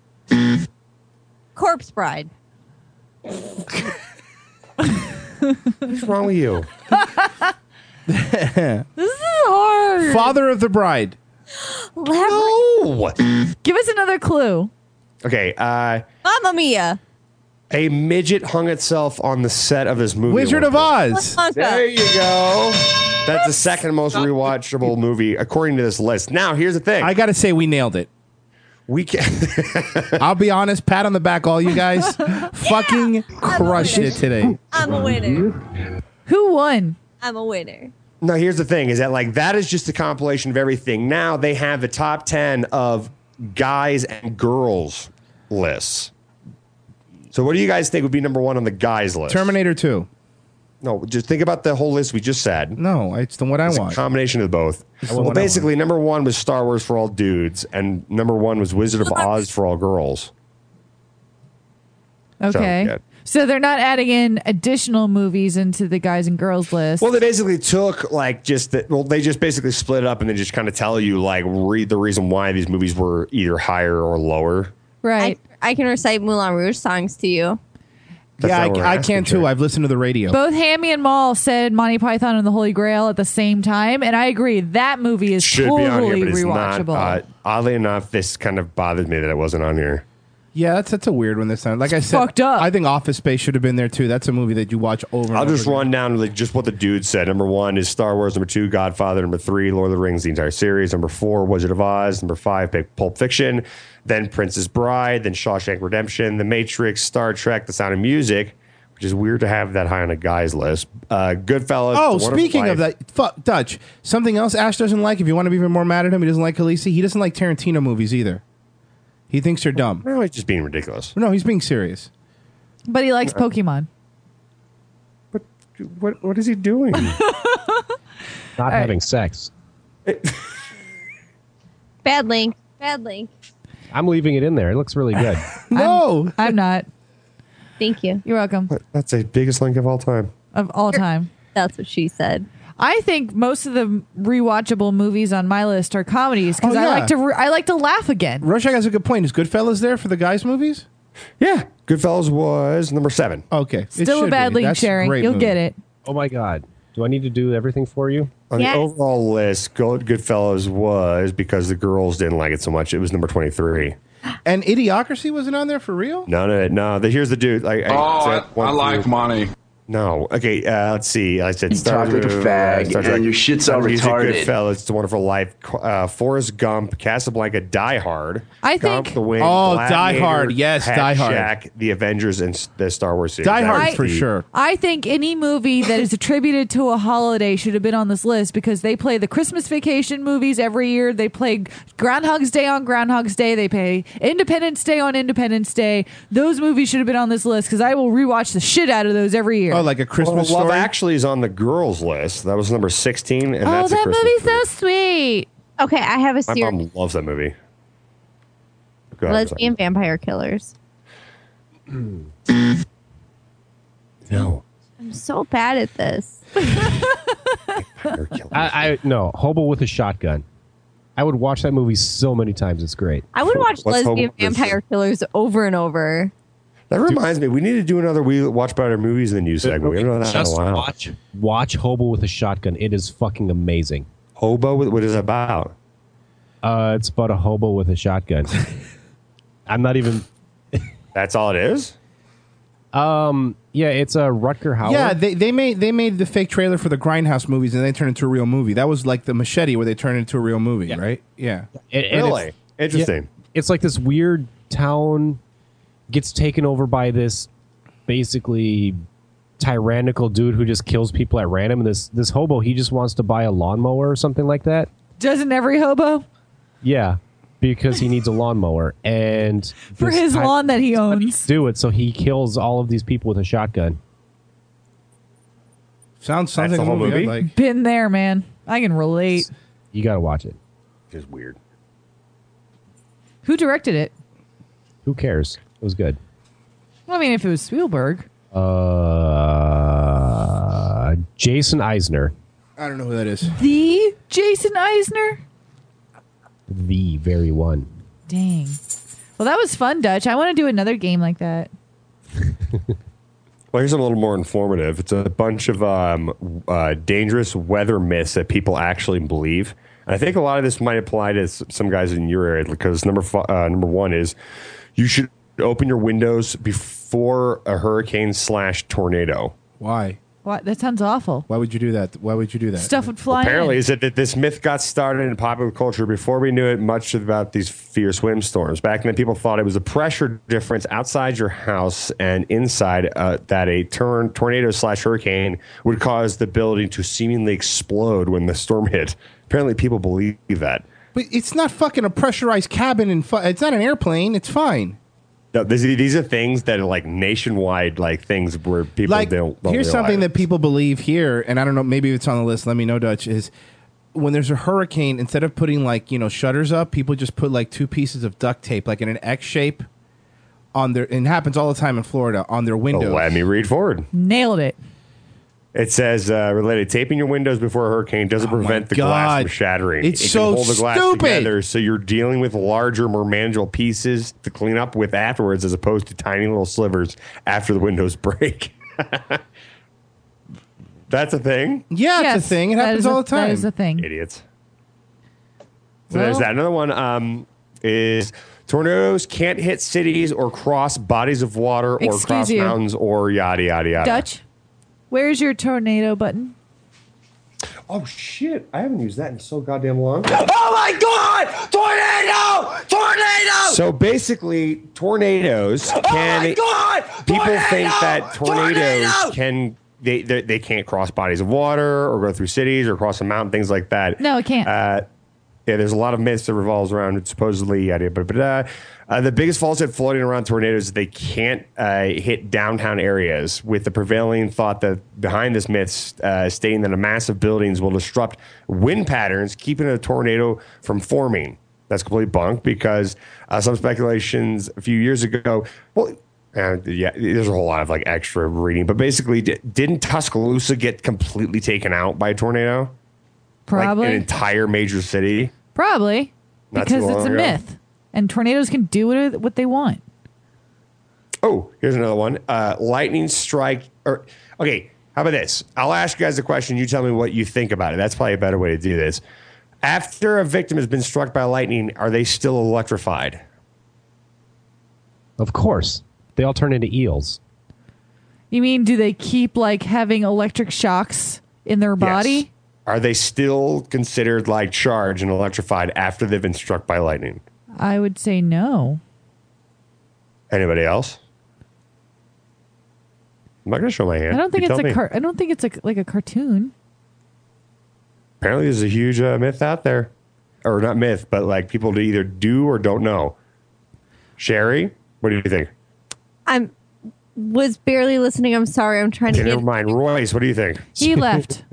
Corpse Bride. What's wrong with you? This is hard. Father of the Bride. No. Give us another clue. Okay. Uh, Mamma Mia. a midget hung itself on the set of this movie. Wizard of Oz. There you go. That's the second most rewatchable movie according to this list. Now, here's the thing. I got to say, we nailed it. We can. I'll be honest. Pat on the back, all you guys. Fucking crushed it today. I'm a winner. Who won? I'm a winner. No, here's the thing: is that like that is just a compilation of everything. Now they have the top ten of guys and girls lists. So, what do you guys think would be number one on the guys list? Terminator two. No, just think about the whole list we just said. No, it's the one I It's want. a combination of both. It's the Well, one I basically, number one was Star Wars for all dudes, and number one was Wizard of Oz for all girls. Okay. good. So they're not adding in additional movies into the guys and girls list. Well, they basically took like just the, well, they just basically split it up and then just kind of tell you like read the reason why these movies were either higher or lower. right. I, I can recite Moulin Rouge songs to you. That's yeah, not what we're I, I asking can too. for. I've listened to the radio. Both Hammy and Maul said Monty Python and the Holy Grail at the same time, and I agree that movie is Should totally be on here, but it's not. rewatchable. Uh, oddly enough, this kind of bothered me that it wasn't on here. Yeah, that's that's a weird one this time. Like I said, fucked up. I think Office Space should have been there too. That's a movie that you watch over. and I'll over just again. run down like just what the dude said. Number one is Star Wars. Number two, Godfather. Number three, Lord of the Rings, the entire series. Number four, Wizard of Oz. Number five, Pulp Fiction. Then Princess Bride. Then Shawshank Redemption. The Matrix. Star Trek. The Sound of Music. Which is weird to have that high on a guy's list. Uh, Goodfellas. Oh, The Wonderful speaking of Life. that, fuck Dutch. Something else Ash doesn't like. If you want to be even more mad at him, he doesn't like Khaleesi. He doesn't like Tarantino movies either. He thinks they're dumb. No, he's just being ridiculous. No, he's being serious. But he likes Pokemon. what what is he doing? Not having sex. Bad link. Bad link. I'm leaving it in there. It looks really good. No, I'm, I'm not. Thank you. You're welcome. That's the biggest link of all time. Of all time. That's what she said. I think most of the rewatchable movies on my list are comedies because Oh, I yeah. like to re- I like to laugh again. Rorschach has a good point. Is Goodfellas there for the guys' movies? Yeah, Goodfellas was number seven. Okay, It Still a should bad be. link That's a sharing. great You'll movie. get it. Oh my God. Do I need to do everything for you? On Yes. the overall list, Good Goodfellas was because the girls didn't like it so much. It was number twenty-three. And Idiocracy wasn't on there for real? No, no, no. The, here's the dude. Like, Oh, I, said one I like through- money. No. Okay, uh, let's see. I said You Star talk like a Wars, fag, Star and Trek, your shit's all Music, retarded. Goodfellas, It's a Wonderful Life, uh, Forrest Gump, Casablanca, Die Hard. I Gump, think- The Wing, Oh, Gladiator, Die Hard. Yes, Die Hard. Caddyshack, The Avengers, and s- the Star Wars series. Die Hard That's for the- sure. I think any movie that is attributed to a holiday should have been on this list because they play the Christmas Vacation movies every year. They play Groundhog's Day on Groundhog's Day. They play Independence Day on Independence Day. Those movies should have been on this list because I will rewatch the shit out of those every year. Oh, like a Well, Christmas Love Story? Actually is on the girls' list. That was number sixteen, and oh, that's a that Christmas movie's movie. so sweet. Okay, I have a My series. mom loves that movie. Go ahead, Lesbian vampire killers. No. I'm so bad at this. I, I no Hobo with a Shotgun. I would watch that movie so many times. It's great. I would watch What's lesbian Hobo- vampire killers over and over. That reminds me, we need to do another We Watch Better Movies Than You segment. We haven't done that in a Just while. watch, watch Hobo with a Shotgun. It is fucking amazing. Hobo? What is it about? Uh, it's about a hobo with a shotgun. I'm not even. That's all it is? Um. Yeah, it's a Rutger Hauer. Yeah, they, they made they made the fake trailer for the Grindhouse movies and they turned it into a real movie. That was like the Machete where they turned it into a real movie, right? Yeah. And- and Really? it's- Interesting. yeah, it's like this weird town gets taken over by this basically tyrannical dude who just kills people at random. And this this hobo, he just wants to buy a lawnmower or something like that. Doesn't every hobo? Yeah, because he needs a lawnmower and For this his ty- lawn that he owns. do it. So he kills all of these people with a shotgun. Sounds something the whole movie I'd movie? like. Been there, man. I can relate. You got to watch it. It's weird. Who directed it? Who cares? It was good. Well, I mean, if it was Spielberg. Uh, Jason Eisner, I don't know who that is. The Jason Eisner? the very one. Dang. Well, that was fun, Dutch. I want to do another game like that. Well, here's a little more informative. It's a bunch of um, uh, dangerous weather myths that people actually believe. And I think a lot of this might apply to s- some guys in your area because number f- uh, number one is you should open your windows before a hurricane slash tornado. Why? What? That sounds awful. Why would you do that? Why would you do that? Stuff would fly Apparently, in. is that, that this myth got started in popular culture before we knew it much about these fierce windstorms. Back then, people thought it was a pressure difference outside your house and inside uh, that a turn, tornado slash hurricane would cause the building to seemingly explode when the storm hit. Apparently, people believe that. But it's not fucking a pressurized cabin and fu- it's not an airplane. It's fine. No, these, these are things that are like nationwide, like things where people Like, don't, don't here's realize. something that people believe here, and I don't know, maybe it's on the list. Let me know, Dutch. Is when there's a hurricane, instead of putting like you know shutters up, people just put like two pieces of duct tape, like in an X shape, on their. And it happens all the time in Florida on their windows. Let me read forward. Nailed it. It says, uh, related, taping your windows before a hurricane doesn't prevent the glass Oh God. from shattering. It's it so can hold the glass stupid. together, so you're dealing with larger, more manageable pieces to clean up with afterwards as opposed to tiny little slivers after the windows break. That's a thing? Yeah, Yes, it's a thing. It that happens is a- all the time. That is a thing. Idiots. So there's Well- that. Another one um, is tornadoes can't hit cities or cross bodies of water or Excuse cross you. mountains or yada, yada, yada. Dutch, where's your tornado button? Oh, shit. I haven't used that in so goddamn long. Oh my God! Tornado! Tornado! So basically, tornadoes Oh can. my God! People Tornado! think that tornadoes Tornado! can. They, they they can't cross bodies of water or go through cities or cross a mountain, things like that. No, it can't. Uh, Yeah, there's a lot of myths that revolves around it, supposedly, yada, but, but uh, uh, the biggest falsehood floating around tornadoes is they can't uh, hit downtown areas, with the prevailing thought that behind this myth uh, stating that a massive buildings will disrupt wind patterns, keeping a tornado from forming. That's complete bunk, because uh, some speculations a few years ago, well, uh, yeah, there's a whole lot of like extra reading, but basically, d- didn't Tuscaloosa get completely taken out by a tornado? Probably. Like an entire major city? Probably. Not Because too it's a long ago. myth. And tornadoes can do what, what they want. Oh, here's another one. Uh, lightning strike. Or okay, how about this? I'll ask you guys a question. You tell me what you think about it. That's probably a better way to do this. After a victim has been struck by lightning, are they still electrified? Of course. They all turn into eels. You mean, do they keep like having electric shocks in their body? Yes. Are they still considered like charged and electrified after they've been struck by lightning? I would say no. Anybody else? I'm not going to show my hand. I don't think You it's tell a me. car- I don't think it's a, like a cartoon. Apparently, there's a huge uh, myth out there, or not myth, but like people to either do or don't know. Sherry, what do you think? I'm was barely listening. I'm sorry. I'm trying Okay, to never get. mind. Royce, what do you think? He left.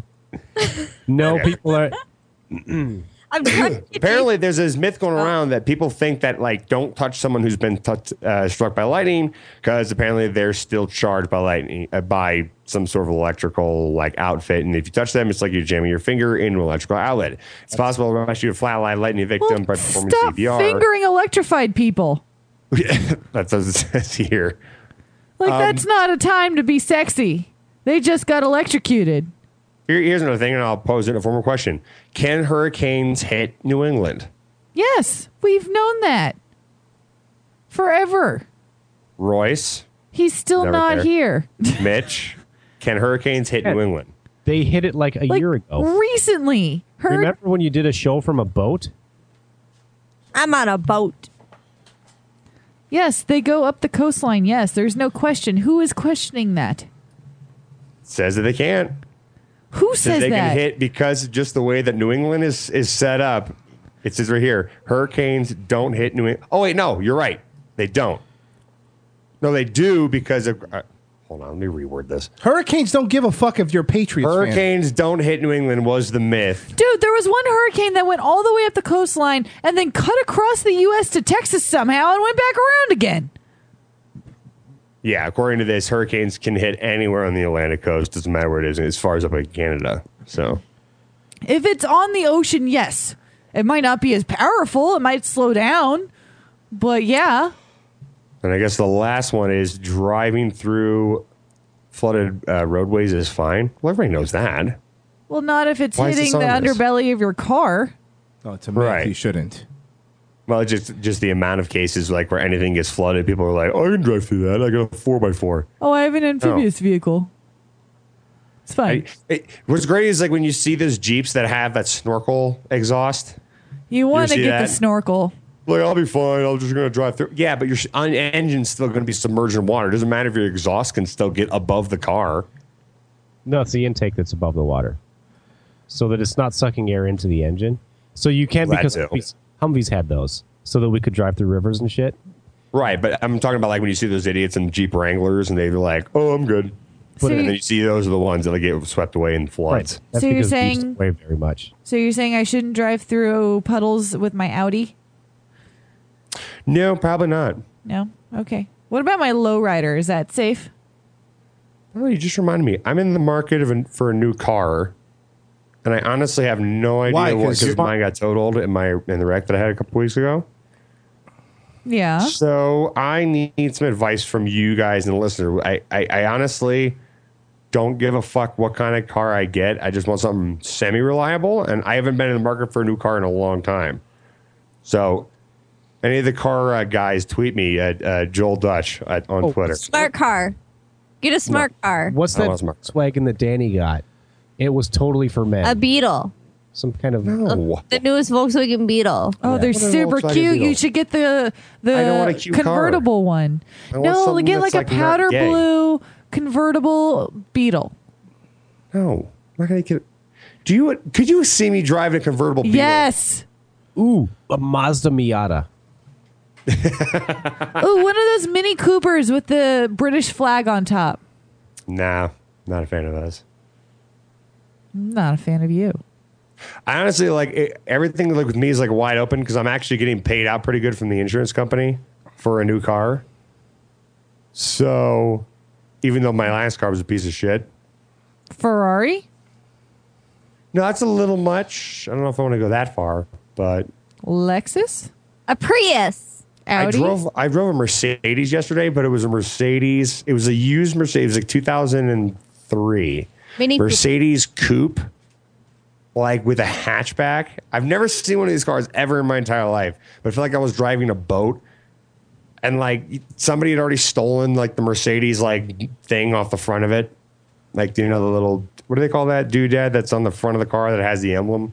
No, Okay. people are. I'm trying. Apparently, there's this myth going around that people think that like don't touch someone who's been touch, uh, struck by lightning, because apparently they're still charged by lightning uh, by some sort of electrical like outfit, and if you touch them, it's like you're jamming your finger into an electrical outlet. It's possible to rush you a flatline lightning victim by performing Stop C P R. fingering electrified people. That's what it says here. Like, Um, that's not a time to be sexy. They just got electrocuted. Here, here's another thing, and I'll pose it in a formal question: can hurricanes hit New England? Yes, we've known that forever. Royce, He's still Never not there. here. Mitch, can hurricanes hit New England? They hit it like a Like, year ago. recently. Hur- Remember when you did a show from a boat? I'm on a boat. Yes, they go up the coastline. Yes, there's no question. Who is questioning that? Says that they can't. Who Says says they that? can hit because just the way that New England is is set up. It says right here, hurricanes don't hit New England. Oh wait, no, you're right. They don't. No, they do because of. Uh, hold on, let me reword this. Hurricanes don't give a fuck if you're a Patriots fan. Hurricanes don't hit New England was the myth. Dude, there was one hurricane that went all the way up the coastline and then cut across the U S to Texas somehow and went back around again. Yeah, according to this, hurricanes can hit anywhere on the Atlantic coast. Doesn't matter where it is, as far as up in Canada. So If it's on the ocean, yes. It might not be as powerful. It might slow down. But yeah. And I guess the last one is driving through flooded uh, roadways is fine. Well, everybody knows that. Well, not if it's Why is hitting this the on this? underbelly of your car. Oh, it's a myth. Right. You shouldn't. Well, it's just just the amount of cases like where anything gets flooded, people are like, "Oh, I can drive through that. I got a four by four." Oh, I have an amphibious vehicle. It's fine. I, it, what's great is like when you see those Jeeps that have that snorkel exhaust. You want to see get that? the snorkel. Like, I'll be fine. I'm just going to drive through. Yeah, but your sh- on- engine's still going to be submerged in water. It doesn't matter if your exhaust can still get above the car. No, it's the intake that's above the water, so that it's not sucking air into the engine. So you can That because too. Humvees, Humvees had those, so that we could drive through rivers and shit. Right, but I'm talking about like when you see those idiots in Jeep Wranglers and they're like, "Oh, I'm good," So and you- then you see those are the ones that get swept away in floods. That's So you're because Jeeps saying- don't weigh very much. So you're saying I shouldn't drive through puddles with my Audi? No, probably not. No? Okay. What about my lowrider? Is that safe? Oh, you just reminded me. I'm in the market of a, for a new car, and I honestly have no idea Why? what 'Cause because you're- mine got totaled in my in the wreck that I had a couple weeks ago. Yeah. So I need some advice from you guys and the listener. I, I, I honestly don't give a fuck what kind of car I get. I just want something semi-reliable, and I haven't been in the market for a new car in a long time. So any of the car uh, guys, tweet me at uh, Joel Dutch at, on Oh, Twitter. Smart car. Get a smart car. What's I that want smart. Volkswagen that Danny got? It was totally for men. A Beetle. Some kind of no. The newest Volkswagen Beetle. Oh, they're What a super Volkswagen cute. Beetle. You should get the the I don't want a cute car. convertible one. I want No, something get that's, like a like, not powder gay. blue convertible Beetle. No, I'm not gonna get. Do you? Could you see me driving a convertible Beetle? Yes. Ooh, a Mazda Miata. Ooh, one of those Mini Coopers with the British flag on top. Nah, not a fan of those. I'm not a fan of you. I honestly like it, everything like with me is like wide open because I'm actually getting paid out pretty good from the insurance company for a new car. So even though my last car was a piece of shit. Ferrari? No, that's a little much. I don't know if I want to go that far, but Lexus? A Prius. I Audi? drove I drove a Mercedes yesterday, but it was a Mercedes. It was a used Mercedes, like two thousand three. Mini Mercedes Coupe, like with a hatchback. I've never seen one of these cars ever in my entire life, but I feel like I was driving a boat and like somebody had already stolen like the Mercedes like thing off the front of it. Like, do you know the little, what do they call that doodad that's on the front of the car that has the emblem?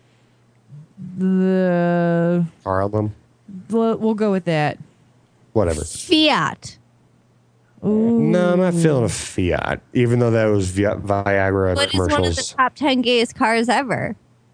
The Car emblem? We'll we'll go with that. Whatever. Fiat. No, I'm not feeling a Fiat, even though that was Vi- Viagra What is commercials. one of the top ten gayest cars ever?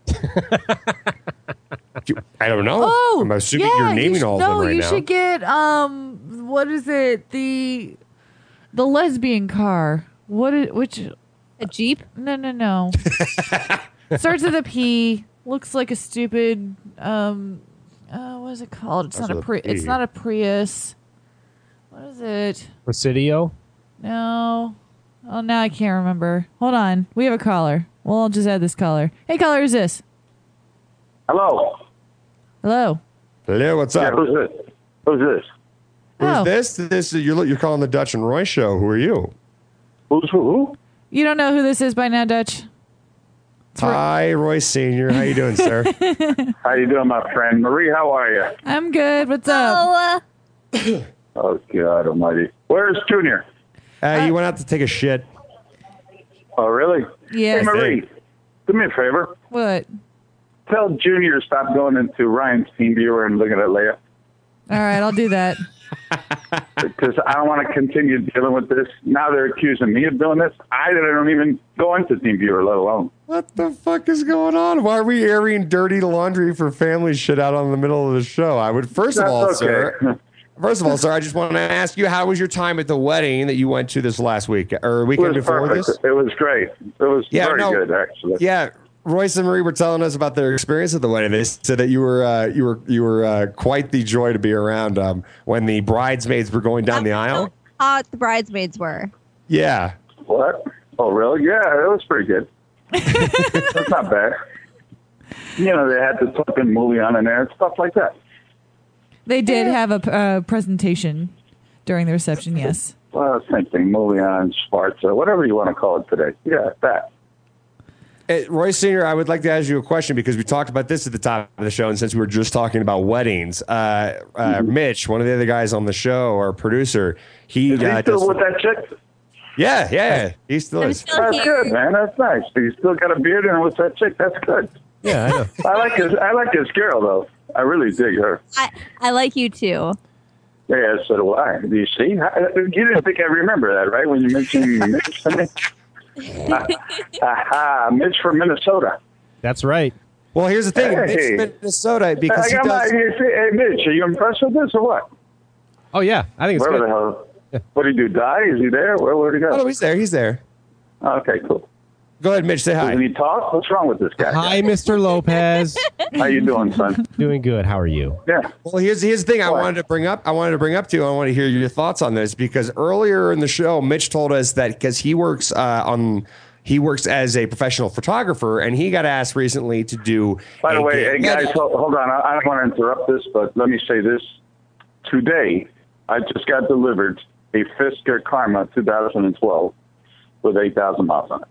I don't know. Oh, I'm assuming yeah, you're you naming should- all of no, them right you now. should get um, what is it? The the lesbian car. What is which? A Jeep? No, no, no. Starts with a P. Looks like a stupid um, uh, what is it called? It's Starts not a with a Pri- It's P. not a Prius. What is it? Presidio. No. Oh, now I can't remember. Hold on. We have a caller. Well, I'll just add this caller. Hey, caller, who's this? Hello. Hello. Hello, what's up? Yeah, who's this? Who's this? Who's Oh. this? This is you're, you're calling the Dutch and Roy show. Who are you? Who's who? You don't know who this is by now, Dutch? Hi, Roy Senior. How you doing, sir? How you doing, my friend? Marie, how are you? I'm good. What's up? Oh, Oh, God almighty. Where's Junior? Uh, he went out to take a shit. Oh, really? Yes. Hey, Marie, do me a favor. What? Tell Junior to stop going into Ryan's team viewer and looking at Leia. All right, I'll do that. Because I don't want to continue dealing with this. Now they're accusing me of doing this. I don't even go into team viewer, let alone. What the fuck is going on? Why are we airing dirty laundry for family shit out on the middle of the show? I would first of That's all, okay. sir. First of all, sir, I just want to ask you, how was your time at the wedding that you went to this last week or weekend It was before perfect. this? It was great. It was Yeah, very no. good, actually. Yeah, Royce and Marie were telling us about their experience at the wedding. They said that you were uh, you were you were uh, quite the joy to be around um, when the bridesmaids were going down the aisle. hot the bridesmaids were. Yeah. What? Oh, really? Yeah, it was pretty good. That's not bad. You know, they had the fucking movie on in there and stuff like that. They did have a uh, presentation during the reception, yes. Well, same thing, movie on, Sparta, whatever you want to call it today. Yeah, that. Hey, Roy Senior, I would like to ask you a question because we talked about this at the top of the show, and since we were just talking about weddings, uh, uh, Mm-hmm. Mitch, one of the other guys on the show, our producer, he, Is he uh, still does- with that chick? Yeah, yeah, he still is. That's good, man. That's nice. He's still got a beard and with that chick. That's good. Yeah, I know. I like his. I like his girl though. I really dig her. I, I like you too. Yeah, so do I. Do you see? I, you didn't think I remember that, right? When you mentioned Mitch to me. Aha, Mitch from Minnesota. That's right. Well, here's the thing, Hey. Mitch, Minnesota, because I he got my, does. you see, hey, Mitch, are you impressed with this or what? Oh yeah, I think it's Where good. the hell? What did he do? Die? Is he there? Where where'd he go? Oh, he's there. He's there. Okay, cool. Go ahead, Mitch. Say hi. Doesn't he talk? What's wrong with this guy? Hi, Mister Lopez. How you doing, son? Doing good. How are you? Yeah. Well, here's here's the thing I wanted to bring up. I wanted to bring up to you. I want to hear your thoughts on this because earlier in the show, Mitch told us that because he works uh, on he works as a professional photographer, and he got asked recently to do. By the a way, hey gay guys, wedding. hold, hold on. I, I don't want to interrupt this, but let me say this. Today, I just got delivered a Fisker Karma two thousand twelve with eight thousand miles on it.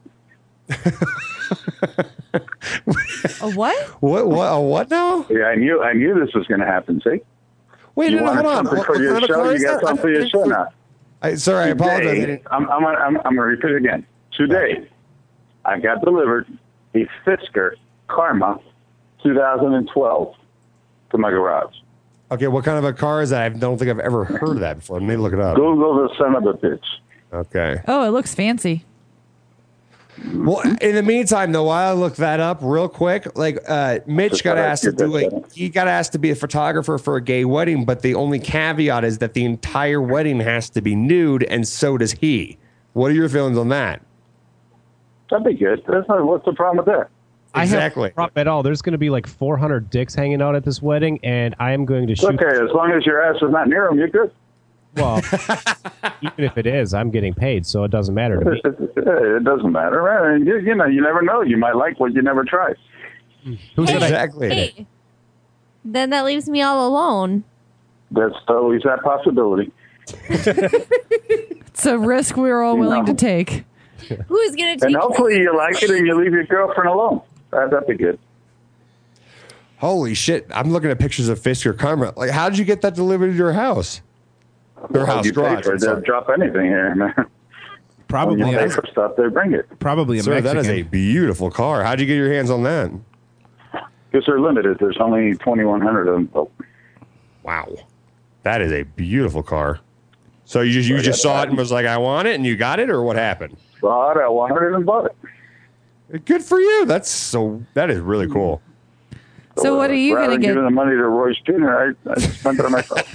A what? What? What? A what now? Yeah, I knew. I knew this was going to happen. See? Wait, you no, no, wanted hold on. something What- for what your kind of show. car You is got that? something for your show now. I, sorry, I apologize. I Today, didn't- I'm, I'm, I'm, I'm going to repeat it again. Today, I got delivered a Fisker Karma two thousand twelve to my garage. Okay, what kind of a car is that? I don't think I've ever heard of that before. Let me look it up. Google the son of a bitch. Okay. Oh, it looks fancy. Well, in the meantime, though, while I look that up real quick, like uh, Mitch got asked to do it. He got asked to be a photographer for a gay wedding, but the only caveat is that the entire wedding has to be nude, and so does he. What are your feelings on that? That'd be good. That's not, what's the problem with that? Exactly. I have no problem at all. There's going to be like four hundred dicks hanging out at this wedding, and I am going to shoot. Okay, as long as your ass is not near them, you're good. Well, even if it is, I'm getting paid, so it doesn't matter to me. It doesn't matter, right? You, you know, you never know. You might like what you never tried. Who Hey, exactly? hey. Then that leaves me all alone. That's always that possibility. It's a risk we're all You willing know. to take. Who's going to And take hopefully you like it and you leave your girlfriend alone. That, that'd be good. Holy shit! I'm looking at pictures of Fisker Karma. Like, how did you get that delivered to your house? Their house You pay garage. for it. I'm They'll sorry. drop anything here, man. Probably When you pay a- for stuff, they bring it. Probably a Sir, Mexican. that is a beautiful car. How'd you get your hands on that? Because they're limited. There's only twenty-one hundred of them. Oh, Wow, that is a beautiful car. So you just you I just got saw that. it and was like, I want it, and you got it, or what happened? Saw it, I wanted it and bought it. Good for you. That's so. That is really cool. So what are you Rather going to than get? giving the money to Royce Junior, I, I spent it on myself.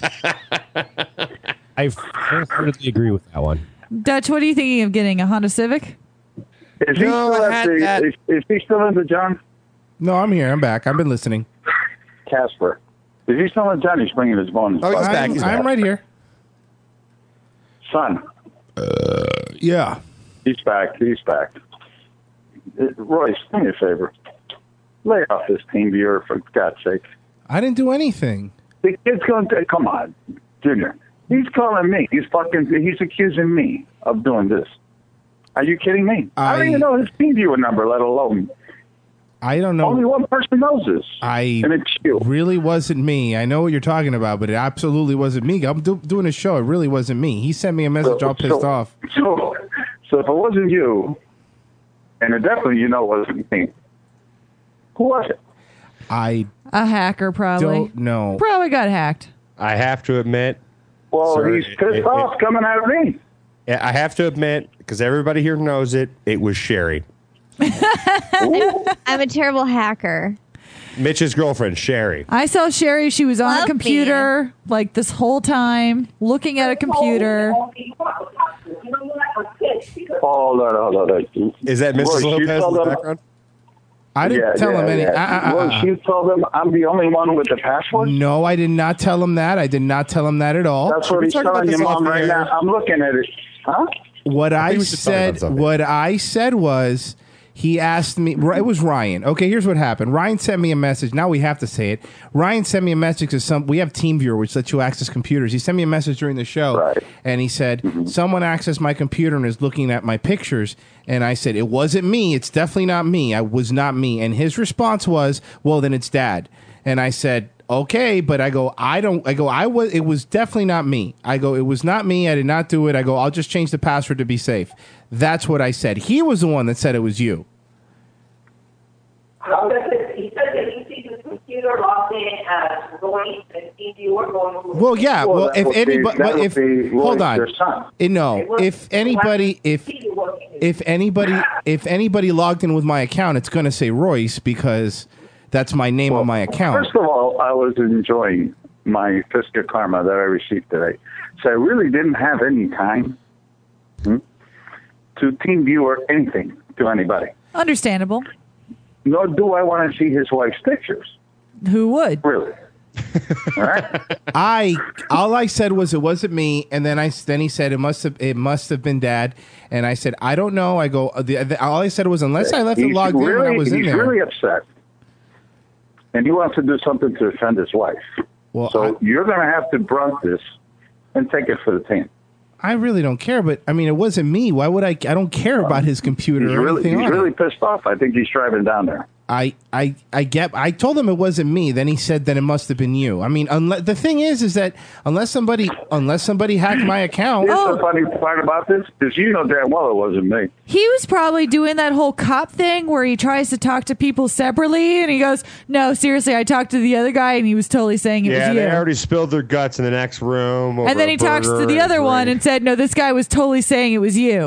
I wholeheartedly agree with that one. Dutch, what are you thinking of getting? A Honda Civic? Is he No, still I at had the, that. is, is he still into John No, I'm here. I'm back. I've been listening. Casper? Is he still in John? He's bringing his bonus. Oh, he's But- back. I'm, He's I'm back. right here. Son, Yeah. he's back. He's back. Uh, Royce, do me a favor. Lay off this team viewer, for God's sake. I didn't do anything. The kid's going to, come on, Junior. He's calling me. He's fucking, he's accusing me of doing this. Are you kidding me? I, I- don't even know his team viewer number, let alone. I don't know. Only one person knows this. I and it's you. really wasn't me. I know what you're talking about, but it absolutely wasn't me. I'm do- doing a show. It really wasn't me. He sent me a message all pissed so, off. So, so if it wasn't you, and it definitely you know it wasn't me, who was it? I A hacker, probably. don't know. Probably got hacked. I have to admit. Well, sir, he's it- pissed it- off coming at me. Yeah, I have to admit, because everybody here knows it, it was Sherry. I'm a terrible hacker. Mitch's girlfriend, Sherry. I saw Sherry. She was on Love a computer like this whole time, looking at a computer. Oh, no, no, no, no. Is that Missus Royce, you Lopez told in the them- background? I didn't Yeah, tell yeah, him any. yeah. Uh, uh, uh, Royce, you told him I'm the only one with the password? No, I did not tell him that. I did not tell him that at all. That's what he's telling your mom right now. I'm looking at it. Huh? What I I, think we should talk about said, something. what I said was, he asked me. It was Ryan. Okay, here's what happened. Ryan sent me a message. Now we have to say it. Ryan sent me a message to some. We have TeamViewer, which lets you access computers. He sent me a message during the show, Right. and he said someone accessed my computer and is looking at my pictures. And I said it wasn't me. It's definitely not me. I was not me. And his response was, "Well, then it's Dad." And I said, okay, but I go, I don't, I go, I was, it was definitely not me. I go, it was not me. I did not do it. I go, I'll just change the password to be safe. That's what I said. He was the one that said it was you. How does it, he said that he sees his computer logged in as Royce and you were going. Well, yeah. Well, Well, that if would be- anybody, that but would if be hold Royce, on, your son. Eh, no, if anybody, if if anybody, if anybody logged in with my account, it's going to say Royce because that's my name on my account. First of all, I was enjoying my Fisker Karma that I received today. So I really didn't have any time hmm, to team view or anything to anybody. Understandable. Nor do I want to see his wife's pictures. Who would? Really? All right. I all I said was it wasn't me, and then I then he said it must have it must have been Dad, and I said I don't know. I go the, the, all I said was unless I left it He's logged in when I really- was in he's there. really upset. And he wants to do something to offend his wife. Well, so you're going to have to brunt this and take it for the team. I really don't care, but I mean it wasn't me. Why would I? I don't care about his computer He's or really, anything he's on it. really pissed off. I think he's driving down there. I, I, I get. I told him it wasn't me. Then he said that it must have been you. I mean, unless the thing is, is that unless somebody, unless somebody hacked my account. Here's the funny part about this is you know damn well it wasn't me. He was probably doing that whole cop thing where he tries to talk to people separately, and he goes, "No, seriously, I talked to the other guy, and he was totally saying it Yeah, was you." they already spilled their guts in the next room. over And then a he talks to burger the and other a one drink. and said, "No, this guy was totally saying it was you."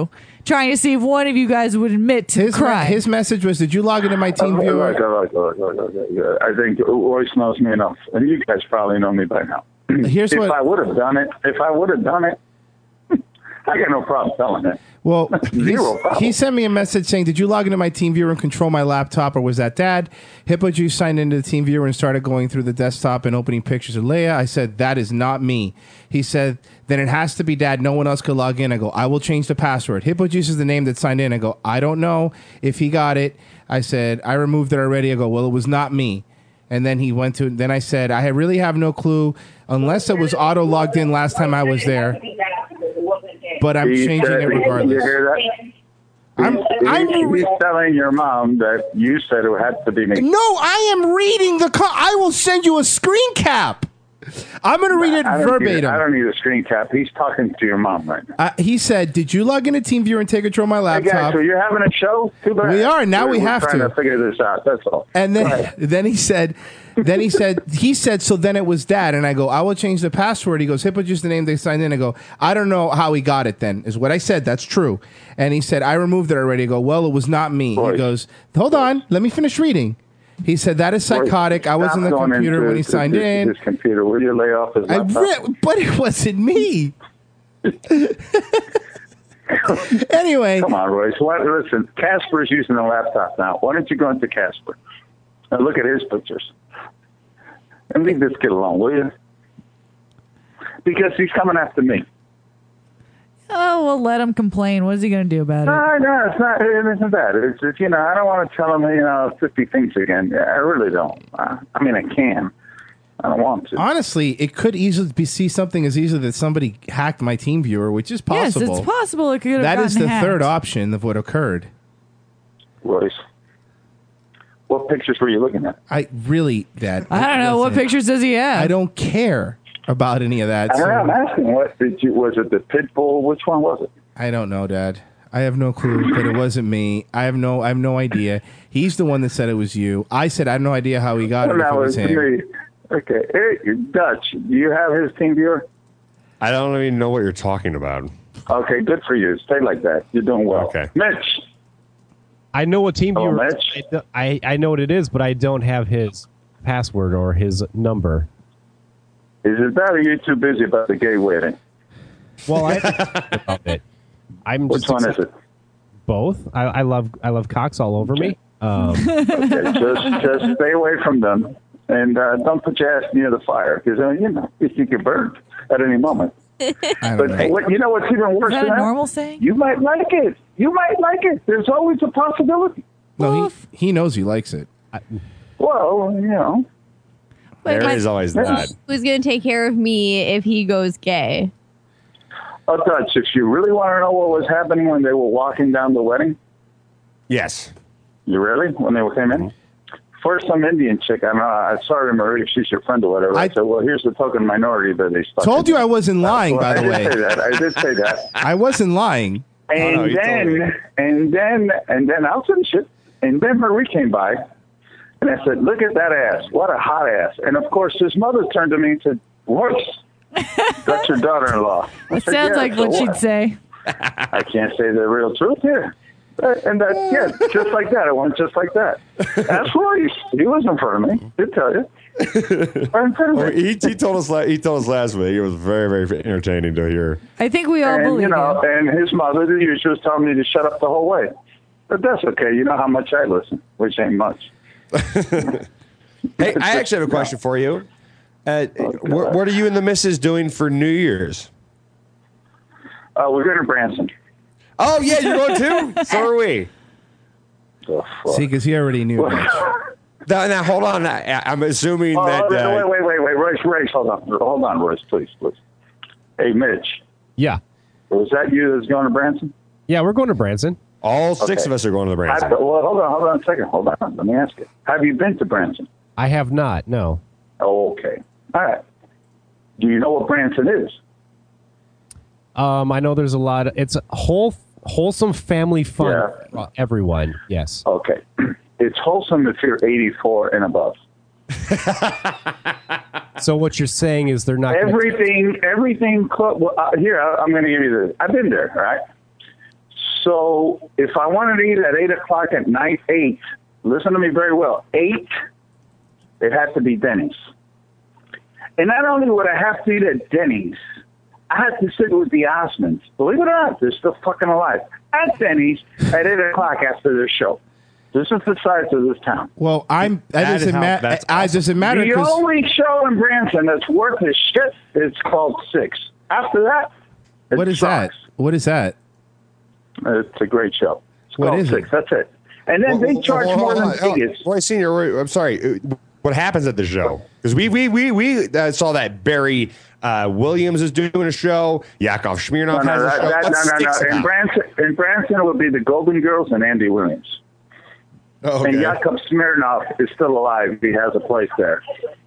trying to see if one of you guys would admit to His, the crime. his message was, did you log into my team Okay, viewer? look, look, look, look, look, look, look. I think Royce knows me enough, and you guys probably know me by now. Here's if what- I would have done it, if I would have done it, I got no problem telling it. Well, Zero he's- problem. he sent me a message saying, did you log into my team viewer and control my laptop, or was that Dad? Hippo Juice signed into the team viewer and started going through the desktop and opening pictures of Leia. I said, that is not me. He said, then it has to be Dad. No one else could log in. I go, I will change the password. Hippo Juice is the name that signed in. I go, I don't know if he got it. I said, I removed it already. I go, well, it was not me. And then he went to, then I said, I really have no clue unless it was auto logged in last time I was there. But I'm He changing said- it regardless. You hear that? I'm, I'm He's telling your mom that you said it had to be me. No, I am reading the. Co- I will send you a screen cap. I'm going to read it I don't need- verbatim. I don't need a screen cap. He's talking to your mom right now. Uh, he said, "Did you log into TeamViewer and take control of my Hey guys, laptop?" so you're having a show? Too bad. We are, now We're- we we're have trying to. to figure this out. That's all. And Go then, ahead. then he said, then he said, he said, so then it was Dad. And I go, I will change the password. He goes, Hippo just the name they signed in. I go, I don't know how he got it then, is what I said. That's true. And he said, I removed it already. I go, well, it was not me. He goes, hold on, let me finish reading. He said, that is psychotic. I was Stop in the going computer into when he his- signed his, in. His computer. Will you lay off his I laptop? re- but it wasn't me. Anyway. Come on, Royce. What, listen, Casper's using the laptop now. Why don't you go into Casper and look at his pictures? And leave this kid alone, will you? Because he's coming after me. Oh, we'll let him complain. What is he going to do about it? No, no, it's not. It isn't that. It's, it's you know, I don't want to tell him, you know, fifty things again. I really don't. Uh, I mean, I can. I don't want to. Honestly, it could easily be see something as easily that somebody hacked my team viewer, which is possible. Yes, it's possible it could have That is gotten the hacked. third option of what occurred. Royce, what pictures were you looking at? I really, Dad. I don't know. What listen, pictures does he have? I don't care about any of that. I so- am asking, what did you? Was it the pit bull? Which one was it? I don't know, Dad. I have no clue, but it wasn't me. I have no, I have no idea. He's the one that said it was you. I said I have no idea how he got it. Well, If that it was was him. me. Okay, hey, Dutch, do you have his team viewer? I don't even know what you're talking about. Okay, good for you. Stay like that. You're doing well. Okay. Mitch. I know what team Hello, you Mitch. I, do- I I know what it is, but I don't have his password or his number. Is it that, or are you too busy about the gay wedding? Well, I about it. I'm Which just one is excited- it? Both. I, I love I love cocks all over me. Um, Okay, just just stay away from them, and uh, don't put your ass near the fire, because uh, you know you can get burned at any moment. But what, you know what's even worse Is that than a that? normal saying? You might like it. You might like it. There's always a possibility. No, he he knows he likes it. Well, you know. Wait, There is always that. Who's going to take care of me if he goes gay? Oh, Dutch, if you really want to know what was happening when they were walking down the wedding, Yes. you really? When they came in? First, some Indian chick, I'm uh, sorry, Marie, if she's your friend or whatever. I, said, well, here's the token minority that they stuck Told in. you I wasn't lying, Well, by the I way. did say that. I did say that. I wasn't lying. And no, you told then, me. and then, and then, I'll finish it. And then Marie came by, and I said, look at that ass. What a hot ass. And, of course, his mother turned to me and said, Royce, that's your daughter-in-law. I It said, sounds "Yeah, like so what she'd say. I can't say the real truth here. Uh, And that, yeah, just like that. It went just like that. That's Royce. He was in front of me. He'd tell you. Right in front of Oh, me. he, he told us. la- He told us last week. It was very, very entertaining to hear. I think we all and, believe you know, you. and his mother, the usual, was telling me to shut up the whole way. But that's okay. You know how much I listen, which ain't much. Hey, I actually have a question for you. Uh, what, what are you and the missus doing for New Year's? Uh, we're going to Branson. Oh yeah, you're going too. So are we. See, because he already knew. that. Now, now hold on. I, I'm assuming Oh, that. wait, Uh, wait, wait, wait, wait, Royce, Royce, hold on, hold on, Royce, please, please. Hey, Mitch, yeah. was that you that's going to Branson? Yeah, we're going to Branson. All six Okay. of us are going to the Branson. Have- well, hold on, hold on a second. Hold on. Let me ask you. Have you been to Branson? I have not. No. Oh, okay. All right. Do you know what Branson is? Um, I know there's a lot. Of, it's a whole wholesome family fun. Yeah. Uh, everyone. Yes. Okay. It's wholesome if you're eighty-four and above. So what you're saying is they're not. gonna- Everything, everything. Clo- well, uh, here, I- I'm going to give you this. I've been there, all right? So if I wanted to eat at eight o'clock at night, eight, listen to me very well, eight, it had to be Denny's. And not only would I have to eat at Denny's, I had to sit with the Osmonds. Believe it or not, they're still fucking alive. At Denny's at eight o'clock after their show. This is the size of this town. Well, I'm. That, That doesn't is how- matter. that's I doesn't matter The because only show in Branson that's worth his shit is called Six. After that, it what is sucks. that? What is that? It's a great show. It's What called is Six. it? That's it. And then they charge more than Vegas. Roy Senior, Roy, I'm sorry. uh, What happens at the show? Because we we we we uh, saw that Barry uh, Williams is doing a show. Yakov Smirnoff No, no, has a that, show. that, What's no, no, Six no. In about? Branson, in Branson, it would be the Golden Girls and Andy Williams. Oh, And okay. Yakov Smirnoff is still alive. He has a place there.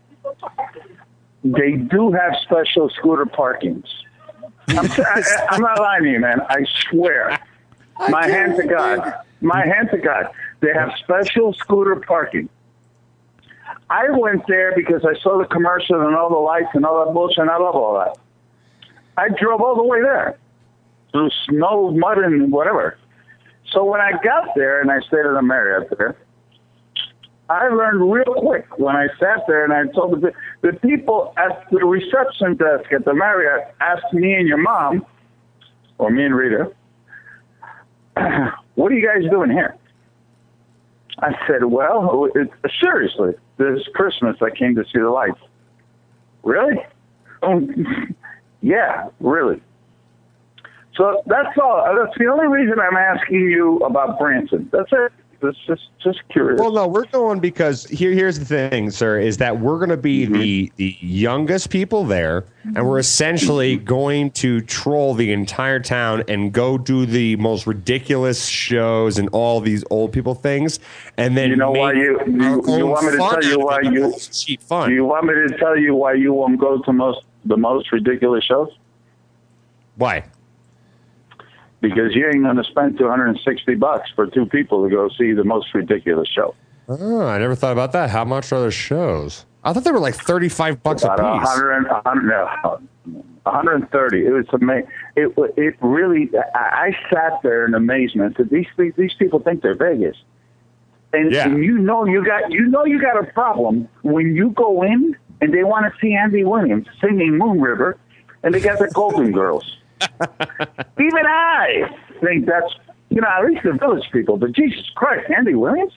They do have special scooter parkings. I'm, I, I'm not lying to you, man. I swear. My hand to God. My hand to God. They have special scooter parking. I went there because I saw the commercial and all the lights and all that bullshit, and I love all that. I drove all the way there through snow, mud, and whatever. So when I got there and I stayed at a Marriott there, I learned real quick when I sat there and I told the, the people at the reception desk at the Marriott asked me and your mom, or me and Rita, what are you guys doing here? I said, well, it, seriously, this Christmas I came to see the lights. Really? Oh, yeah, really. So that's all. That's the only reason I'm asking you about Branson. That's it. It's just, just curious. Well, no, we're going because here, here's the thing, sir, is that we're going to be Mm-hmm. the, the youngest people there, and we're essentially going to troll the entire town and go do the most ridiculous shows and all these old people things, and then You know why make you our you, you own want me to fun tell you out why of it. you cheap fun. Do you want me to tell you why you won't go to most the most ridiculous shows? Why? Because you ain't going to spend two hundred sixty bucks for two people to go see the most ridiculous show. Oh, I never thought about that. How much are the shows? I thought they were like thirty-five bucks a About piece. one hundred, one hundred, no, one hundred thirty. It was amazing. It wa- it really. I, I sat there in amazement that these these these people think they're Vegas, and, Yeah. and you know you got you know you got a problem when you go in and they want to see Andy Williams singing Moon River, and they got the Golden Girls. Even I think that's, you know, at least the Village people, but Jesus Christ, Andy Williams?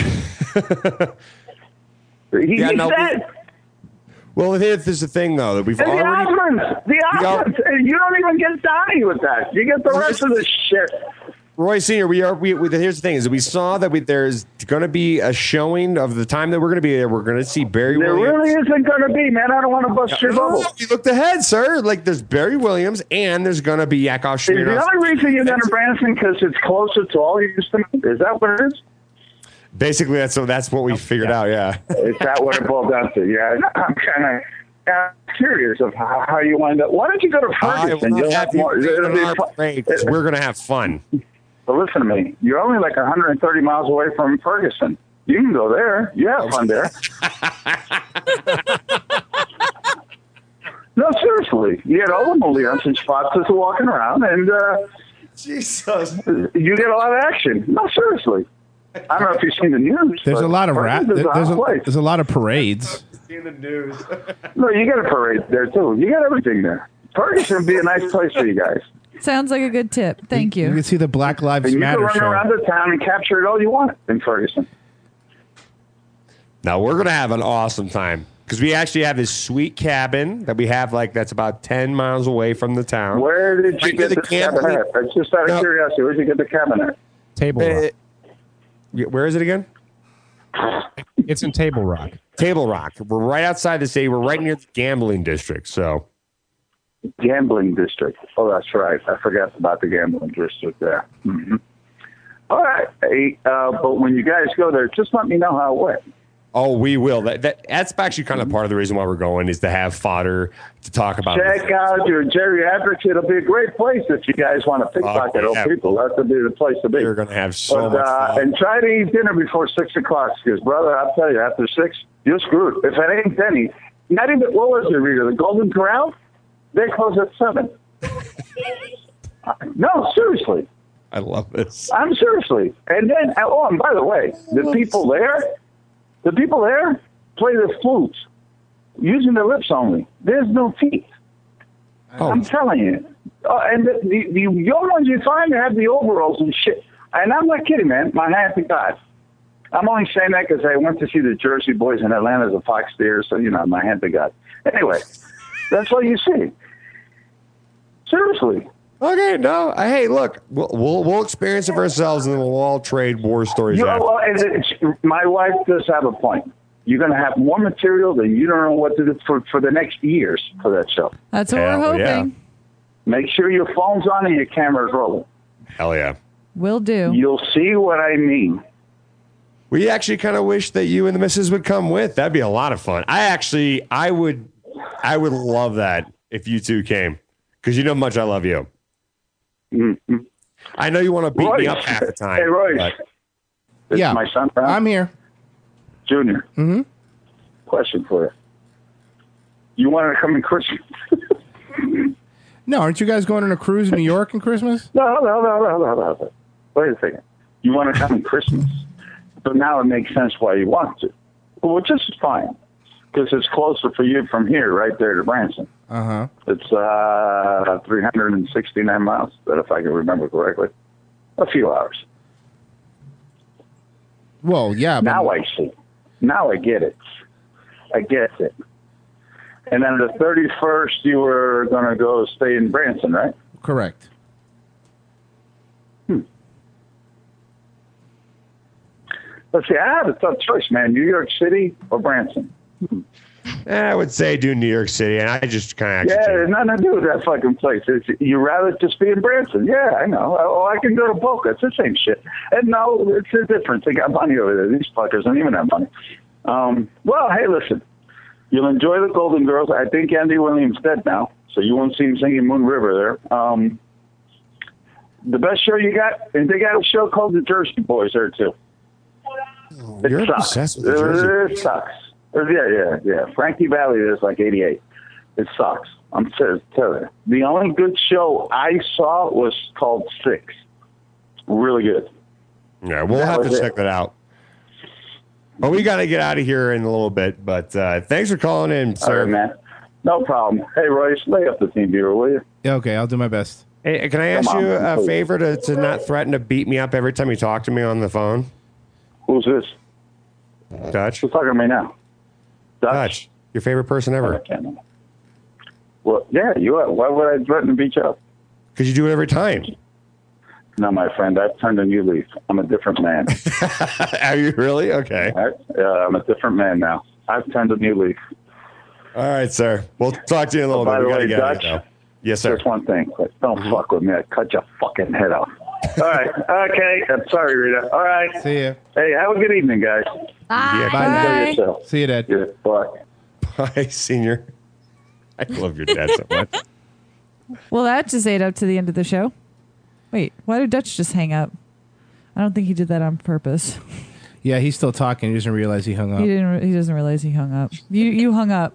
he Yeah, he no, said, Well, here's the thing, though, that we've and the already. Osmonds, the Osmonds, and you don't even get Donnie with that. You get the rest of the shit. Roy Senior, we are. We, we here's the thing: is we saw that we, there's going to be a showing of the time that we're going to be there. We're going to see Barry There Williams. really isn't going to be, man. I don't want to bust your No, bubble. you looked ahead, sir. Like there's Barry Williams, and there's going to be Yakov Is the Smirnoff. only reason you're going to Branson because it's closer to all you used to know? Is that what it is? Basically, that's that's what we figured out. Yeah. Is that what it boiled down to? Yeah, I'm kind of uh, curious of how, how you wind up. Why don't you go to I Ferguson? will You'll have have you more. in It'll be our fun. parade 'cause we're going to have fun. But listen to me. You're only like one hundred thirty miles away from Ferguson. You can go there. You have fun there. No, seriously. You get all the Molians and spots just walking around, and uh, Jesus, you get a lot of action. No, seriously. I don't know if you've seen the news. There's but a lot of rap. Ferguson's a There's hot a, place. there's a lot of parades. In the news. No, you got a parade there too. You got everything there. Ferguson would be a nice place for you guys. Sounds like a good tip. Thank You you. can see the Black Lives And you can Matter run show. around the town and capture it all you want in Ferguson. Now we're going to have an awesome time because we actually have this sweet cabin that we have like that's about ten miles away from the town. Where did you Right get near this cabin at? That's just out of No. curiosity. Where did you get the cabin at? Table Uh, Rock. yeah, where is it again? It's in Table Rock. Table Rock. We're right outside the city. We're right near the gambling district. So Gambling district. Oh, that's right. I forgot about the gambling district there. Mm-hmm. All right. Hey, uh, but when you guys go there, just let me know how it went. Oh, we will. That, that that's actually kind of part of the reason why we're going is to have fodder to talk about. Check out your geriatrics. It'll be a great place if you guys want to pickpocket Oh, old yeah. people. That would be the place to be. You're going to have so But, much uh, fun. and try to eat dinner before six o'clock, because brother, I'll tell you, after six, you're screwed. If it ain't Denny's, not even what was it, Rita? The Golden Corral? They close at seven. No, seriously. I love this. I'm seriously. And then, oh, and by the way, the people there, the people there play the flutes using their lips only. There's no teeth. Oh. I'm telling you. Uh, and the, the, the young ones you find have the overalls and shit. And I'm not kidding, man. My hand to God. I'm only saying that because I went to see the Jersey Boys in Atlanta as a Fox Theater, so, you know, my hand to God. Anyway, that's all you see. Seriously. Okay, no. Hey, look, we'll, we'll we'll experience it for ourselves, and then we'll all trade war stories. You know, after. well, it's, it's, my wife does have a point. You're going to have more material than you don't know what to do for, for the next years for that show. That's what Hell we're hoping. Yeah. Make sure your phone's on and your camera's rolling. Hell yeah. Will do. You'll see what I mean. We actually kind of wish that you and the missus would come with. That'd be a lot of fun. I actually, I would, I would love that if you two came, because you know how much I love you. Mm-hmm. I know you want to beat Royce. me up half the time. Hey, Royce. but- This Yeah. is my son, Brown. I'm here. Junior. Mm-hmm. Question for you. You wanted to come in Christmas? No, aren't you guys going on a cruise in New York in Christmas? No, no, no, no, no, no. Wait a second. You want to come in Christmas? But now it makes sense why you want to. Well, which is fine. Because it's closer for you from here, right there to Branson. Uh-huh. It's uh, three hundred sixty-nine miles, but if I can remember correctly. A few hours. Well, yeah. But Now I see. Now I get it. I get it. And then the thirty-first, you were going to go stay in Branson, right? Correct. Hmm. Let's see, I have a tough choice, man. New York City or Branson? Hmm. I would say do New York City, and I just kind of Yeah, there's nothing to do with that fucking place. It's, you rather just be in Branson. Yeah, I know. Oh, I can go to Boca. It's the same shit. And no, it's a difference. They got money over there. These fuckers don't even have money. Um, well, hey, listen. You'll enjoy the Golden Girls. I think Andy Williams dead now, so you won't see him singing Moon River there. Um, the best show you got, and they got a show called The Jersey Boys there, too. It You're sucks. obsessed with the Jersey It sucks. Yeah, yeah, yeah. Frankie Valley is like eighty-eight. It sucks. I'm telling you. The only good show I saw was called Six. Really good. Yeah, we'll That have to was check it. that out. But we got to get out of here in a little bit. But uh, thanks for calling in, All sir. right, man. No problem. Hey, Royce, lay up the team viewer, will you? Yeah, okay, I'll do my best. Hey, can I ask Come on, you a please. favor to, to not threaten to beat me up every time you talk to me on the phone? Who's this? Dutch. Who's talking to me now? Dutch? Dutch. Your favorite person ever. Well, yeah, you are. Why would I threaten to beat you up? Because you do it every time. No, my friend, I've turned a new leaf. I'm a different man. Are you really? Okay. All right? Yeah, I'm a different man now. I've turned a new leaf. All right, sir. We'll talk to you in a little Oh, by bit. We the got to way, get out of Dutch, here, though. Yes, sir. Just one thing. Don't fuck with me. I cut your fucking head off. All right. Okay. I'm sorry, Rita. All right. See ya. Hey, have a good evening, guys. Bye. Bye. Enjoy yourself. See you, Dad. Yeah, bye. Bye, senior. I love your dad so much. Well, that just ate up to the end of the show. Wait, why did Dutch just hang up? I don't think he did that on purpose. Yeah, he's still talking. He doesn't realize he hung up. He didn't. Re- he doesn't realize he hung up. You you hung up.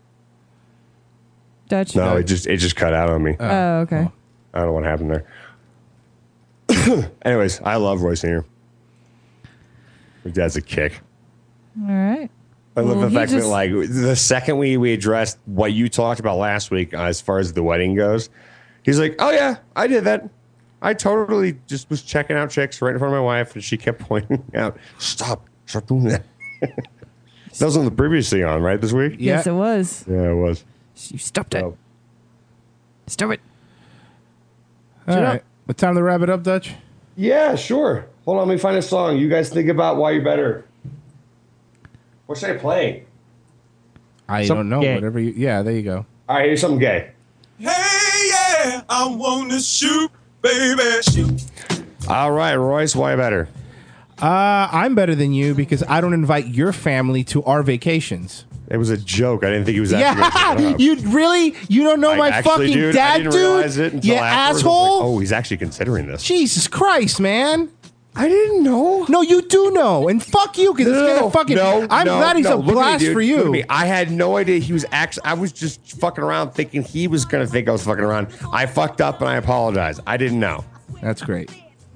Dutch. No, it just it just cut out on me. Oh, okay. I don't know what happened there. Anyways, I love Roy Senior. Your dad's a kick. All right. I love Well, the he fact that, just- like, the second we, we addressed what you talked about last week uh, as far as the wedding goes, he's like, oh, yeah, I did that. I totally just was checking out chicks right in front of my wife, and she kept pointing out, stop, stop doing that. That was on the previously on, right, this week? Yes, it was. Yeah, it was. You stopped it. Stop it. All Shut right. up. What time to wrap it up, Dutch? Yeah, sure. Hold on, let me find a song. You guys think about why you're better. What should I play? I Some don't know. gay. Whatever you. Yeah, there you go. All right, here's something gay. Hey, yeah, I want to shoot, baby, shoot. All right, Royce, why better? Uh, I'm better than you because I don't invite your family to our vacations. It was a joke. I didn't think he was actually Yeah, you really? You don't know I my actually, fucking dude, dad, I didn't dude? realize it until you afterwards. I was asshole! like, oh, he's actually considering this. Jesus Christ, man! I didn't know. No, you do know, and fuck you, because it's gonna fucking. no, I'm no, glad he's no. a Look at me, blast dude. for Look at you. me. I had no idea he was actually. I was just fucking around, thinking he was gonna think I was fucking around. I fucked up, and I apologize. I didn't know. That's great.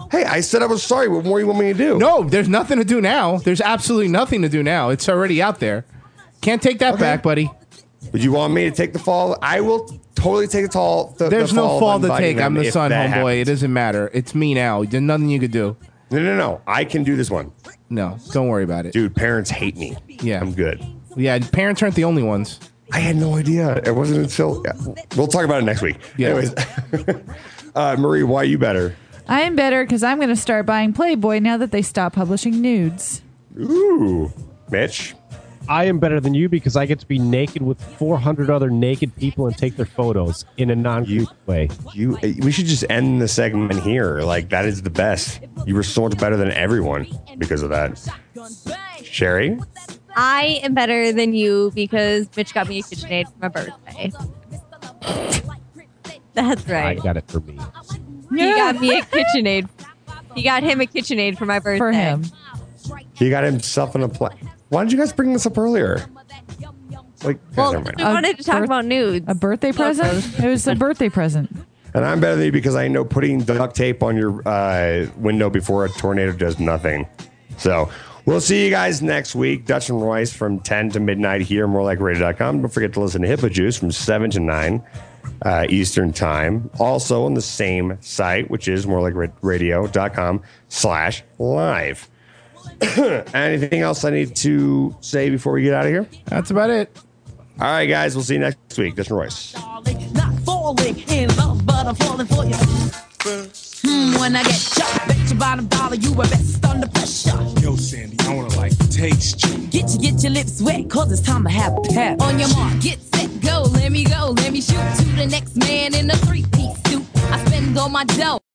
Hey, I said I was sorry. What more do you want me to do? No, there's nothing to do now. There's absolutely nothing to do now. It's already out there. Can't take that Okay. back, buddy. Would you want me to take the fall? I will totally take the tall. The, There's the no fall fall of to inviting take. I'm them the if son, that homeboy. happens. It doesn't matter. It's me now. There's nothing you could do. No, no, no. I can do this one. No, don't worry about it. Dude, parents hate me. Yeah. I'm good. Yeah, parents aren't the only ones. I had no idea. It wasn't until. Yeah. We'll talk about it next week. Yeah. Anyways, uh, Marie, why are you better? I am better because I'm going to start buying Playboy now that they stop publishing nudes. Ooh. Mitch? I am better than you because I get to be naked with four hundred other naked people and take their photos in a non-creepy way. You, we should just end the segment here. Like, that is the best. You were so much better than everyone because of that. Sherry? I am better than you because Mitch got me a KitchenAid for my birthday. That's I right. got it for me. He got me a KitchenAid. He got him a KitchenAid for my birthday. For him. He got himself in a play. Why did you guys bring this up earlier? Like, Well, never mind. we wanted to talk birth- about nudes. A birthday present? It was a birthday present. And I'm better than you because I know putting duct tape on your uh, window before a tornado does nothing. So we'll see you guys next week. Dutch and Royce from ten to midnight here, more like radio dot com. Don't forget to listen to Hippo Juice from seven to nine uh, Eastern Time. Also on the same site, which is more like radio dot com slash live. Anything else I need to say before we get out of here? That's about it. All right, guys. We'll see you next week. Dutch and Royce. Not falling in love, but I'm falling for you. Hmm, when I get shot, bet your bottom dollar you were best under pressure. Yo, Sandy, I wanna like taste you. Get you, get your lips wet, cause it's time to have a pet. On your mark, get set, go, let me go, let me shoot to the next man in a three-piece suit. I spend all my dough.